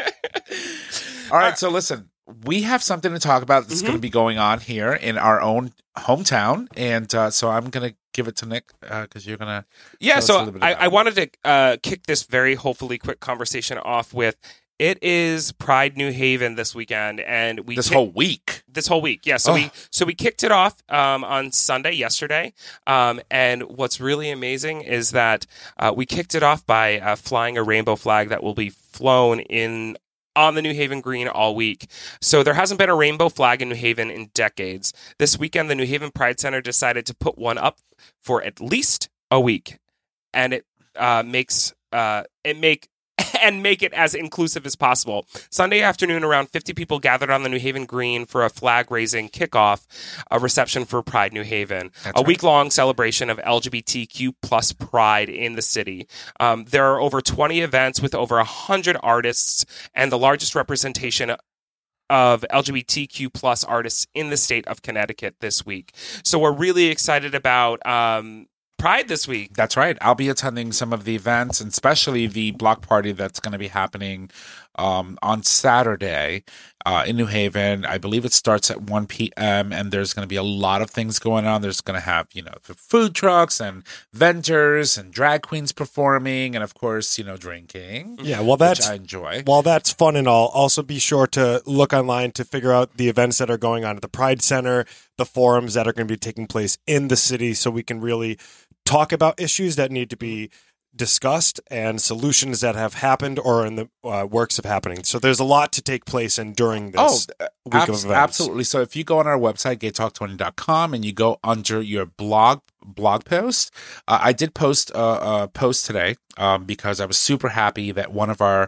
[SPEAKER 4] All right, so listen, we have something to talk about that's
[SPEAKER 1] Mm-hmm.
[SPEAKER 4] going to be going on here in our own hometown, and uh, so I'm going to give it to Nick because you're going to.
[SPEAKER 1] Yeah,
[SPEAKER 4] Tell us a
[SPEAKER 1] so
[SPEAKER 4] little bit
[SPEAKER 1] I,
[SPEAKER 4] about
[SPEAKER 1] I
[SPEAKER 4] it.
[SPEAKER 1] wanted to uh, kick this very hopefully quick conversation off with it is Pride New Haven this weekend, and we
[SPEAKER 4] This
[SPEAKER 1] kick-
[SPEAKER 4] whole week.
[SPEAKER 1] this whole week. Yeah, so
[SPEAKER 4] Oh.
[SPEAKER 1] we so we kicked it off um, on Sunday yesterday, um, and what's really amazing is that uh, we kicked it off by uh, flying a rainbow flag that will be flown in. On the New Haven Green all week. So there hasn't been a rainbow flag in New Haven in decades. This weekend, the New Haven Pride Center decided to put one up for at least a week, and it uh, makes uh, it make and make it as inclusive as possible. Sunday afternoon, around fifty people gathered on the New Haven Green for a flag raising kickoff, a reception for Pride New Haven,
[SPEAKER 4] That's
[SPEAKER 1] a
[SPEAKER 4] right.
[SPEAKER 1] week long celebration of L G B T Q plus pride in the city. Um, there are over twenty events with over one hundred artists and the largest representation of L G B T Q plus artists in the state of Connecticut this week. So we're really excited about um, Pride this week.
[SPEAKER 4] That's right. I'll be attending some of the events, and especially the block party that's going to be happening um, on Saturday uh, in New Haven. I believe it starts at one p.m. and there's going to be a lot of things going on. There's going to have, you know, food trucks and vendors and drag queens performing, and of course, you know, drinking.
[SPEAKER 2] Yeah, well,
[SPEAKER 4] which
[SPEAKER 2] that's
[SPEAKER 4] I enjoy.
[SPEAKER 2] while that's fun and all. Also, be sure to look online to figure out the events that are going on at the Pride Center, the forums that are going to be taking place in the city, so we can really talk about issues that need to be discussed and solutions that have happened or in the uh, works of happening. So there's a lot to take place in during this
[SPEAKER 4] Oh,
[SPEAKER 2] week
[SPEAKER 4] abs-
[SPEAKER 2] of events.
[SPEAKER 4] absolutely. So if you go on our website, gay talk twenty dot com, and you go under your blog blog post, uh, I did post a, a post today um, because I was super happy that one of our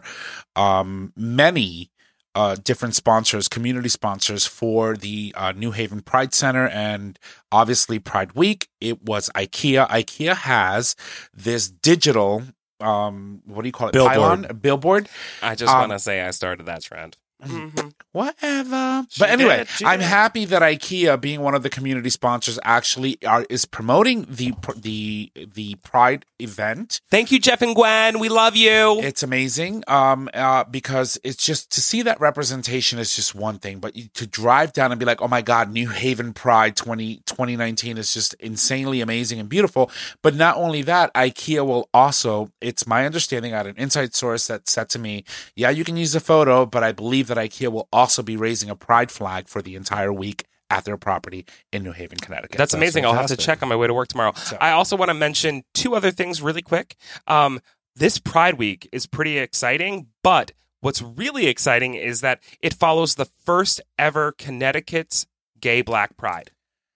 [SPEAKER 4] um, many uh, different sponsors, community sponsors for the uh, New Haven Pride Center and obviously Pride Week, it was IKEA. IKEA has this digital, um, what do you call it?
[SPEAKER 2] Billboard.
[SPEAKER 4] Pylon? A billboard.
[SPEAKER 1] I just
[SPEAKER 4] Um,
[SPEAKER 1] want to say I started that trend. Mhm.
[SPEAKER 4] Whatever.
[SPEAKER 1] She
[SPEAKER 4] But anyway,
[SPEAKER 1] did, she
[SPEAKER 4] I'm
[SPEAKER 1] did.
[SPEAKER 4] happy that IKEA, being one of the community sponsors, actually are, is promoting the the the Pride event.
[SPEAKER 1] Thank you, Jeff and Gwen. We love you.
[SPEAKER 4] It's amazing, um, uh, because it's just to see that representation is just one thing, but you, to drive down and be like, oh my God, New Haven Pride twenty, twenty nineteen is just insanely amazing and beautiful. But not only that, IKEA will also, it's my understanding, I had an inside source that said to me, yeah, you can use the photo, but I believe that IKEA will also be raising a pride flag for the entire week at their property in New Haven, Connecticut.
[SPEAKER 1] That's amazing. I'll have to check on my way to work tomorrow.
[SPEAKER 4] So-
[SPEAKER 1] I also want to mention two other things really quick. Um, this Pride Week is pretty exciting, but what's really exciting is that it follows the first ever Connecticut's Gay Black Pride.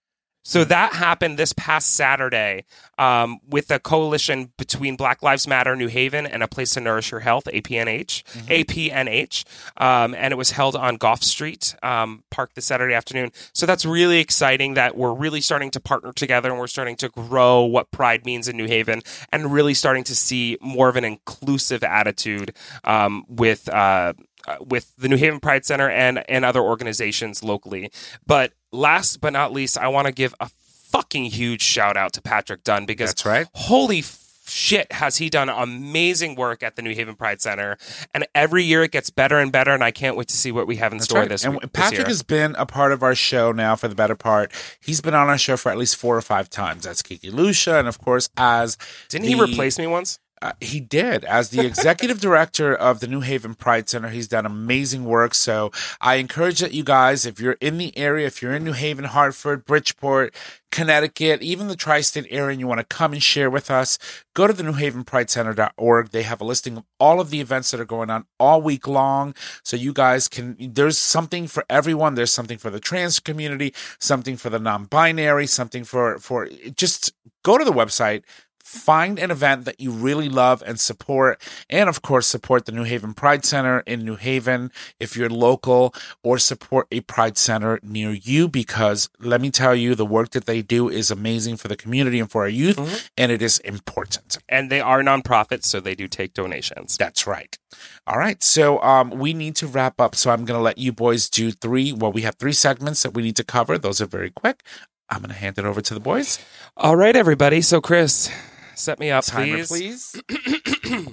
[SPEAKER 1] So that happened this past Saturday um, with a coalition between Black Lives Matter New Haven and A Place to Nourish Your Health, A P N H,
[SPEAKER 4] Mm-hmm.
[SPEAKER 1] A P N H, um, and it was held on Gough Street um, Park this Saturday afternoon. So that's really exciting that we're really starting to partner together and we're starting to grow what Pride means in New Haven and really starting to see more of an inclusive attitude um, with uh, uh, with the New Haven Pride Center and, and other organizations locally. But last but not least, I want to give a fucking huge shout out to Patrick Dunn because
[SPEAKER 4] That's right.
[SPEAKER 1] holy f- shit has he done amazing work at the New Haven Pride Center, and every year it gets better and better, and I can't wait to see what we have in
[SPEAKER 4] That's
[SPEAKER 1] store
[SPEAKER 4] right.
[SPEAKER 1] this
[SPEAKER 4] and
[SPEAKER 1] week.
[SPEAKER 4] Patrick
[SPEAKER 1] this year.
[SPEAKER 4] has been a part of our show now for the better part. He's been on our show for at least four or five times. That's Kiki Lucia, and of course, as
[SPEAKER 1] Didn't
[SPEAKER 4] the-
[SPEAKER 1] he replace me once?
[SPEAKER 4] Uh, he did. As the executive director of the New Haven Pride Center, he's done amazing work. So I encourage that you guys, if you're in the area, if you're in New Haven, Hartford, Bridgeport, Connecticut, even the tri-state area, and you want to come and share with us, go to the new haven pride center dot org. They have a listing of all of the events that are going on all week long. So you guys can, there's something for everyone. There's something for the trans community, something for the non-binary, something for, for just go to the website. Find an event that you really love and support. And of course, support the New Haven Pride Center in New Haven if you're local, or support a Pride Center near you, because let me tell you, the work that they do is amazing for the community and for our youth,
[SPEAKER 1] Mm-hmm.
[SPEAKER 4] and it is important.
[SPEAKER 1] And they are nonprofits, so they do take donations.
[SPEAKER 4] That's right. All right. So um, we need to wrap up. So I'm going to let you boys do three. Well, we have three segments that we need to cover. Those are very quick. I'm going to hand it over to the boys.
[SPEAKER 1] All right, everybody. So, Chris, set me up,
[SPEAKER 4] Timer,
[SPEAKER 1] please.
[SPEAKER 4] please.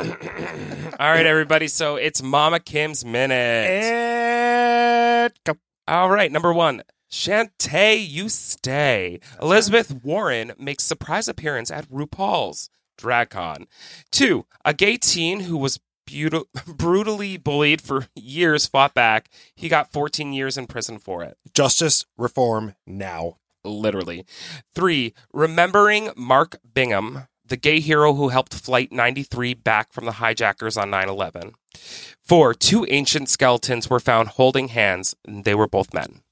[SPEAKER 1] All right, everybody. So it's Mama Kim's Minute.
[SPEAKER 2] And go.
[SPEAKER 1] All right, number one. Shantae, you stay. Elizabeth Warren makes surprise appearance at RuPaul's DragCon. Two, a gay teen who was beauti- brutally bullied for years fought back. He got fourteen years in prison for it.
[SPEAKER 2] Justice reform now.
[SPEAKER 1] Literally. Three, remembering Mark Bingham, the gay hero who helped Flight ninety-three back from the hijackers on nine eleven. Four, two ancient skeletons were found holding hands. And they were both men.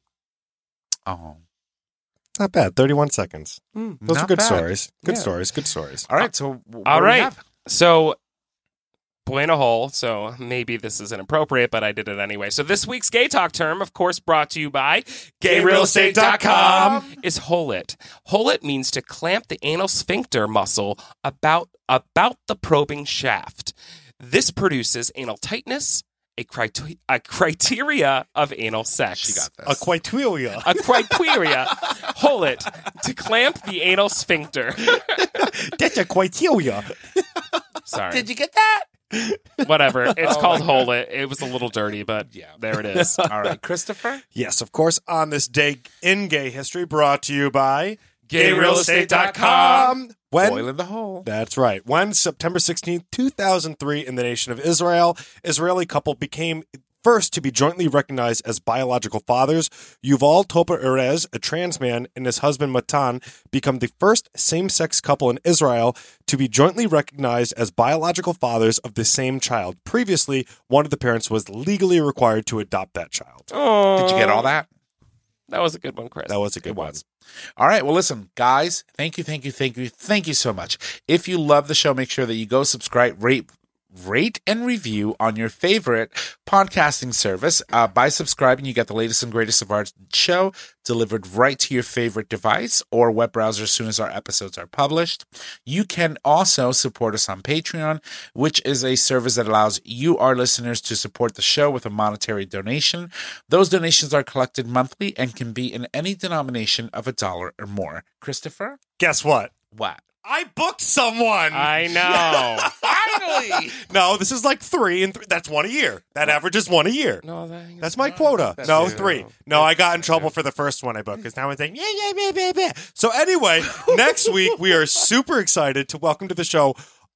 [SPEAKER 4] Oh,
[SPEAKER 2] Not bad. thirty-one seconds. Those
[SPEAKER 4] not
[SPEAKER 2] are good
[SPEAKER 4] bad.
[SPEAKER 2] stories. Good
[SPEAKER 1] Yeah.
[SPEAKER 2] stories. Good stories.
[SPEAKER 4] All right. So what
[SPEAKER 1] All
[SPEAKER 4] do we
[SPEAKER 1] right.
[SPEAKER 4] have?
[SPEAKER 1] So, boy in a hole. So maybe this is inappropriate, but I did it anyway. So this week's gay talk term, of course, brought to you by gay real estate dot com, is hole it. Hole it means to clamp the anal sphincter muscle about about the probing shaft. This produces anal tightness, a, criter- a criteria of anal sex.
[SPEAKER 4] She got this.
[SPEAKER 2] A criteria.
[SPEAKER 1] A criteria. Hole it to clamp the anal sphincter.
[SPEAKER 2] That's a criteria.
[SPEAKER 1] Sorry.
[SPEAKER 4] Did you get that?
[SPEAKER 1] Whatever. It's
[SPEAKER 4] Oh
[SPEAKER 1] called
[SPEAKER 4] my
[SPEAKER 1] Hole It. It was a little dirty, but
[SPEAKER 4] Yeah.
[SPEAKER 1] there it is.
[SPEAKER 4] All right, Christopher.
[SPEAKER 2] Yes, of course. On this day in gay history, brought to you by
[SPEAKER 1] gay real estate dot com.
[SPEAKER 2] When
[SPEAKER 4] Boil in the hole.
[SPEAKER 2] That's right. When September sixteenth, two thousand three, in the nation of Israel, Israeli couple became first to be jointly recognized as biological fathers. Yuval Topa Erez, a trans man, and his husband Matan become the first same-sex couple in Israel to be jointly recognized as biological fathers of the same child. Previously, one of the parents was legally required to adopt that child.
[SPEAKER 1] Oh,
[SPEAKER 4] Did you get all that?
[SPEAKER 1] That was a good one, Chris.
[SPEAKER 2] That was a good
[SPEAKER 4] It
[SPEAKER 2] one.
[SPEAKER 4] was. All right. Well, listen, guys, thank you, thank you, thank you, thank you so much. If you love the show, make sure that you go subscribe, rate, rate and review on your favorite podcasting service. Uh, by subscribing, you get the latest and greatest of our show delivered right to your favorite device or web browser as soon as our episodes are published. You can also support us on Patreon, which is a service that allows you, our listeners, to support the show with a monetary donation. Those donations are collected monthly and can be in any denomination of a dollar or more. Christopher?
[SPEAKER 2] Guess what?
[SPEAKER 4] What?
[SPEAKER 2] I booked someone.
[SPEAKER 1] I know.
[SPEAKER 4] Finally!
[SPEAKER 2] No, this is like three, and th- that's one a year. That averages one a year.
[SPEAKER 1] No, that,
[SPEAKER 2] That's my quota.
[SPEAKER 4] That's
[SPEAKER 2] No,
[SPEAKER 4] two.
[SPEAKER 2] three. No, I got in trouble for the first one I booked because now I'm saying, yeah, yeah, yeah, yeah, yeah. So anyway, next week we are super excited to welcome to the show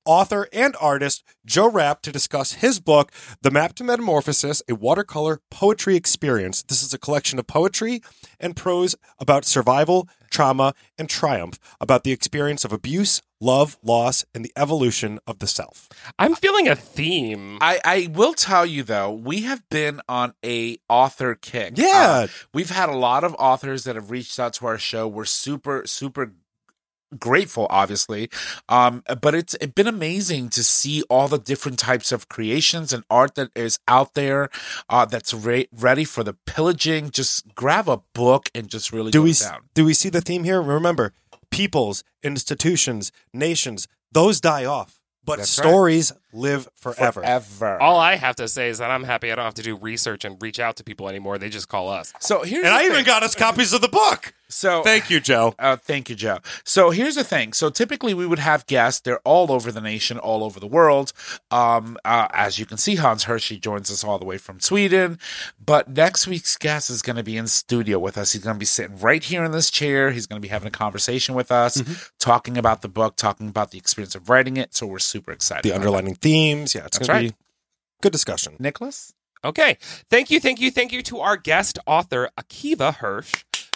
[SPEAKER 2] author and artist Joe Rapp to discuss his book, The Map to Metamorphosis, a watercolor poetry experience. This is a collection of poetry and prose about survival, trauma, and triumph, about the experience of abuse, love, loss, and the evolution of the self.
[SPEAKER 1] I'm feeling a theme.
[SPEAKER 4] I, I will tell you, though, we have been on a author kick.
[SPEAKER 2] Yeah.
[SPEAKER 4] Uh, we've had a lot of authors that have reached out to our show. We're super, super grateful, obviously, um, but it's, it's been amazing to see all the different types of creations and art that is out there uh, that's re- ready for the pillaging. Just grab a book and just really
[SPEAKER 2] Do
[SPEAKER 4] go
[SPEAKER 2] we
[SPEAKER 4] down.
[SPEAKER 2] do we see the theme here? Remember, peoples, institutions, nations, those die off, but
[SPEAKER 4] That's right.
[SPEAKER 2] stories live forever.
[SPEAKER 4] Forever.
[SPEAKER 1] All I have to say is that I'm happy I don't have to do research and reach out to people anymore. They just call us.
[SPEAKER 4] So here's
[SPEAKER 2] And
[SPEAKER 4] the
[SPEAKER 2] I even
[SPEAKER 4] thing.
[SPEAKER 2] got us copies of the book.
[SPEAKER 4] So
[SPEAKER 2] Thank you, Joe.
[SPEAKER 4] Uh, thank you, Joe. So here's the thing. So typically we would have guests. They're all over the nation, all over the world. Um, uh, as you can see, Hans Hershey joins us all the way from Sweden. But next week's guest is going to be in studio with us. He's going to be sitting right here in this chair. He's going to be having a conversation with us,
[SPEAKER 2] Mm-hmm.
[SPEAKER 4] talking about the book, talking about the experience of writing it. So we're super excited.
[SPEAKER 2] The
[SPEAKER 4] about
[SPEAKER 2] underlining themes. Yeah, it's
[SPEAKER 4] That's
[SPEAKER 2] going to
[SPEAKER 4] right.
[SPEAKER 2] be good discussion.
[SPEAKER 4] that. Nicholas?
[SPEAKER 1] Okay. Thank you, thank you, thank you to our guest author, Akiva Hirsch,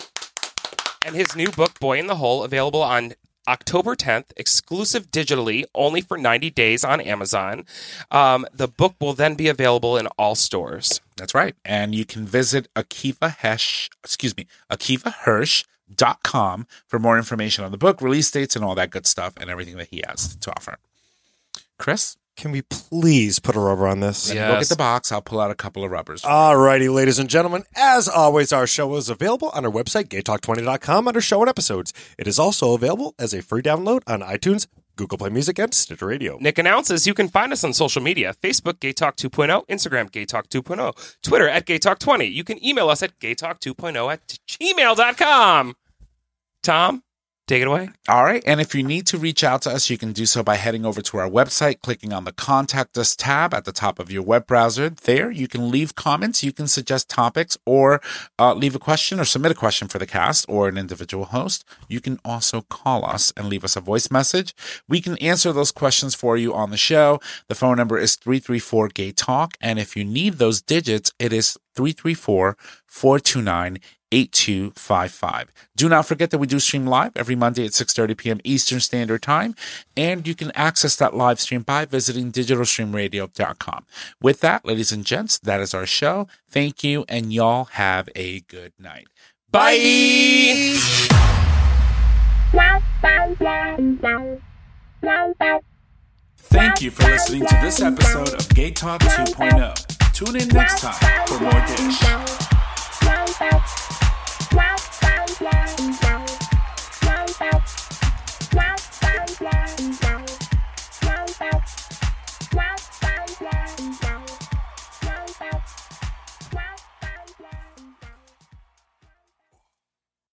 [SPEAKER 1] and his new book, Boy in the Hole, available on October tenth, exclusive digitally, only for ninety days on Amazon. Um, the book will then be available in all stores.
[SPEAKER 4] That's right. And you can visit Akiva Hirsch, excuse me, Akiva Hirsch. Dot com for more information on the book, release dates, and all that good stuff, and everything that he has to offer. Chris,
[SPEAKER 2] Can we please put a rubber on this?
[SPEAKER 4] let
[SPEAKER 1] Yeah.
[SPEAKER 4] me look
[SPEAKER 1] Yes.
[SPEAKER 4] at the box. I'll pull out a couple of rubbers.
[SPEAKER 2] All righty, ladies and gentlemen. As always, our show is available on our website, gay talk twenty dot com, under show and episodes. It is also available as a free download on iTunes, Google Play Music, and Stitcher Radio.
[SPEAKER 1] Nick announces you can find us on social media, Facebook, Gay Talk two point oh, Instagram, Gay Talk two point oh, Twitter at Gay Talk twenty. You can email us at gay talk two point oh at gmail dot com. Tom, take it away.
[SPEAKER 4] All right. And if you need to reach out to us, you can do so by heading over to our website, clicking on the Contact Us tab at the top of your web browser. There, you can leave comments, you can suggest topics, or uh, leave a question or submit a question for the cast or an individual host. You can also call us and leave us a voice message. We can answer those questions for you on the show. The phone number is three three four, gay talk. And if you need those digits, it is three three four, four two nine, eight two five five. Do not forget that we do stream live every Monday at six thirty p.m. Eastern Standard Time, and you can access that live stream by visiting digital stream radio dot com. With that, ladies and gents, that is our show. Thank you, and y'all have a good night.
[SPEAKER 1] Bye.
[SPEAKER 3] Thank you for listening to this episode of Gay Talk two point oh. Tune in next time for more dish.